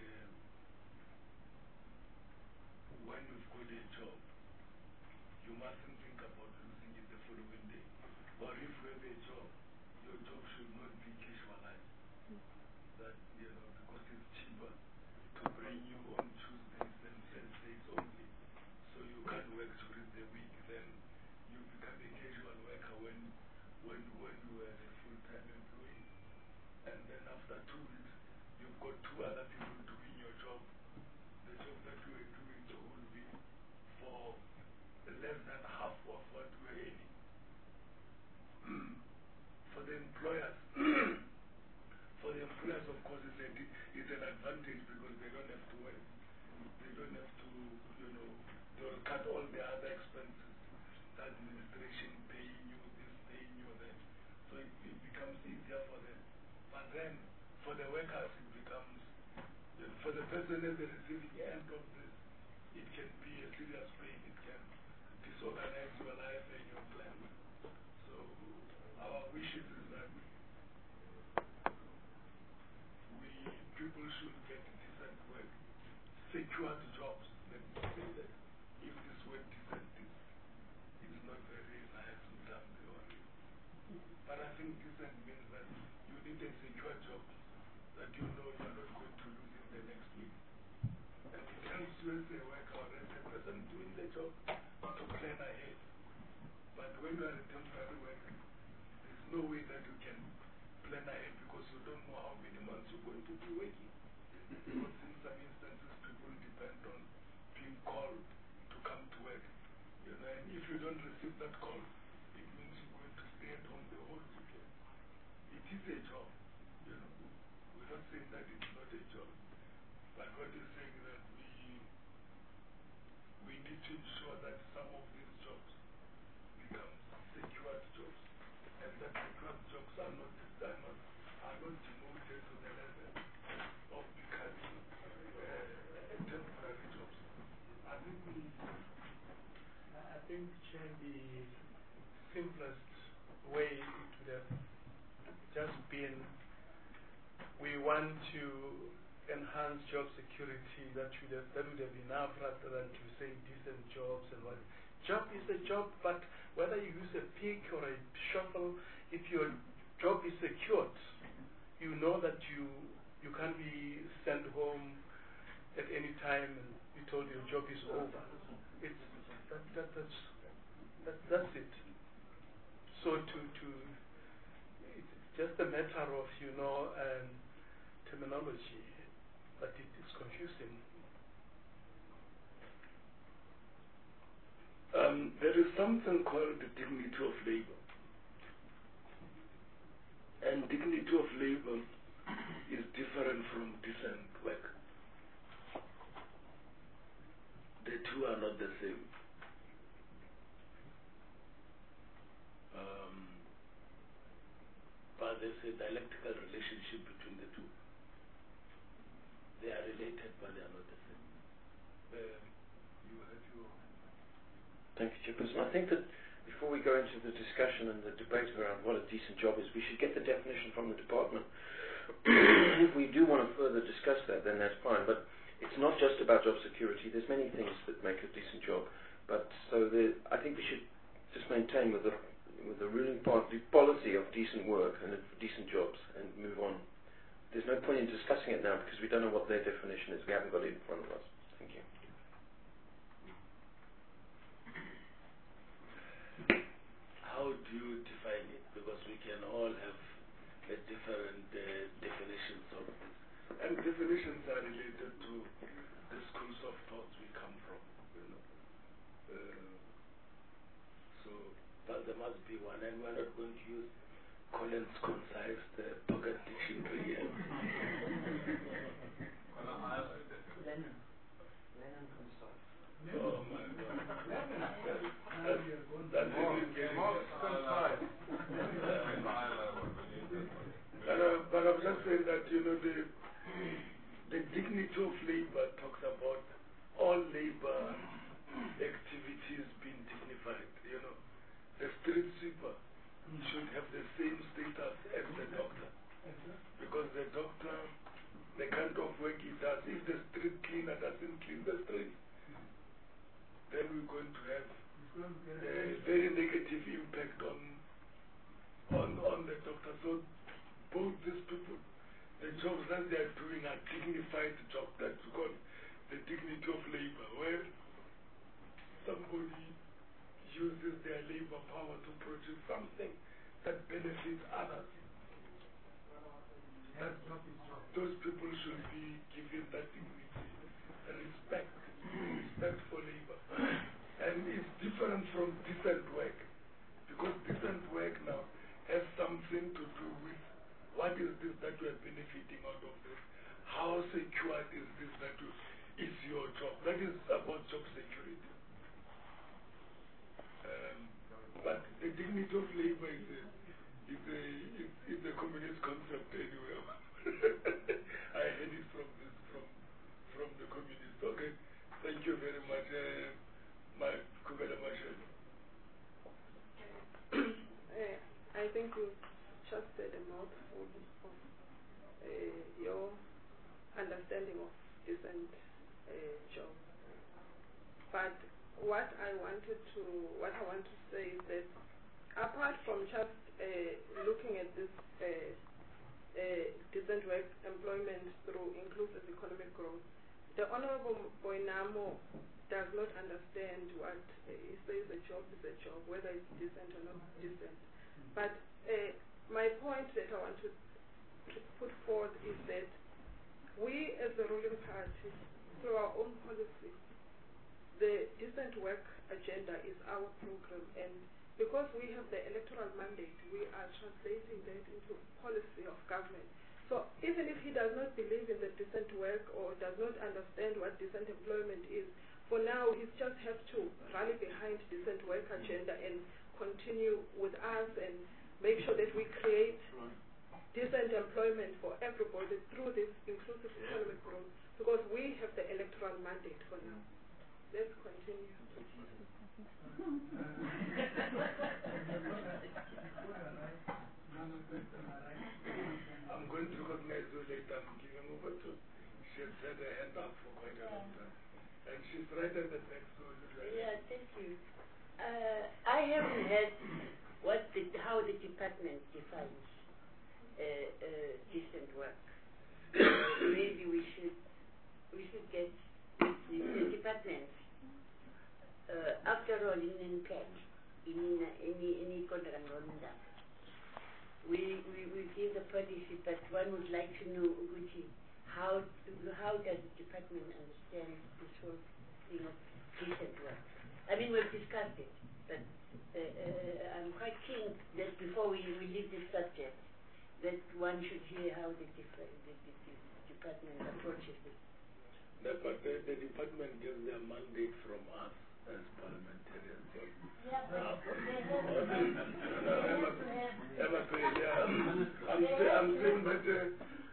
S4: when you've got a job, you mustn't think about losing it the following day. Or if you have a job, your job should not be casualized. That, you know, because it's cheaper to bring you on Tuesdays and Thursdays only, so you can't work during the week, then you become a casual worker when, when, when you are a full-time employee. And then after two weeks, you've got two other people doing your job, the job that you were doing the whole week for less than half of what you were earning. For the employers, for the employers, of course, it's, a, it's an advantage because they don't have to work. They don't have to, you know, they'll cut all the other expenses, the administration paying you this, paying you that. So it, it becomes easier for them. But then, for the workers, it becomes, for the person at the receiving end of this, it can be a serious pain. It can disorganize your life and your plan. So our wishes is that we people should get decent work, secured jobs. Let me say that if this word decent is, is not very nice in terms theory. But I think decent means that you need a secure job that you know you are not going to lose in the next week. no way that you can plan ahead because you don't know how many months you're going to be working. Because in some instances, people depend on being called to come to work. You know, and if you don't receive that call, it means you're going to stay at home the whole weekend. It is a job. You know, we're not saying that it's not a job, but what we're saying is that we we need to ensure that some of these jobs become secured jobs, and that secured jobs are not are not are not demoted to the level of becoming uh, temporary jobs. I think we,
S3: I think, Chair, the simplest way it would have just been, we want to enhance job security. That would have that would have been enough rather than to say decent jobs and what. Job is a job, but whether you use a pick or a shovel, if your job is secured, you know that you you can't be sent home at any time and you told your job is over. It's that, that that's that, that's it. So to to it's just a matter of you know um, terminology, but it is confusing.
S4: Um, there is something called the dignity of labor. And dignity of labor is different from decent work. The two are not the same. Um, but there's a dialectical relationship between the two. They are related, but they are not the same. Um, you have your
S6: Thank you, Chairperson. I think that before we go into the discussion and the debate around what a decent job is, we should get the definition from the department. If we do want to further discuss that, then that's fine. But it's not just about job security. There's many things that make a decent job. But so the, I think we should just maintain with the with the ruling party policy of decent work and decent jobs and move on. There's no point in discussing it now because we don't know what their definition is. We haven't got it in front of us. Thank you.
S4: How do you define it? Because we can all have a different uh, definitions of this. And definitions are related to the schools of thought we come from, you know. Uh, so, but there must be one, and we're not going to use Collins' concise uh, pocket dictionary here.
S10: Lennon. Lennon concise.
S4: Oh my God. That's, that's even getting
S1: Most concise.
S4: But, uh, but I'm just saying that, you know, the, the dignity of labor talks about all labor activities being dignified, you know. The street sweeper should have the same status as the doctor. Because the doctor, the kind of work he does, if the street cleaner doesn't clean the street, then we're going to have a very negative impact on on on the doctor. So both these people, the jobs that they are doing are dignified jobs. That's called the dignity of labor, where somebody uses their labor power to produce something that benefits others. That those people should be given that dignity and respect, respect for labor. And it's different from decent work, because decent work now has something to do with what is this that you are benefiting out of this? How secure is this that you, is your job? That is about job security. Um, but the dignity of labor is a, is a, is, is a communist concept anyway. I heard it from this, from, from the communists. Okay, thank you very much. Uh, My Kubela Marshall.
S7: Uh, I think you just said a mouthful of uh, your understanding of decent uh, job. But what I wanted to, what I want to say is that apart from just uh, looking at this uh, uh, decent work employment through inclusive economic growth, the Honorable Boinamo does not understand what uh, he says a job is a job, whether it's decent or not decent. But uh, my point that I want to, to put forth is that we as the ruling party, through our own policy, the decent work agenda is our program, and because we have the electoral mandate, we are translating that into policy of government. So even if he does not believe in the decent work or does not understand what decent employment is, for now he just has to rally behind decent work agenda and continue with us and make sure that we create decent employment for everybody through this inclusive economic growth, because we have the electoral mandate for now. Let's continue.
S4: I'm going to recognize you later. I'm giving over to. She has had her hand up for quite a long time. And she's right at the back, so
S8: yeah, thank you. Uh, I haven't heard what the, how the department defines uh, uh, decent work. Uh, maybe we should we should get the, the department. Uh, after all, in N P A C, in any any contract, we, we we give the policy, but one would like to know, Uguchi, how how does the department understand this whole thing of decent work? I mean, we've discussed it, but uh, uh, I'm quite keen that before we, we leave this subject, that one should hear how the, dif the, the, the department approaches it.
S4: No, but the, the department gets their mandate from us as parliamentarians. So,
S8: yeah, but
S4: uh,
S8: they
S4: no, no, I'm, I'm, I'm, I'm saying that uh,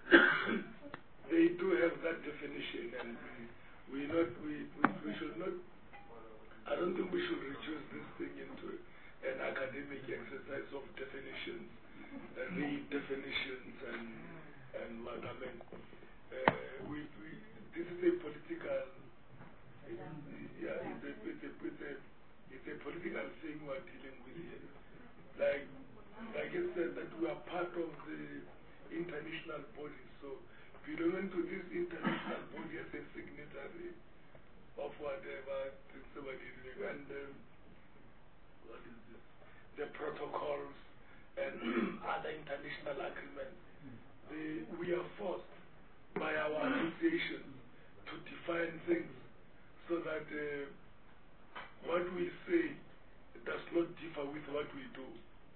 S4: they do have that definition, and we, we not we, we we should not. I don't think we should reduce this thing into an academic exercise of definitions, uh, read definitions, and and what I mean. Uh, we, we this is a political. It, yeah, it's a, it's, a, it's, a, it's a political thing we're dealing with here. Like, like I said, that we are part of the international body, so belonging to this international body as a signatory of whatever somebody is doing, and um, what is this? The protocols and other international agreements. The, we are forced by our association to define things so that uh, what we say does not differ with what we do.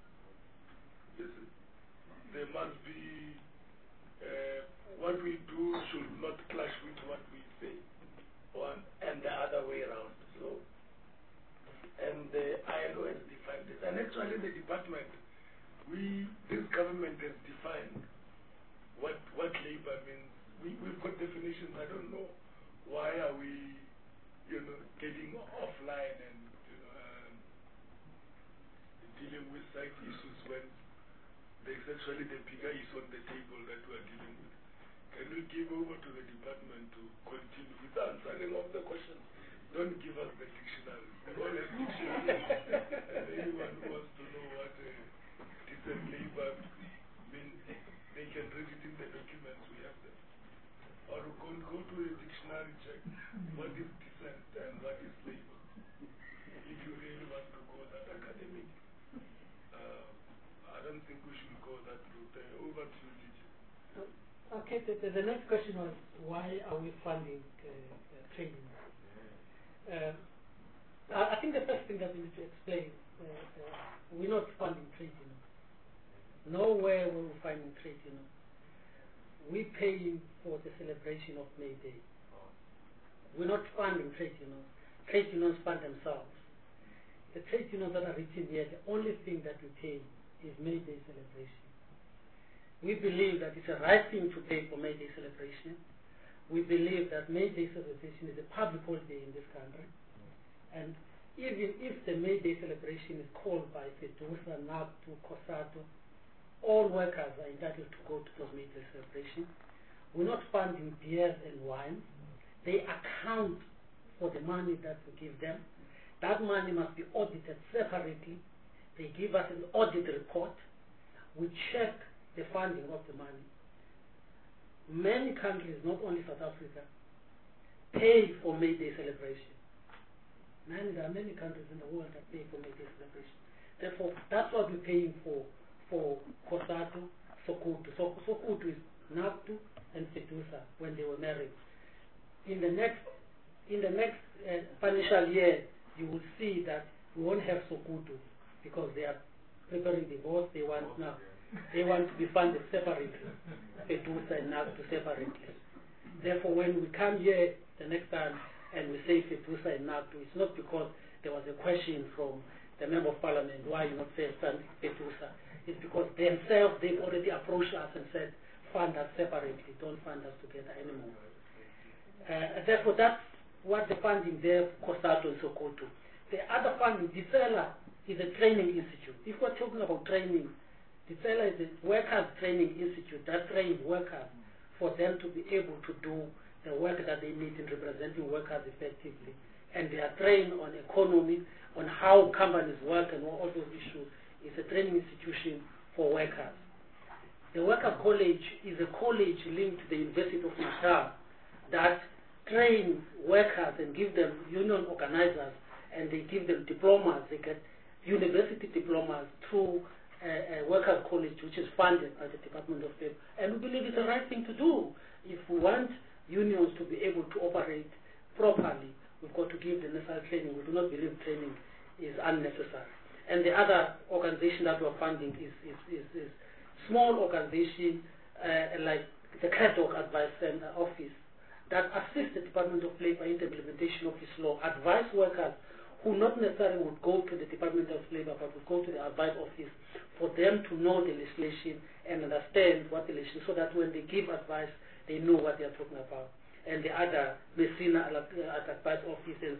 S4: Yes, there must be, uh, what we do should not clash with what we say, or, and the other way around. So, and the I L O has defined this. And actually the department, we, this government has defined what, what labor means. We, we've got definitions. I don't know why are we you know, getting offline and you know, um, dealing with side issues when there's actually the bigger issue on the table that we're dealing with. Can we give over to the department to continue with the answering of the questions? Don't give us the dictionary. We all have dictionaries. And anyone who wants to know what uh, decent labor means, they can read it in the documents we have them. Or go, go to a dictionary, check what is decent and what is labor. If you really want to go that academic, uh, I don't think we should go that route. Uh, over to you, D J.
S11: Okay, the, the, the next question was, why are we funding uh, uh, training? Uh, I, I think the first thing that we need to explain, uh, uh, we're not funding trade unions. Nowhere will we find trade unions. We're paying for the celebration of May Day. We're not funding trade unions. Trade unions fund themselves. The trade unions that are written here, the only thing that we pay is May Day celebration. We believe that it's a right thing to pay for May Day celebration. We believe that May Day celebration is a public holiday in this country. And even if the May Day celebration is called by FEDUSA, NAPTU, COSATU, all workers are entitled to go to those May Day celebrations. We're not funding beers and wine. They account for the money that we give them. That money must be audited separately. They give us an audit report. We check the funding of the money. Many countries, not only South Africa, pay for May Day celebration. Many, there are many countries in the world that pay for May Day celebration. Therefore, that's what we're paying for for COSATU, Sokutu. So Sokutu is NAFTU and FEDUSA when they were married. In the next, in the next uh, financial year, you will see that we won't have Sokutu because they are preparing divorce. They want now, they want to be funded separately, FEDUSA and NAFTU separately. Therefore, when we come here the next time and we say FEDUSA and NAFTU, it's not because there was a question from the Member of Parliament, why you not say FEDUSA? It's because themselves, they've already approached us and said, fund us separately, don't fund us together anymore. Uh, therefore, that's what the funding there for COSATU and Sokoto. The other funding, DISELA is a training institute. If we're talking about training, DISELA is a workers training institute that trains workers for them to be able to do the work that they need in representing workers effectively. And they are trained on economy, on how companies work and all those issues. It's a training institution for workers. The Workers' College is a college linked to the University of Natal that train workers and give them union organizers, and they give them diplomas. They get university diplomas through a, a Workers' College, which is funded by the Department of Labor. And we believe it's the right thing to do. If we want unions to be able to operate properly, we've got to give the necessary training. We do not believe training is unnecessary. And the other organization that we're funding is, is, is, is small organization uh, like the CADOC Advice Center Office that assists the Department of Labor in the implementation of this law, advise workers who not necessarily would go to the Department of Labor but would go to the advice office for them to know the legislation and understand what the legislation, so that when they give advice, they know what they are talking about. And the other, Messina Advice Office and,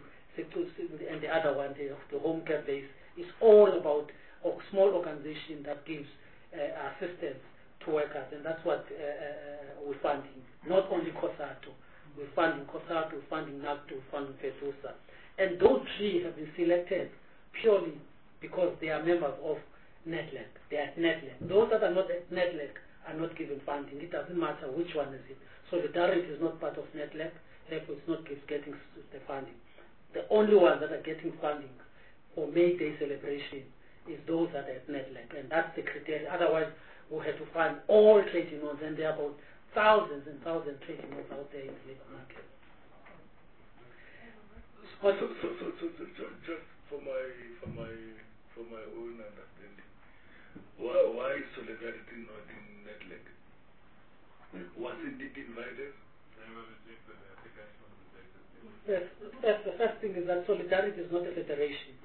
S11: and the other one, the, the home care base, is all about a small organization that gives uh, assistance to workers, and that's what uh, uh, we're funding. Not only COSATU, we're funding COSATU, we're funding NAFTU, we're funding FEDUSA. And those three have been selected purely because they are members of NETLEC. They are NETLEC. Those that are not at NETLEC are not given funding. It doesn't matter which one is it. Solidarity is not part of NETLEC, therefore it's not getting the funding. The only ones that are getting funding for May Day celebration is those that are at NETLEC, and that's the criteria. Otherwise, we have to find all trade unions, and there are about thousands and thousands of trade unions out there in the labor market.
S4: So, so, so, so, so, so just, just for my for my for my own understanding, why why is Solidarity not in NETLEC? Was it invited?
S11: Yes, yes, the first thing is that Solidarity is not a federation.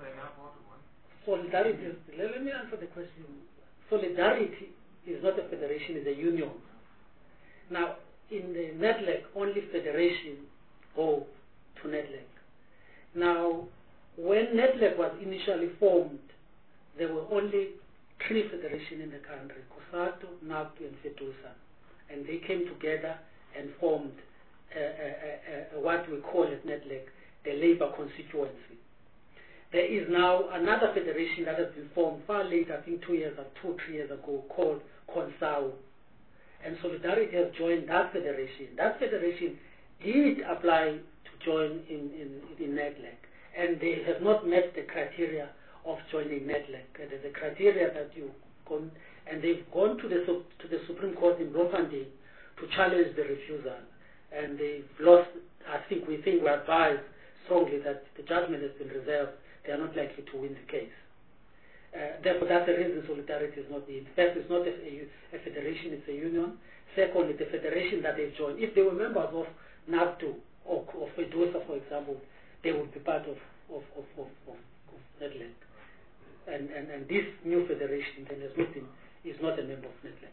S11: Solidarity is, let, let me answer the question. Solidarity is not a federation, it's a union. Now, in the NETLEC, only federation go to NETLEC. Now, when NETLEC was initially formed, there were only three federations in the country, COSATU, NAFTU, and FEDUSA. And they came together and formed uh, uh, uh, uh, what we call at NETLEC the labor constituency. There is now another federation that has been formed far later, I think two years or two, three years ago, called CONSAU. And Solidarity has joined that federation. That federation did apply to join in, in, in NETLEC, and they have not met the criteria of joining NETLEC. Uh, the criteria that you gone, and they've gone to the to the Supreme Court in Bloemfontein to challenge the refusal, and they've lost. I think we think we advise strongly that the judgment has been reserved. They are not likely to win the case. Uh, therefore, that's the reason Solidarity is not in. First, it's not a, a, a federation, it's a union. Secondly, the federation that they've joined, if they were members of NAFTU or of FEDUSA, for example, they would be part of, of, of, of, of, of NETLEC. And, and, and this new federation then has not been, is not a member of NETLEC.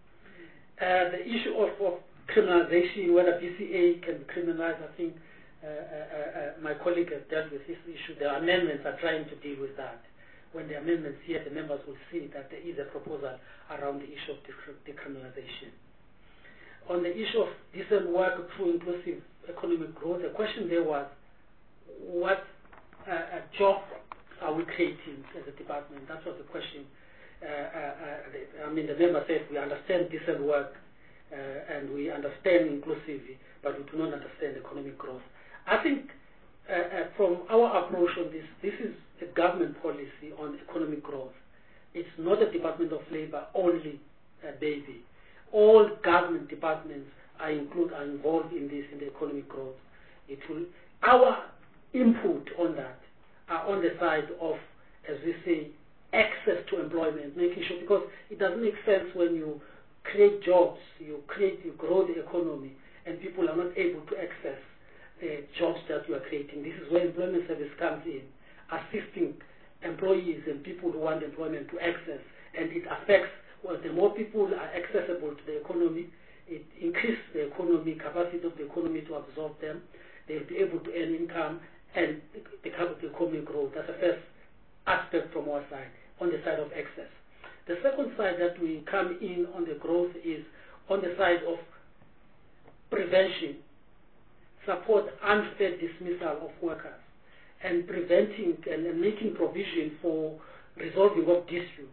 S11: Uh, the issue of, of criminalization, whether B C A can be criminalized, I think uh, uh, uh, my colleague has dealt with this issue. The amendments are trying to deal with that. When the amendments here, the members will see that there is a proposal around the issue of decriminalization. On the issue of decent work through inclusive economic growth, the question there was, what uh, job are we creating as a department? That was the question. Uh, uh, uh, I mean, the member said we understand decent work uh, and we understand inclusivity, but we do not understand economic growth. I think uh, uh, from our approach on this, this is a government policy on economic growth it's not a Department of Labor only uh, baby. All government departments are include are involved in this in the economic growth. It will our input on that are on the side of, as we say, access to employment, making sure, because it doesn't make sense when you create jobs, you create, you grow the economy, and people are not able to access the jobs that you are creating. This is where employment service comes in, assisting employees and people who want employment to access, and it affects, well, the more people are accessible to the economy, it increases the economy, capacity of the economy to absorb them. They'll be able to earn income, and the economy growth. That's the first aspect from our side, on the side of access. The second side that we come in on the growth is on the side of prevention, support unfair dismissal of workers, and preventing and, and making provision for resolving of dispute.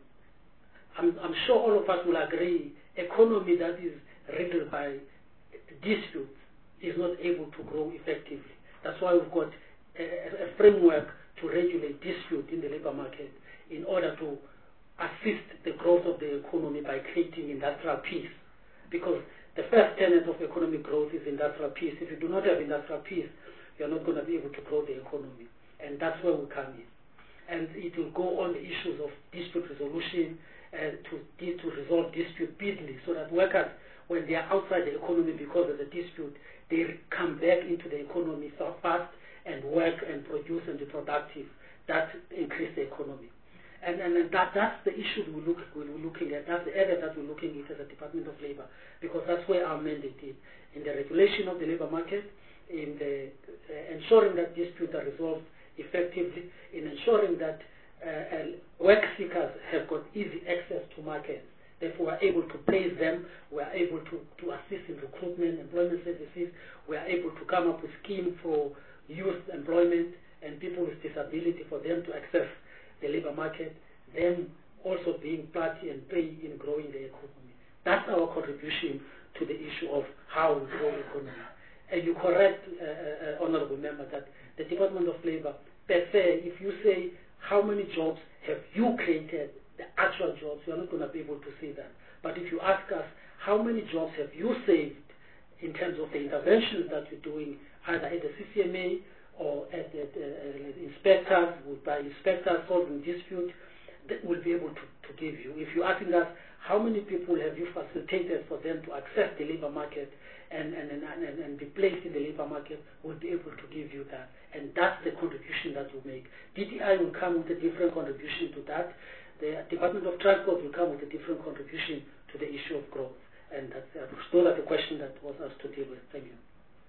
S11: I'm, I'm sure all of us will agree, economy that is riddled by disputes is not able to grow effectively. That's why we've got a, a framework to regulate dispute in the labor market in order to assist the growth of the economy by creating industrial peace. Because the first tenet of economic growth is industrial peace. If you do not have industrial peace, you're not going to be able to grow the economy. And that's where we come in. And it will go on the issues of dispute resolution and to, to resolve dispute speedily, so that workers, when they are outside the economy because of the dispute, they come back into the economy fast and work and produce and be productive. That increase the economy. And, and, and that, that's the issue we look, we're looking at. That's the area that we're looking at as a Department of Labor, because that's where our mandate is, in the regulation of the labor market, in the uh, ensuring that disputes are resolved effectively, in ensuring that uh, uh, work seekers have got easy access to markets. Therefore, we're able to place them, we're able to, to assist in recruitment, employment services, we're able to come up with schemes for youth employment and people with disability for them to access the labor market, them also being party and play in growing the economy. That's our contribution to the issue of how we grow the economy. And you correct, uh, uh, Honorable Member, that the Department of Labor, per se, if you say how many jobs have you created, the actual jobs, we are not going to be able to say that. But if you ask us, how many jobs have you saved in terms of the interventions that you're doing, either at the C C M A or at the uh, inspectors, by inspectors solving dispute, that we'll be able to, to give you. If you're asking us, how many people have you facilitated for them to access the labor market and, and, and, and, and be placed in the labor market, we'll be able to give you that. And that's the contribution that we make. D T I will come with a different contribution to that. The Department of Transport will come with a different contribution to the issue of growth. And that's, uh, those are the questions that was asked to deal with. Thank you.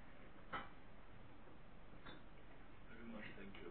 S4: Very much, thank you.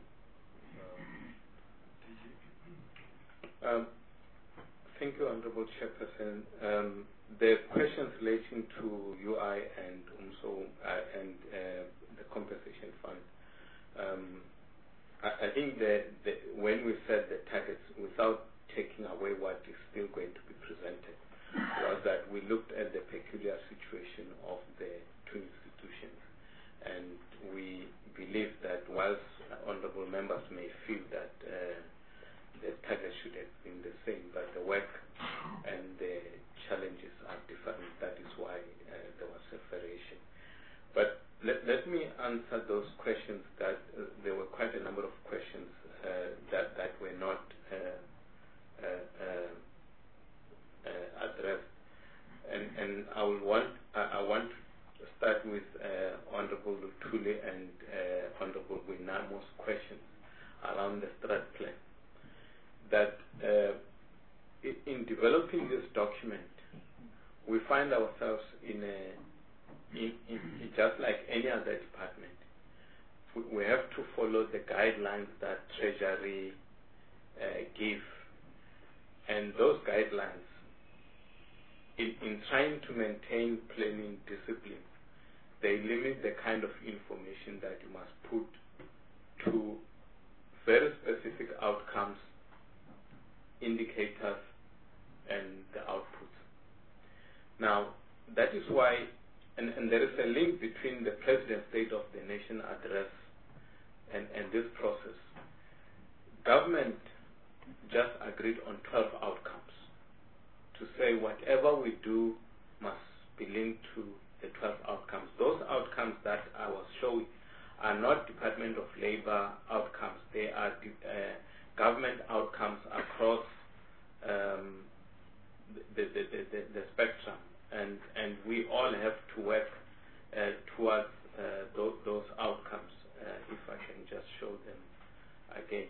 S4: Um,
S1: Um, thank you, Honorable Chairperson. Um, the questions relating to U I and also uh, and uh, the compensation fund. Um, I, I think that the, when we set the targets, without taking away what is still going to be presented, was that we looked at the peculiar situation of the two institutions, and we believe that whilst honourable members may feel that uh, the target should have been the same, but the work and the challenges are different. That is why uh, there was separation. But let, let me answer those questions. That uh, there were quite a number of questions uh, that that were not uh, uh, uh, uh, addressed, and and I will want I, I want to start with uh, Honourable Luthuli and uh, Honourable Gwinamo's questions around the strat plan. That uh, in, in developing this document, we find ourselves in a in, in, in just like any other department. We, we have to follow the guidelines that Treasury uh, give, and those guidelines, in, in trying to maintain planning discipline, they limit the kind of information that you must put to very specific outcomes, indicators, and the outputs. Now, that is why, and, and there is a link between the President's State of the Nation address and, and this process. Government just agreed on twelve outcomes, to say whatever we do must be linked to the twelve outcomes. Those outcomes that I was showing are not Department of Labor outcomes. They are uh, government outcomes across um, the, the, the, the, the spectrum, and, and we all have to work uh, towards uh, those, those outcomes. Uh, if I can just show them again.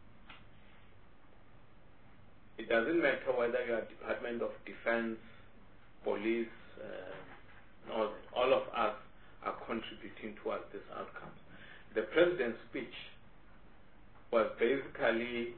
S1: It doesn't matter whether you are Department of Defense, police, uh, all that. All of us are contributing towards this outcome. The President's speech was basically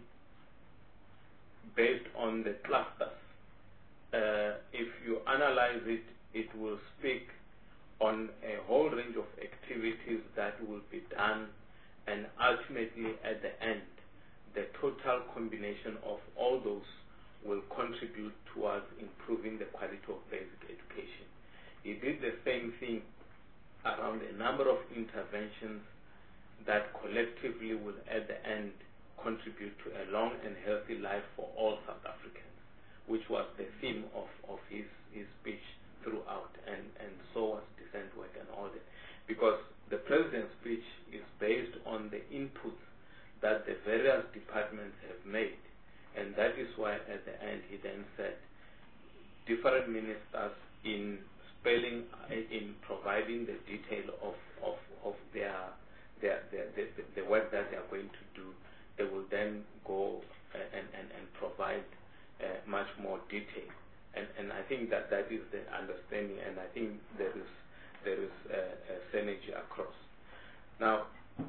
S1: based on the clusters. Uh, if you analyze it, it will speak on a whole range of activities that will be done, and ultimately at the end, the total combination of all those will contribute towards improving the quality of basic education. He did the same thing around a number of interventions that collectively will at the end contribute to a long and healthy life for all South Africans, which was the theme of, of his, his speech throughout, and, and so was decent work and all that. Because the President's speech is based on the inputs that the various departments have made, and that is why at the end he then said different ministers in spelling, in providing the detail of, of, of their, their, their, their the work that they are going to do, they will then go and, and, and provide uh, much more detail. And, and I think that that is the understanding, and I think there is there is a, a synergy across. Now,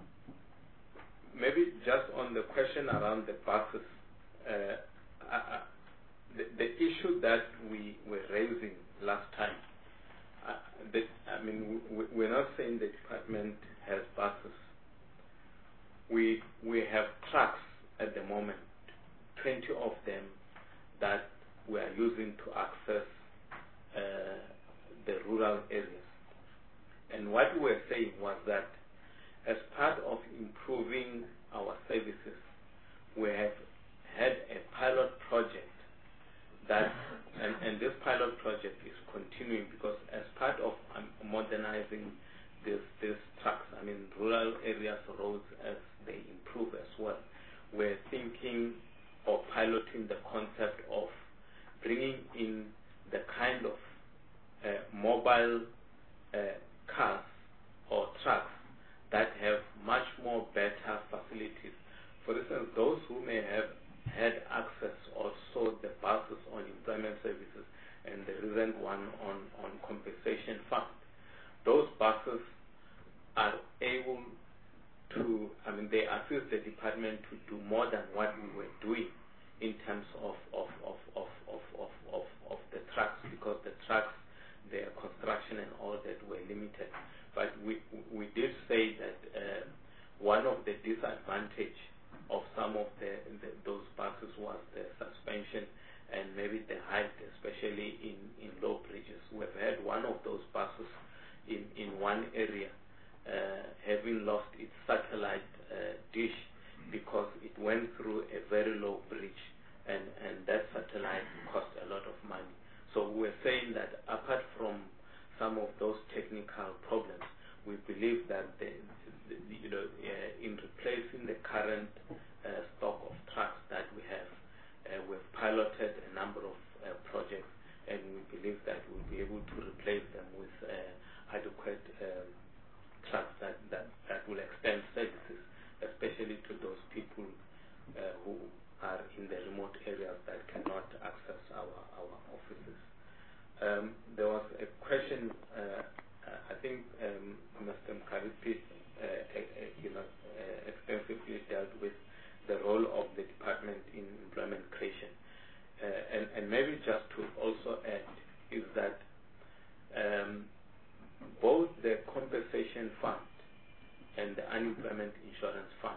S1: maybe just on the question around the buses, uh, I, I, the, the issue that we were raising last time, uh, the, I mean, we, we're not saying the department has buses. We we have trucks at the moment, twenty of them that we are using to access uh, the rural areas. And what we were saying was that as part of improving our services, we have had a pilot project that, and, and this pilot project is continuing, because as part of um, modernizing this, these trucks, I mean rural areas roads as they improve as well, we're thinking of piloting the concept of bringing in the kind of uh, mobile uh, cars or trucks that have much more better facilities. For instance, those who may have had access or saw the buses on employment services and the recent one on, on compensation fund, those buses are able to, I mean, they assist the department to do more than what we were doing in terms of, of, of, of, of, of, of, of the trucks, because the trucks, their construction and all that were limited. But we, we did say that uh, one of the disadvantages of some of the, the, those buses was the suspension and maybe the height, especially in, in low bridges. We've had one of those buses in, in one area uh, having lost its satellite uh, dish because it went through a very low bridge, and, and that satellite cost a lot of money. So we're saying that apart from some of those technical problems, we believe that the, the, you know, uh, in replacing the current uh, stock of trucks that we have, uh, we've piloted a number of uh, projects, and we believe that we'll be able to replace them with uh, adequate um, trucks that, that, that will extend services, especially to those people uh, who are in the remote areas that cannot access our, our offices. Um, there was a question, uh, I think um, Mister Mkaripi uh, uh, you know, uh, extensively dealt with the role of the department in employment creation. Uh, and, and maybe just to also add is that um, both the compensation fund and the unemployment insurance fund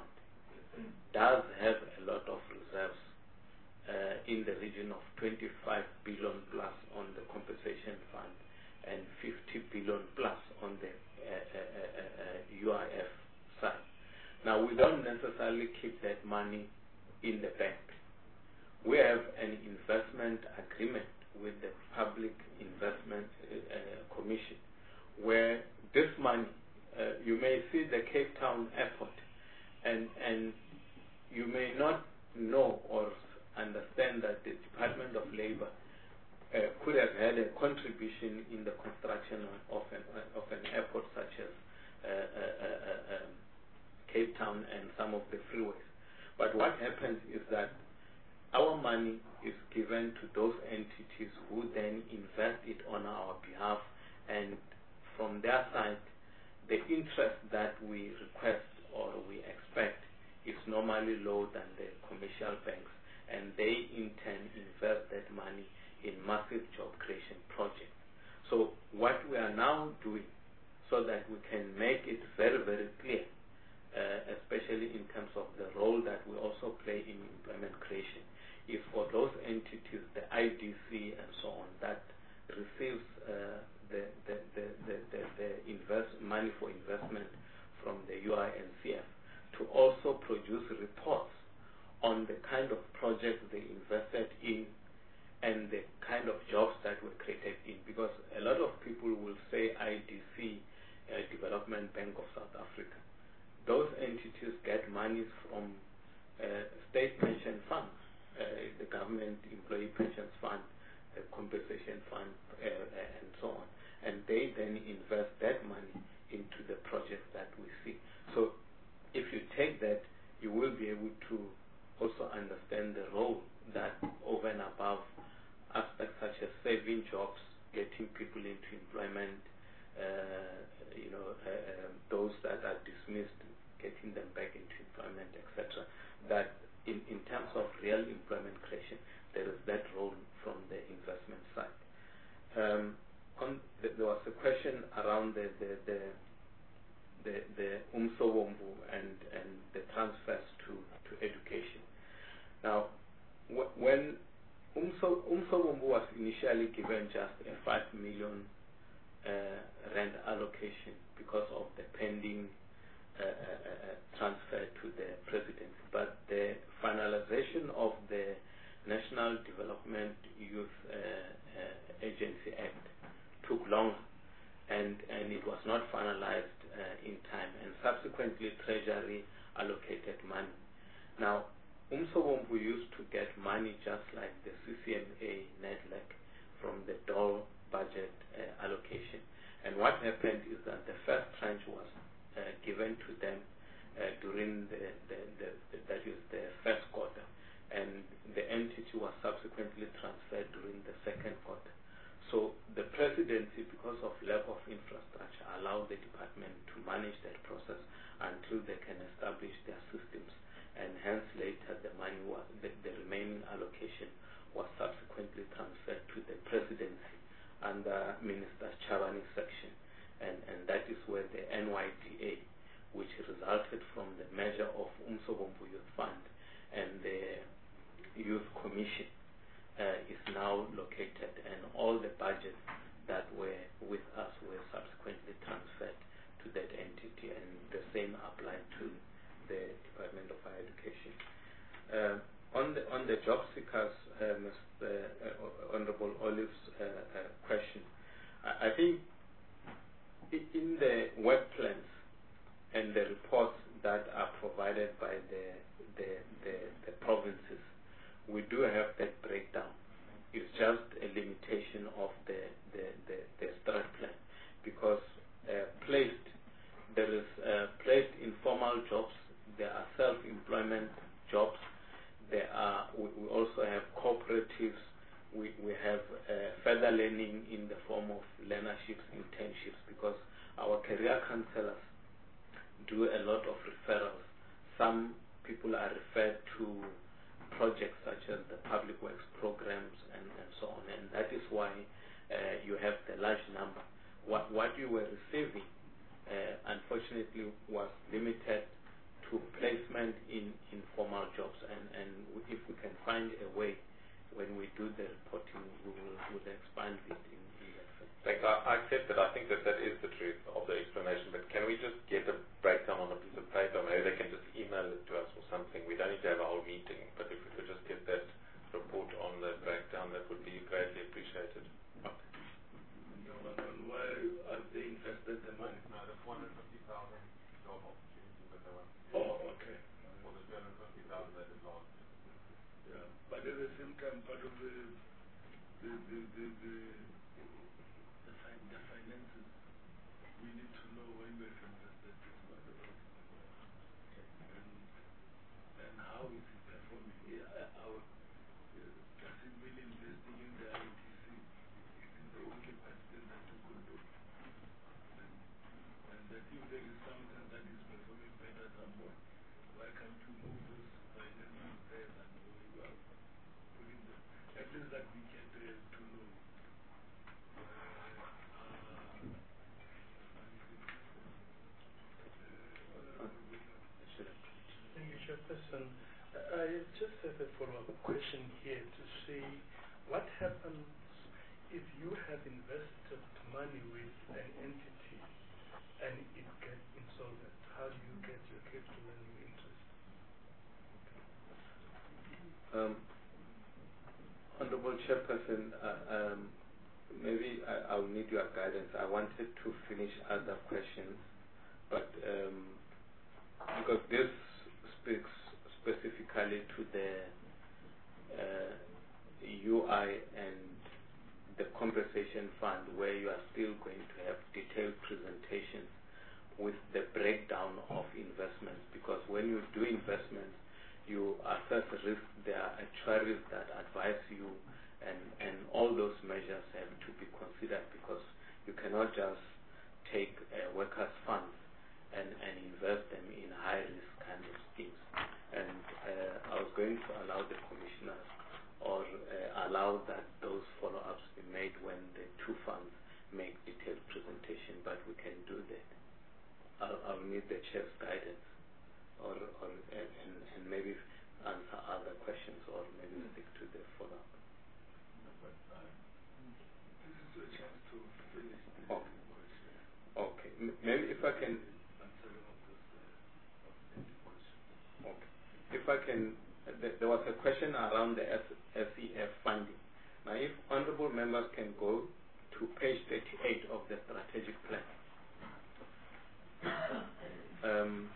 S1: does have a lot of reserves uh, in the region of twenty-five billion plus on the compensation fund and fifty billion plus on the uh, uh, uh, uh, U I F side. Now, we don't necessarily keep that money in the bank. we have an investment agreement with the Public Investment uh, Commission, where this money, uh, you may see the Cape Town airport, and, and you may not know or understand that the Department of Labor uh, could have had a contribution in the construction of an, of an airport such as uh, uh, uh, um, Cape Town and some of the freeways. But what happens is that our money is given to those entities who then invest it on our behalf, and from their side, the interest that we request or we expect is normally lower than the commercial banks, and they in turn invest that money in massive job creation projects. So what we are now doing, so that we can make it very, very clear, uh, especially in terms of the role that we also play in employment creation, is for those entities, the I D C and so on, that receives uh, the, the, the, the, the, the invest money for investment from the U I N C F, to also produce reports on the kind of projects they invested in and the kind of jobs that were created in. Because a lot of people will say I D C, uh, Development Bank of South Africa. Those entities get monies from uh, state pension funds, uh, the government employee pensions fund, the compensation fund, uh, and so on. And they then invest that money into the projects that we see. So if you take that, you will be able to also understand the role that over and above aspects such as saving jobs, getting people into employment, uh, you know, uh, those that are dismissed, getting them back into employment, et cetera. That in, in terms of real employment creation, there is that role from the investment side. Um, on the, there was a question around the the the the, the Umsobomvu and and the transfers to to education. Now, wh when Umso Umsobomvu was initially given just a five million uh, rand allocation because of the pending uh, uh, transfer to the presidency, but the finalization of the National Development Youth uh, uh, Agency Act took long, and, and it was not finalized uh, in time, and subsequently Treasury allocated money. Now, Umsobomvu used to get money just like the C C M A N E D L E C from the D O L budget uh, allocation. And what happened is that the first tranche was uh, given to them uh, during the, the, the, the, that is the first quarter, and the entity was subsequently transferred during the second quarter. So the presidency, because of lack of infrastructure, allowed the department to manage that process until they can establish their systems, and hence later the money was, the, the remaining allocation was subsequently transferred to the presidency under Minister Chabani's section, and, and that is where the N Y D A, which resulted from the measure of Umsobomvu Youth Fund and the Youth Commission, uh, is now located, and all the budgets that were with us were subsequently transferred to that entity, and the same applied to the Department of Higher Education. Uh, on the on the job seekers, uh, Mister Uh, Honorable Olive's uh, uh, question, I, I think in the work plans and the reports that are provided by the the, the the provinces, we do have that breakdown. It's just a limitation of the the the, the strat plan, because uh, placed there is uh, placed informal jobs, there are self-employment jobs, there are we, we also have cooperatives, we we have uh, further learning in the form of learnerships, internships, because our career counselors do a lot of referrals. Some people are referred to projects such as the public works programs and, and so on, and that is why uh, you have the large number. What what you were receiving, uh, unfortunately, was limited to placement in informal jobs, and, and if we can find a way when we do the reporting, we will, we will expand it in, in that sense.
S2: Thanks. I, I accept that. I think that that is the truth of the explanation, but can we just get a breakdown on a piece of paper? Maybe they can just email it to us or something. We don't need to have a whole meeting, but if we could just get that
S3: follow-up question here to say, what happens if you have invested money with an entity and it gets insolvent? How do you get your capital and your interest?
S1: Um, Honorable Chairperson, uh, um, maybe I, I'll need your guidance. I wanted to finish other questions, but um, because this speaks specifically to the uh, U I and the compensation fund, where you are still going to have detailed presentations with the breakdown of investments, because when you do investments, you assess risk. There are actuaries that advise you, and, and all those measures have to be considered, because you cannot just take uh, workers' funds and, and invest them in high-risk kind of schemes. And uh, I was going to allow the commissioners or uh, allow that those follow-ups be made when the two funds make detailed presentation, but we can do that. I'll, I'll need the chair's guidance, or, or and, and maybe answer other questions, or maybe stick to the follow-up.
S4: This is a chance to finish the
S1: Okay.
S4: question.
S1: Okay. M maybe if I can.
S4: Answering of those uh, outstanding questions.
S1: Okay. If I can, th there was a question around the S E F funding. Now, if honourable members can go to page thirty-eight of the strategic plan. Um,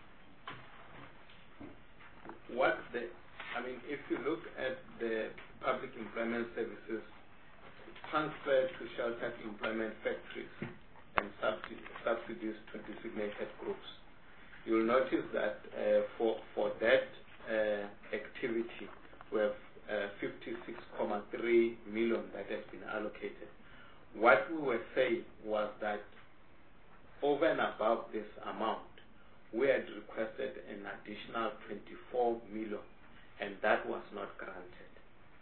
S1: what the, I mean, if you look at the public employment services transfer to sheltered employment factories and subsidies, subsidies to designated groups, you'll notice that uh, for for that uh, activity, we have uh, fifty-six point three million that has been allocated. What we were saying was that over and above this amount, we had requested an additional twenty-four million, and that was not granted.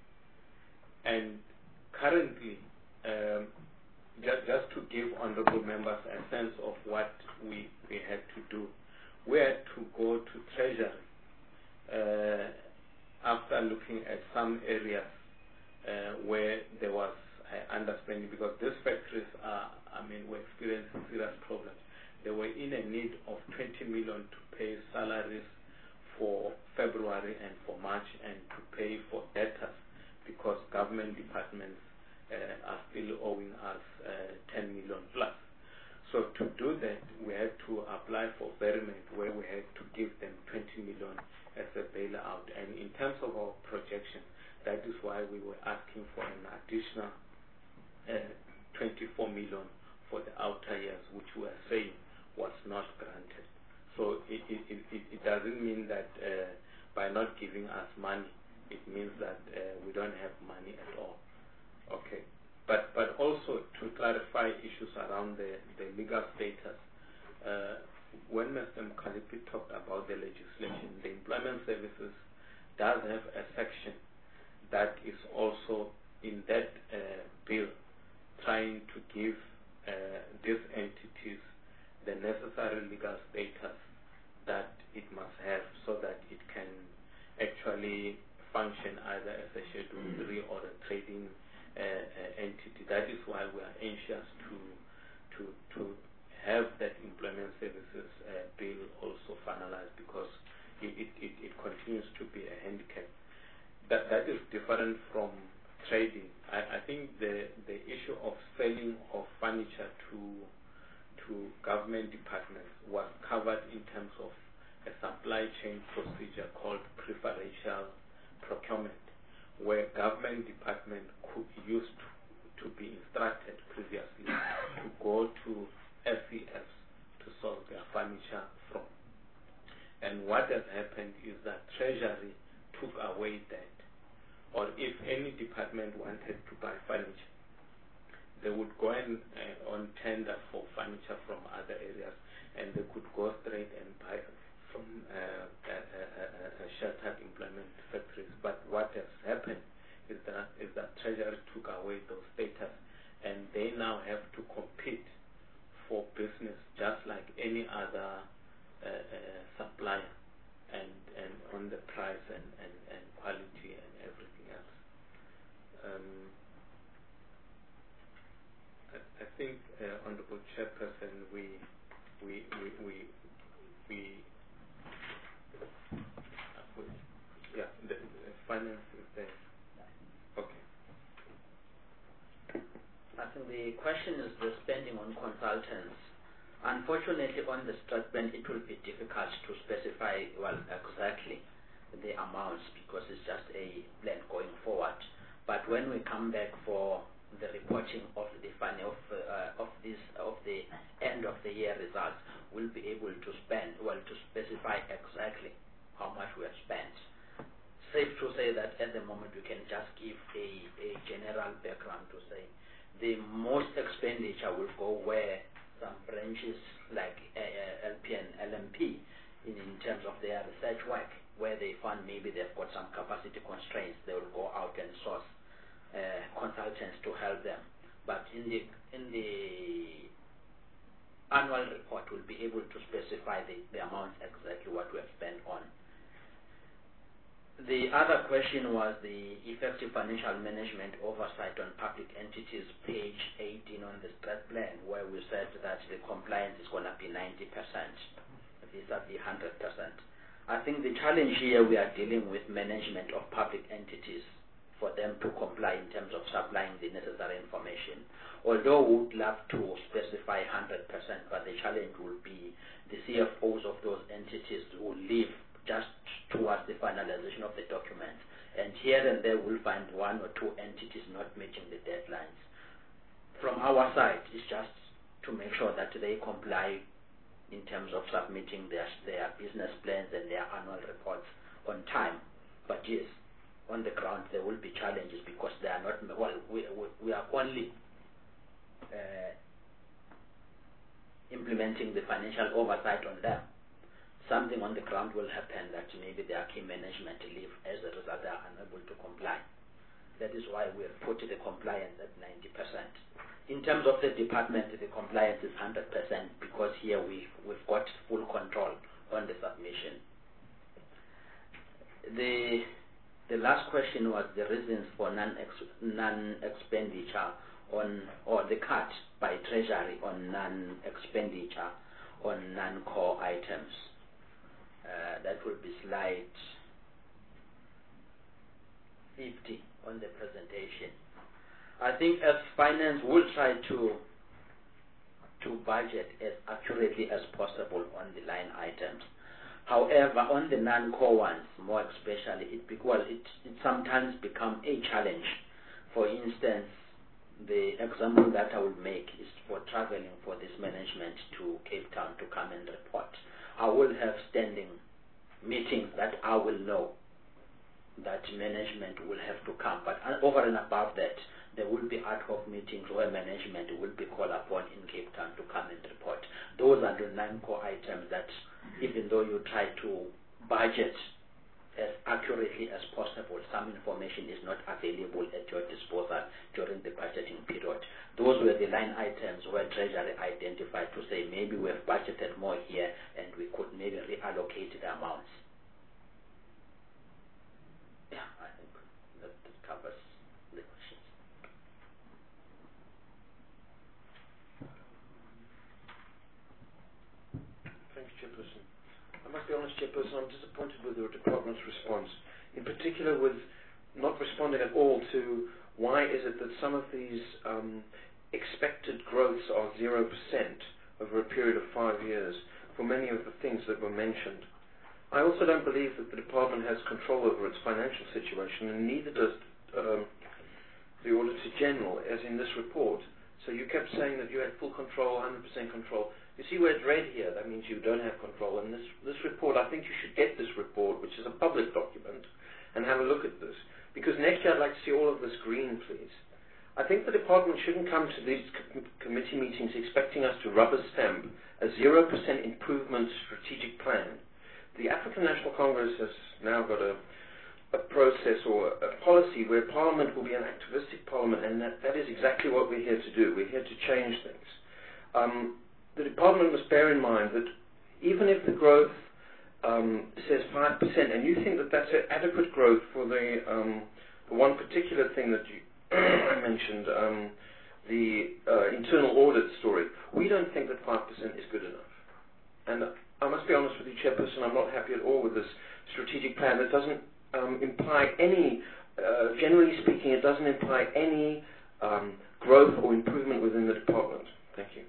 S1: And currently, um, just, just to give honorable members a sense of what we, we had to do, we had to go to Treasury uh, after looking at some areas uh, where there was uh, understanding, because these factories are, I mean, were experiencing serious problems. They were in a need of twenty million to pay salaries for February and for March, and to pay for debtors, because government departments uh, are still owing us uh, ten million plus. So to do that, we had to apply for betterment, where we had to give them twenty million as a bailout. And in terms of our projection, that is why we were asking for an additional uh, twenty-four million for the outer years, which we are saying was not granted. So it, it, it, it doesn't mean that uh, by not giving us money, it means that uh, we don't have money at all. Okay. But but also to clarify issues around the, the legal status, uh, when Mister Mkhalipi talked about the legislation, the Employment Services does have a section that is also in that uh, bill, trying to give uh, these entities the necessary legal status that it must have, so that it can actually function either as a Schedule three or a trading uh, uh, entity. That is why we are anxious to to to have that Employment Services uh, bill also finalized, because it, it, it, it continues to be a handicap. That that is different from trading. I, I think the the issue of selling of furniture to to government departments was covered in terms of a supply chain procedure called preferential procurement, where government department could used to, to be instructed previously to go to S E Fs to source their furniture from. And what has happened is that Treasury took away that, or if any department wanted to buy furniture, they would go and, uh, on tender for furniture from other areas, and they could go straight and buy from uh, uh, uh, uh, sheltered employment factories. But what has happened is that is that Treasury took away those status, and they now have to compete for business just like any other uh, uh, supplier, and, and on the price and, and, and quality and Chairperson, we we we we, we yeah, the, the finance is there. Okay.
S5: I think the question is the spending on consultants. Unfortunately, on the strat plan, it will be difficult to specify well exactly the amounts because it's just a plan going forward. But when we come back for the reporting of the final of uh, of this of the end of the year results, we'll be able to spend well to specify exactly how much we have spent. Safe to say that at the moment we can just give a, a general background to say the most expenditure will go where some branches like uh, L P and L M P in, in terms of their research work, where they find maybe they've got some capacity constraints, they will go out and source uh, consultants to help them. But in the in the annual report, we'll be able to specify the, the amounts exactly what we have spent on. The other question was the effective financial management oversight on public entities, page eighteen on the strat plan, where we said that the compliance is going to be ninety percent. These are the one hundred percent. I think the challenge here, we are dealing with management of public entities for them to comply in terms of supplying the necessary information. Although we would love to specify one hundred percent, but the challenge will be the C F Os of those entities will leave just towards the finalization of the documents. And here and there we'll find one or two entities not meeting the deadlines. From our side, it's just to make sure that they comply in terms of submitting their, their business plans and their annual reports on time. But yes, on the ground there will be challenges because they are not, well, we, we, we are only uh, implementing the financial oversight on them. Something on the ground will happen that maybe their key management leave, as a result they are unable to comply. That is why we have put the compliance at ninety percent. In terms of the department, the compliance is one hundred percent because here we've, we've got full control on the submission. The, the last question was the reasons for non-expenditure on, or the cut by Treasury on non-expenditure on non-core items. Uh, that will be slide fifty on the presentation. I think as finance will try to to budget as accurately as possible on the line items. However, on the non-core ones, more especially, it be, well, it, it sometimes become a challenge. For instance, the example that I will make is for traveling for this management to Cape Town to come and report. I will have standing meetings that I will know that management will have to come. But over and above that, there will be ad hoc meetings where management will be called upon in Cape Town to come and report. Those are the non-core items that, even though you try to budget as accurately as possible, some information is not available at your disposal during the budgeting period. Those were the line items where Treasury identified to say maybe we have budgeted more here and we could maybe reallocate the amounts. Yeah, I think that, that covers the questions.
S6: Thank you, Chairperson. I must be honest, Chairperson, I'm disappointed with the department's response, in particular with not responding at all to why is it that some of these um, expected growths are zero percent over a period of five years for many of the things that were mentioned. I also don't believe that the department has control over its financial situation, and neither does um, the Auditor General, as in this report. So you kept saying that you had full control, one hundred percent control. You see where it's red here, that means you don't have control. And this, this report, I think you should get this report, which is a public document, and have a look at this. Because next year I'd like to see all of this green, please. I think the department shouldn't come to these com committee meetings expecting us to rubber stamp a zero percent improvement strategic plan. The African National Congress has now got a, a process or a policy where Parliament will be an activistic Parliament, and that, that is exactly what we're here to do. We're here to change things. Um, the department must bear in mind that even if the growth um, says five percent, and you think that that's an adequate growth for the, um, the one particular thing that you I mentioned, um, the uh, internal audit story, we don't think that five percent is good enough. And I must be honest with you, Chairperson, I'm not happy at all with this strategic plan. It doesn't um, imply any, uh, generally speaking, it doesn't imply any um, growth or improvement within the department. Thank you.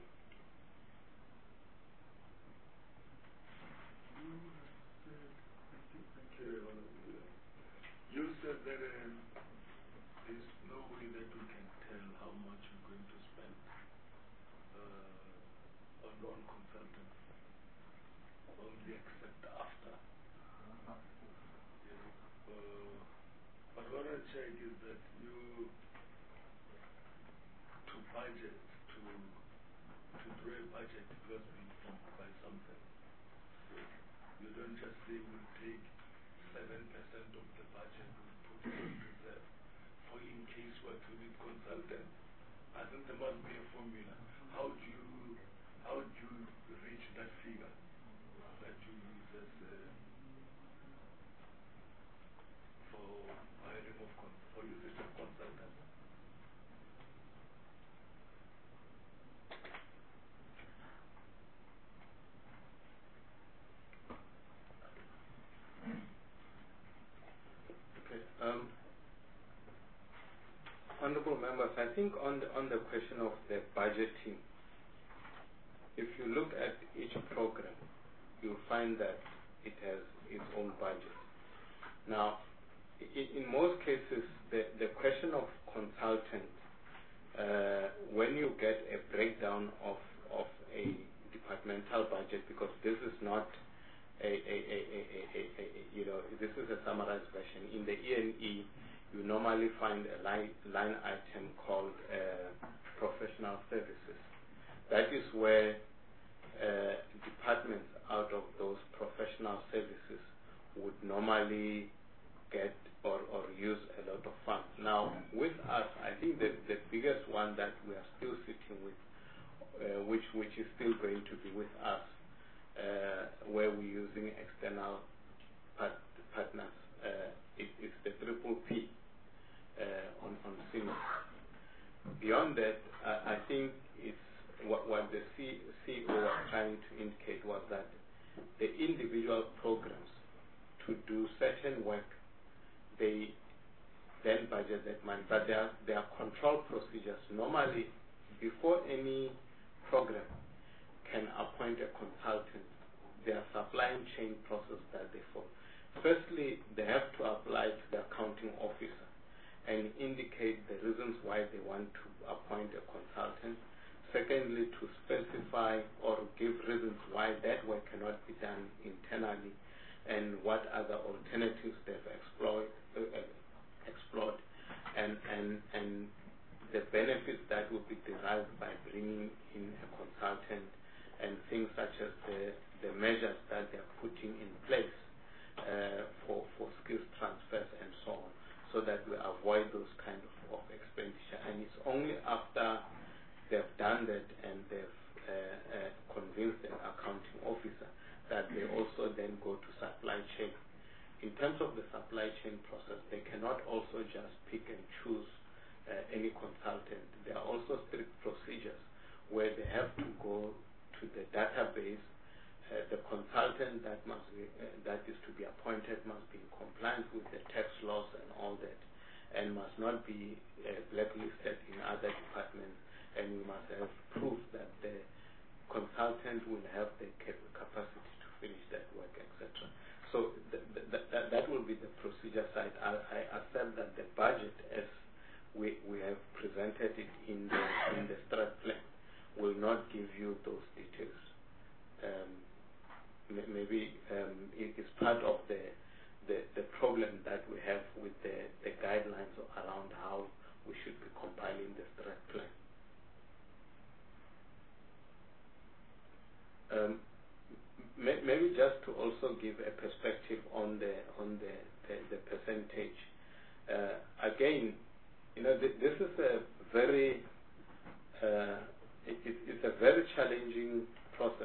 S4: You said that um, there's no way that we can tell how much we're going to spend uh, on, on consultants, only except after. Uh, yeah. uh, but what I check is that you, to budget, to, to do a budget, it must be informed by something. You don't just say we'll take seven percent of the budget, we'll put it in reserve for in case what we need consultants. I think there must be a formula. How do you, how do you reach that figure that you use as uh, for hiring of con for usage of consultants?
S1: Um, honorable members, I think on the, on the question of the budgeting, if you look at each program, you'll find that it has its own budget. Now, in, in most cases, the, the question of consultants, uh, when you get a breakdown of, of a departmental budget, because this is not A, a, a, a, a, a, you know, this is a summarized version. In the E and E, you normally find a line, line item called uh, professional services. That is where uh, departments out of those professional services would normally get or, or use a lot of funds. Now, with us, I think the, the biggest one that we are still sitting with, uh, which, which is still going to be with us, Uh, where we're using external part partners, uh, it, it's the triple P uh, on, on C I M. Beyond that, uh, I think it's what, what the C E O was trying to indicate was that the individual programs to do certain work, they then budget that money, but there are, there are control procedures. Normally, before any program can appoint a consultant, their supply chain process that they follow. Firstly, they have to apply to the accounting officer and indicate the reasons why they want to appoint a consultant. Secondly, to specify or give reasons why that work cannot be done internally and what other alternatives they've explored, uh, explored and, and, and the benefits that will be derived by bringing in a consultant, and things such as the, the measures that they are putting in place uh, for, for skills transfers and so on, so that we avoid those kind of, of expenditure. And it's only after they've done that and they've uh, uh, convinced the accounting officer that they also then go to supply chain. In terms of the supply chain process, they cannot also just pick and choose uh, any consultant. There are also strict procedures where they have to go to the database. Uh, the consultant that must be, uh, that is to be appointed must be in compliance with the tax laws and all that, and must not be uh, blacklisted in other departments, and we must have proof that the consultant will have the cap capacity to finish that work, et cetera. So th th th th that will be the procedure side. I, I accept that the budget, as we, we have presented it in the, in the strat plan, will not give you those details. Um, maybe um, it is part of the, the the problem that we have with the, the guidelines around how we should be compiling the strat plan. Um, may, maybe just to also give a perspective on the on the the, the percentage. Uh, again, you know, th this is a very uh, it, it, it's a very challenging process.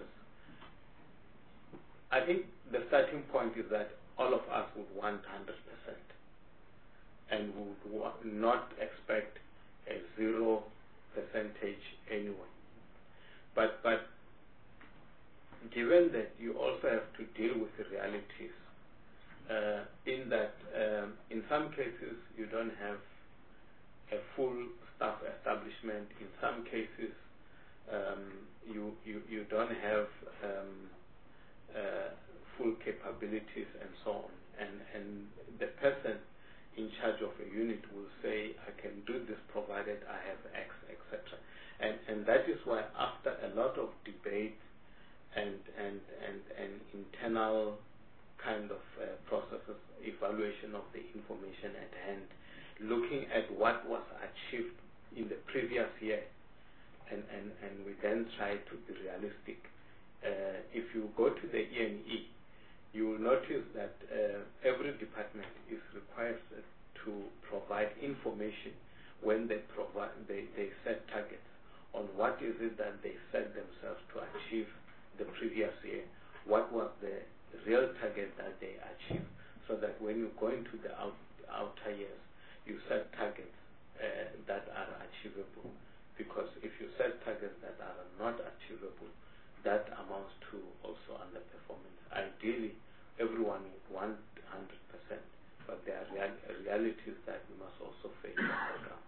S1: I think the starting point is that all of us would want one hundred percent and would wa not expect a zero percentage anyway. But but given that you also have to deal with the realities, uh, in that um, in some cases you don't have a full staff establishment. In some cases um, you, you you don't have um, uh, full capabilities and so on. And and the person in charge of a unit will say, I can do this provided I have X, et cetera. And and that is why after a lot of debate and and and, and internal kind of uh, processes, evaluation of the information at hand, looking at what was achieved in the previous year, and, and, and we then try to be realistic. Uh, if you go to the E and E, you will notice that uh, every department is required to provide information when they provide they, they set targets on what is it that they set themselves to achieve the previous year, what was the real target that they achieved, so that when you go into the out, outer years, you set targets uh, that are achievable. Because if you set targets that are not achievable, that amounts to also underperformance. Ideally, everyone would want one hundred percent, but there are real, realities that we must also face on the ground.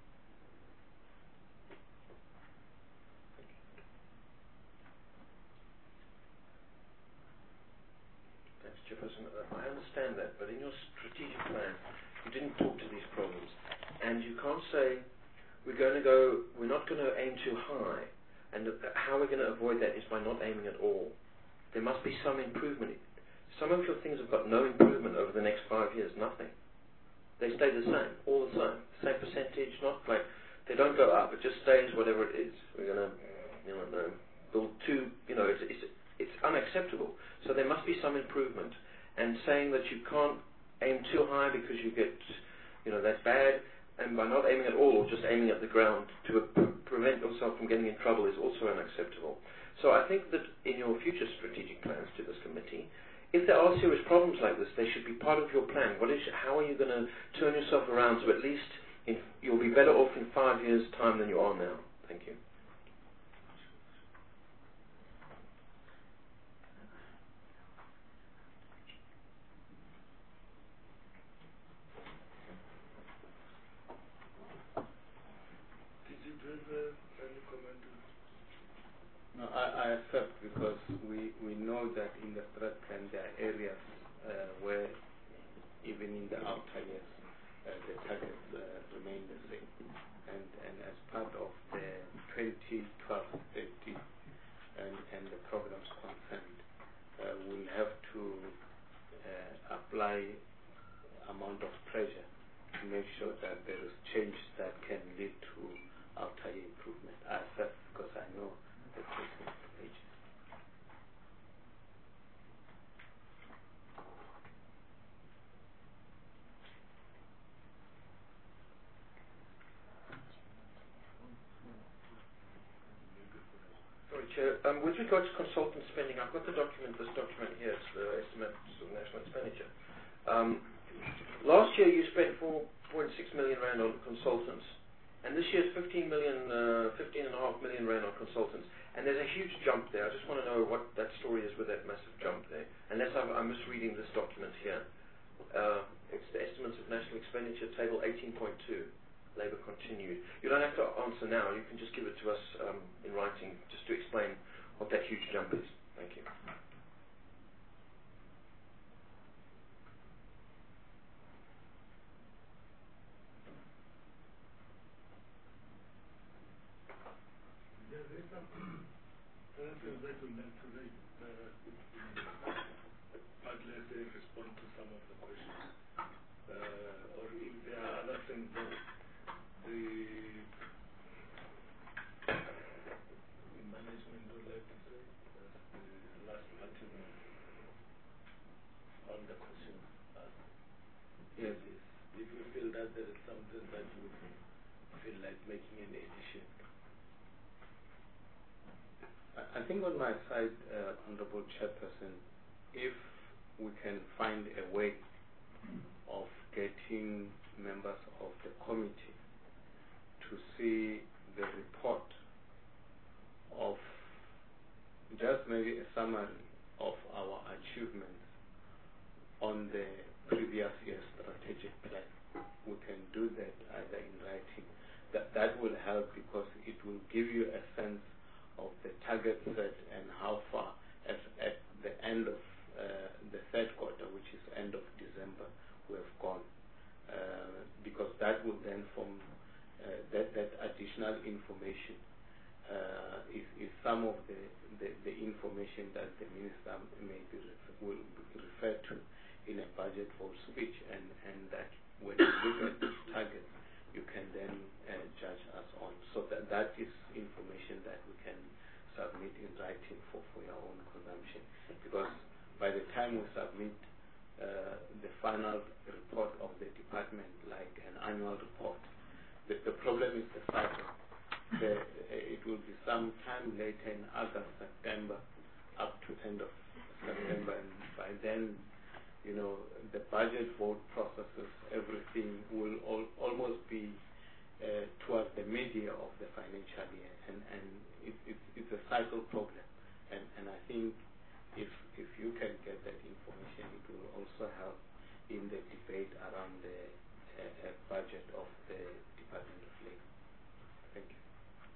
S6: Thanks, Chairperson. I understand that, but in your strategic plan, you didn't talk to these problems. And you can't say, we're going to go, we're not going to aim too high, and how we're going to avoid that is by not aiming at all. There must be some improvement. Some of your things have got no improvement over the next five years, nothing. They stay the same, all the same. Same percentage, not like, they don't go up, it just stays whatever it is. We're going to, you know, build two, you know, it's, it's, it's unacceptable. So there must be some improvement. And saying that you can't aim too high because you get, you know, that's bad, and by not aiming at all or just aiming at the ground to pre prevent yourself from getting in trouble is also unacceptable. So I think that in your future strategic plans to this committee, if there are serious problems like this, they should be part of your plan. What is, how are you going to turn yourself around so at least in, you'll be better off in five years' time than you are now? Thank you.
S1: No, I, I accept, because we, we know that in the strat plan there are areas uh, where even in the outer years uh, the targets uh, remain the same. And, and as part of the twenty twelve thirteen and, and the programs concerned, uh, we'll have to uh, apply amount of pressure to make sure that there is change that can lead to outer year improvement. I accept, because I know the treatment pages.
S6: Sorry, Chair. Um, with regard to consultant spending, I've got the document, this document here, it's the estimates of national expenditure. Um, last year you spent four point six million rand on consultants, and this year it's fifteen million, uh, fifteen and a half million rand on consultants. And there's a huge jump there. I just want to know what that story is with that massive jump there. Unless I'm, I'm misreading this document here. Uh, it's the estimates of national expenditure, table eighteen point two. Labour continued. You don't have to answer now. You can just give it to us um, in writing, just to explain what that huge jump is. Thank you.
S4: There is some anything that would like to read, uh, partly as a response to some of the questions, uh, or if there are other things that the management would like to say, as the last party on the question asked.
S1: Yes.
S4: If you feel that there is something that you feel like making an addition.
S1: I think on my side, uh, Honorable Chairperson, if we can find a way of getting members of the committee to see the report of just maybe a summary of our achievements on the previous year's strategic plan. We can do that either in writing. That, that will help because it will give you a sense of the target set and how far as at the end of uh, the third quarter, which is end of December, we have gone. Uh, because that will then form uh, that, that additional information uh, is, is some of the, the, the information that the minister may be ref- will be referred to in a budget for speech, and, and that when you look at these targets, you can then uh, judge us on. So that, that is information that we can submit in writing for, for your own consumption. Because by the time we submit uh, the final report of the department, like an annual report, the, the problem is the cycle. The, it will be some time later in August, September, up to end of September, and by then, you know, the budget vote processes, everything will al- almost be uh, towards the media of the financial year, and, and it, it, it's a cycle problem. And, and I think if if you can get that information, it will also help in the debate around the uh, uh, budget of the Department of Labor. Thank you.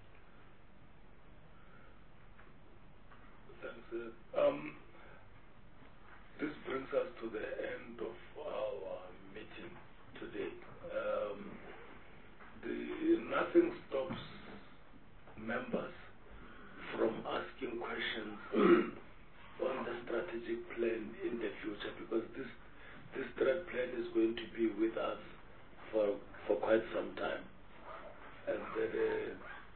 S4: Thanks. Uh, um, This brings us to the end of our meeting today. Um, the, nothing stops members from asking questions on the strategic plan in the future, because this this strat plan is going to be with us for for quite some time, and that uh,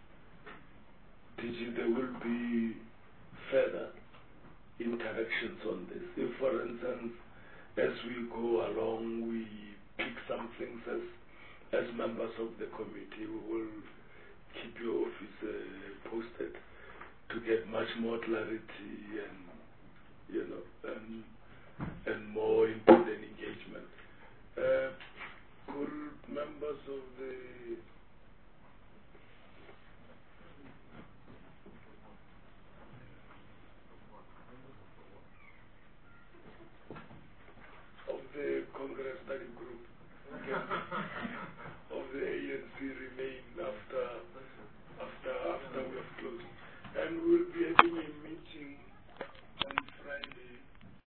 S4: D G, there will be further interactions on this. If, for instance, as we go along, we pick some things as as members of the committee, we will keep your office uh, posted to get much more clarity and, you know, and, and more input and engagement. Uh, could members of the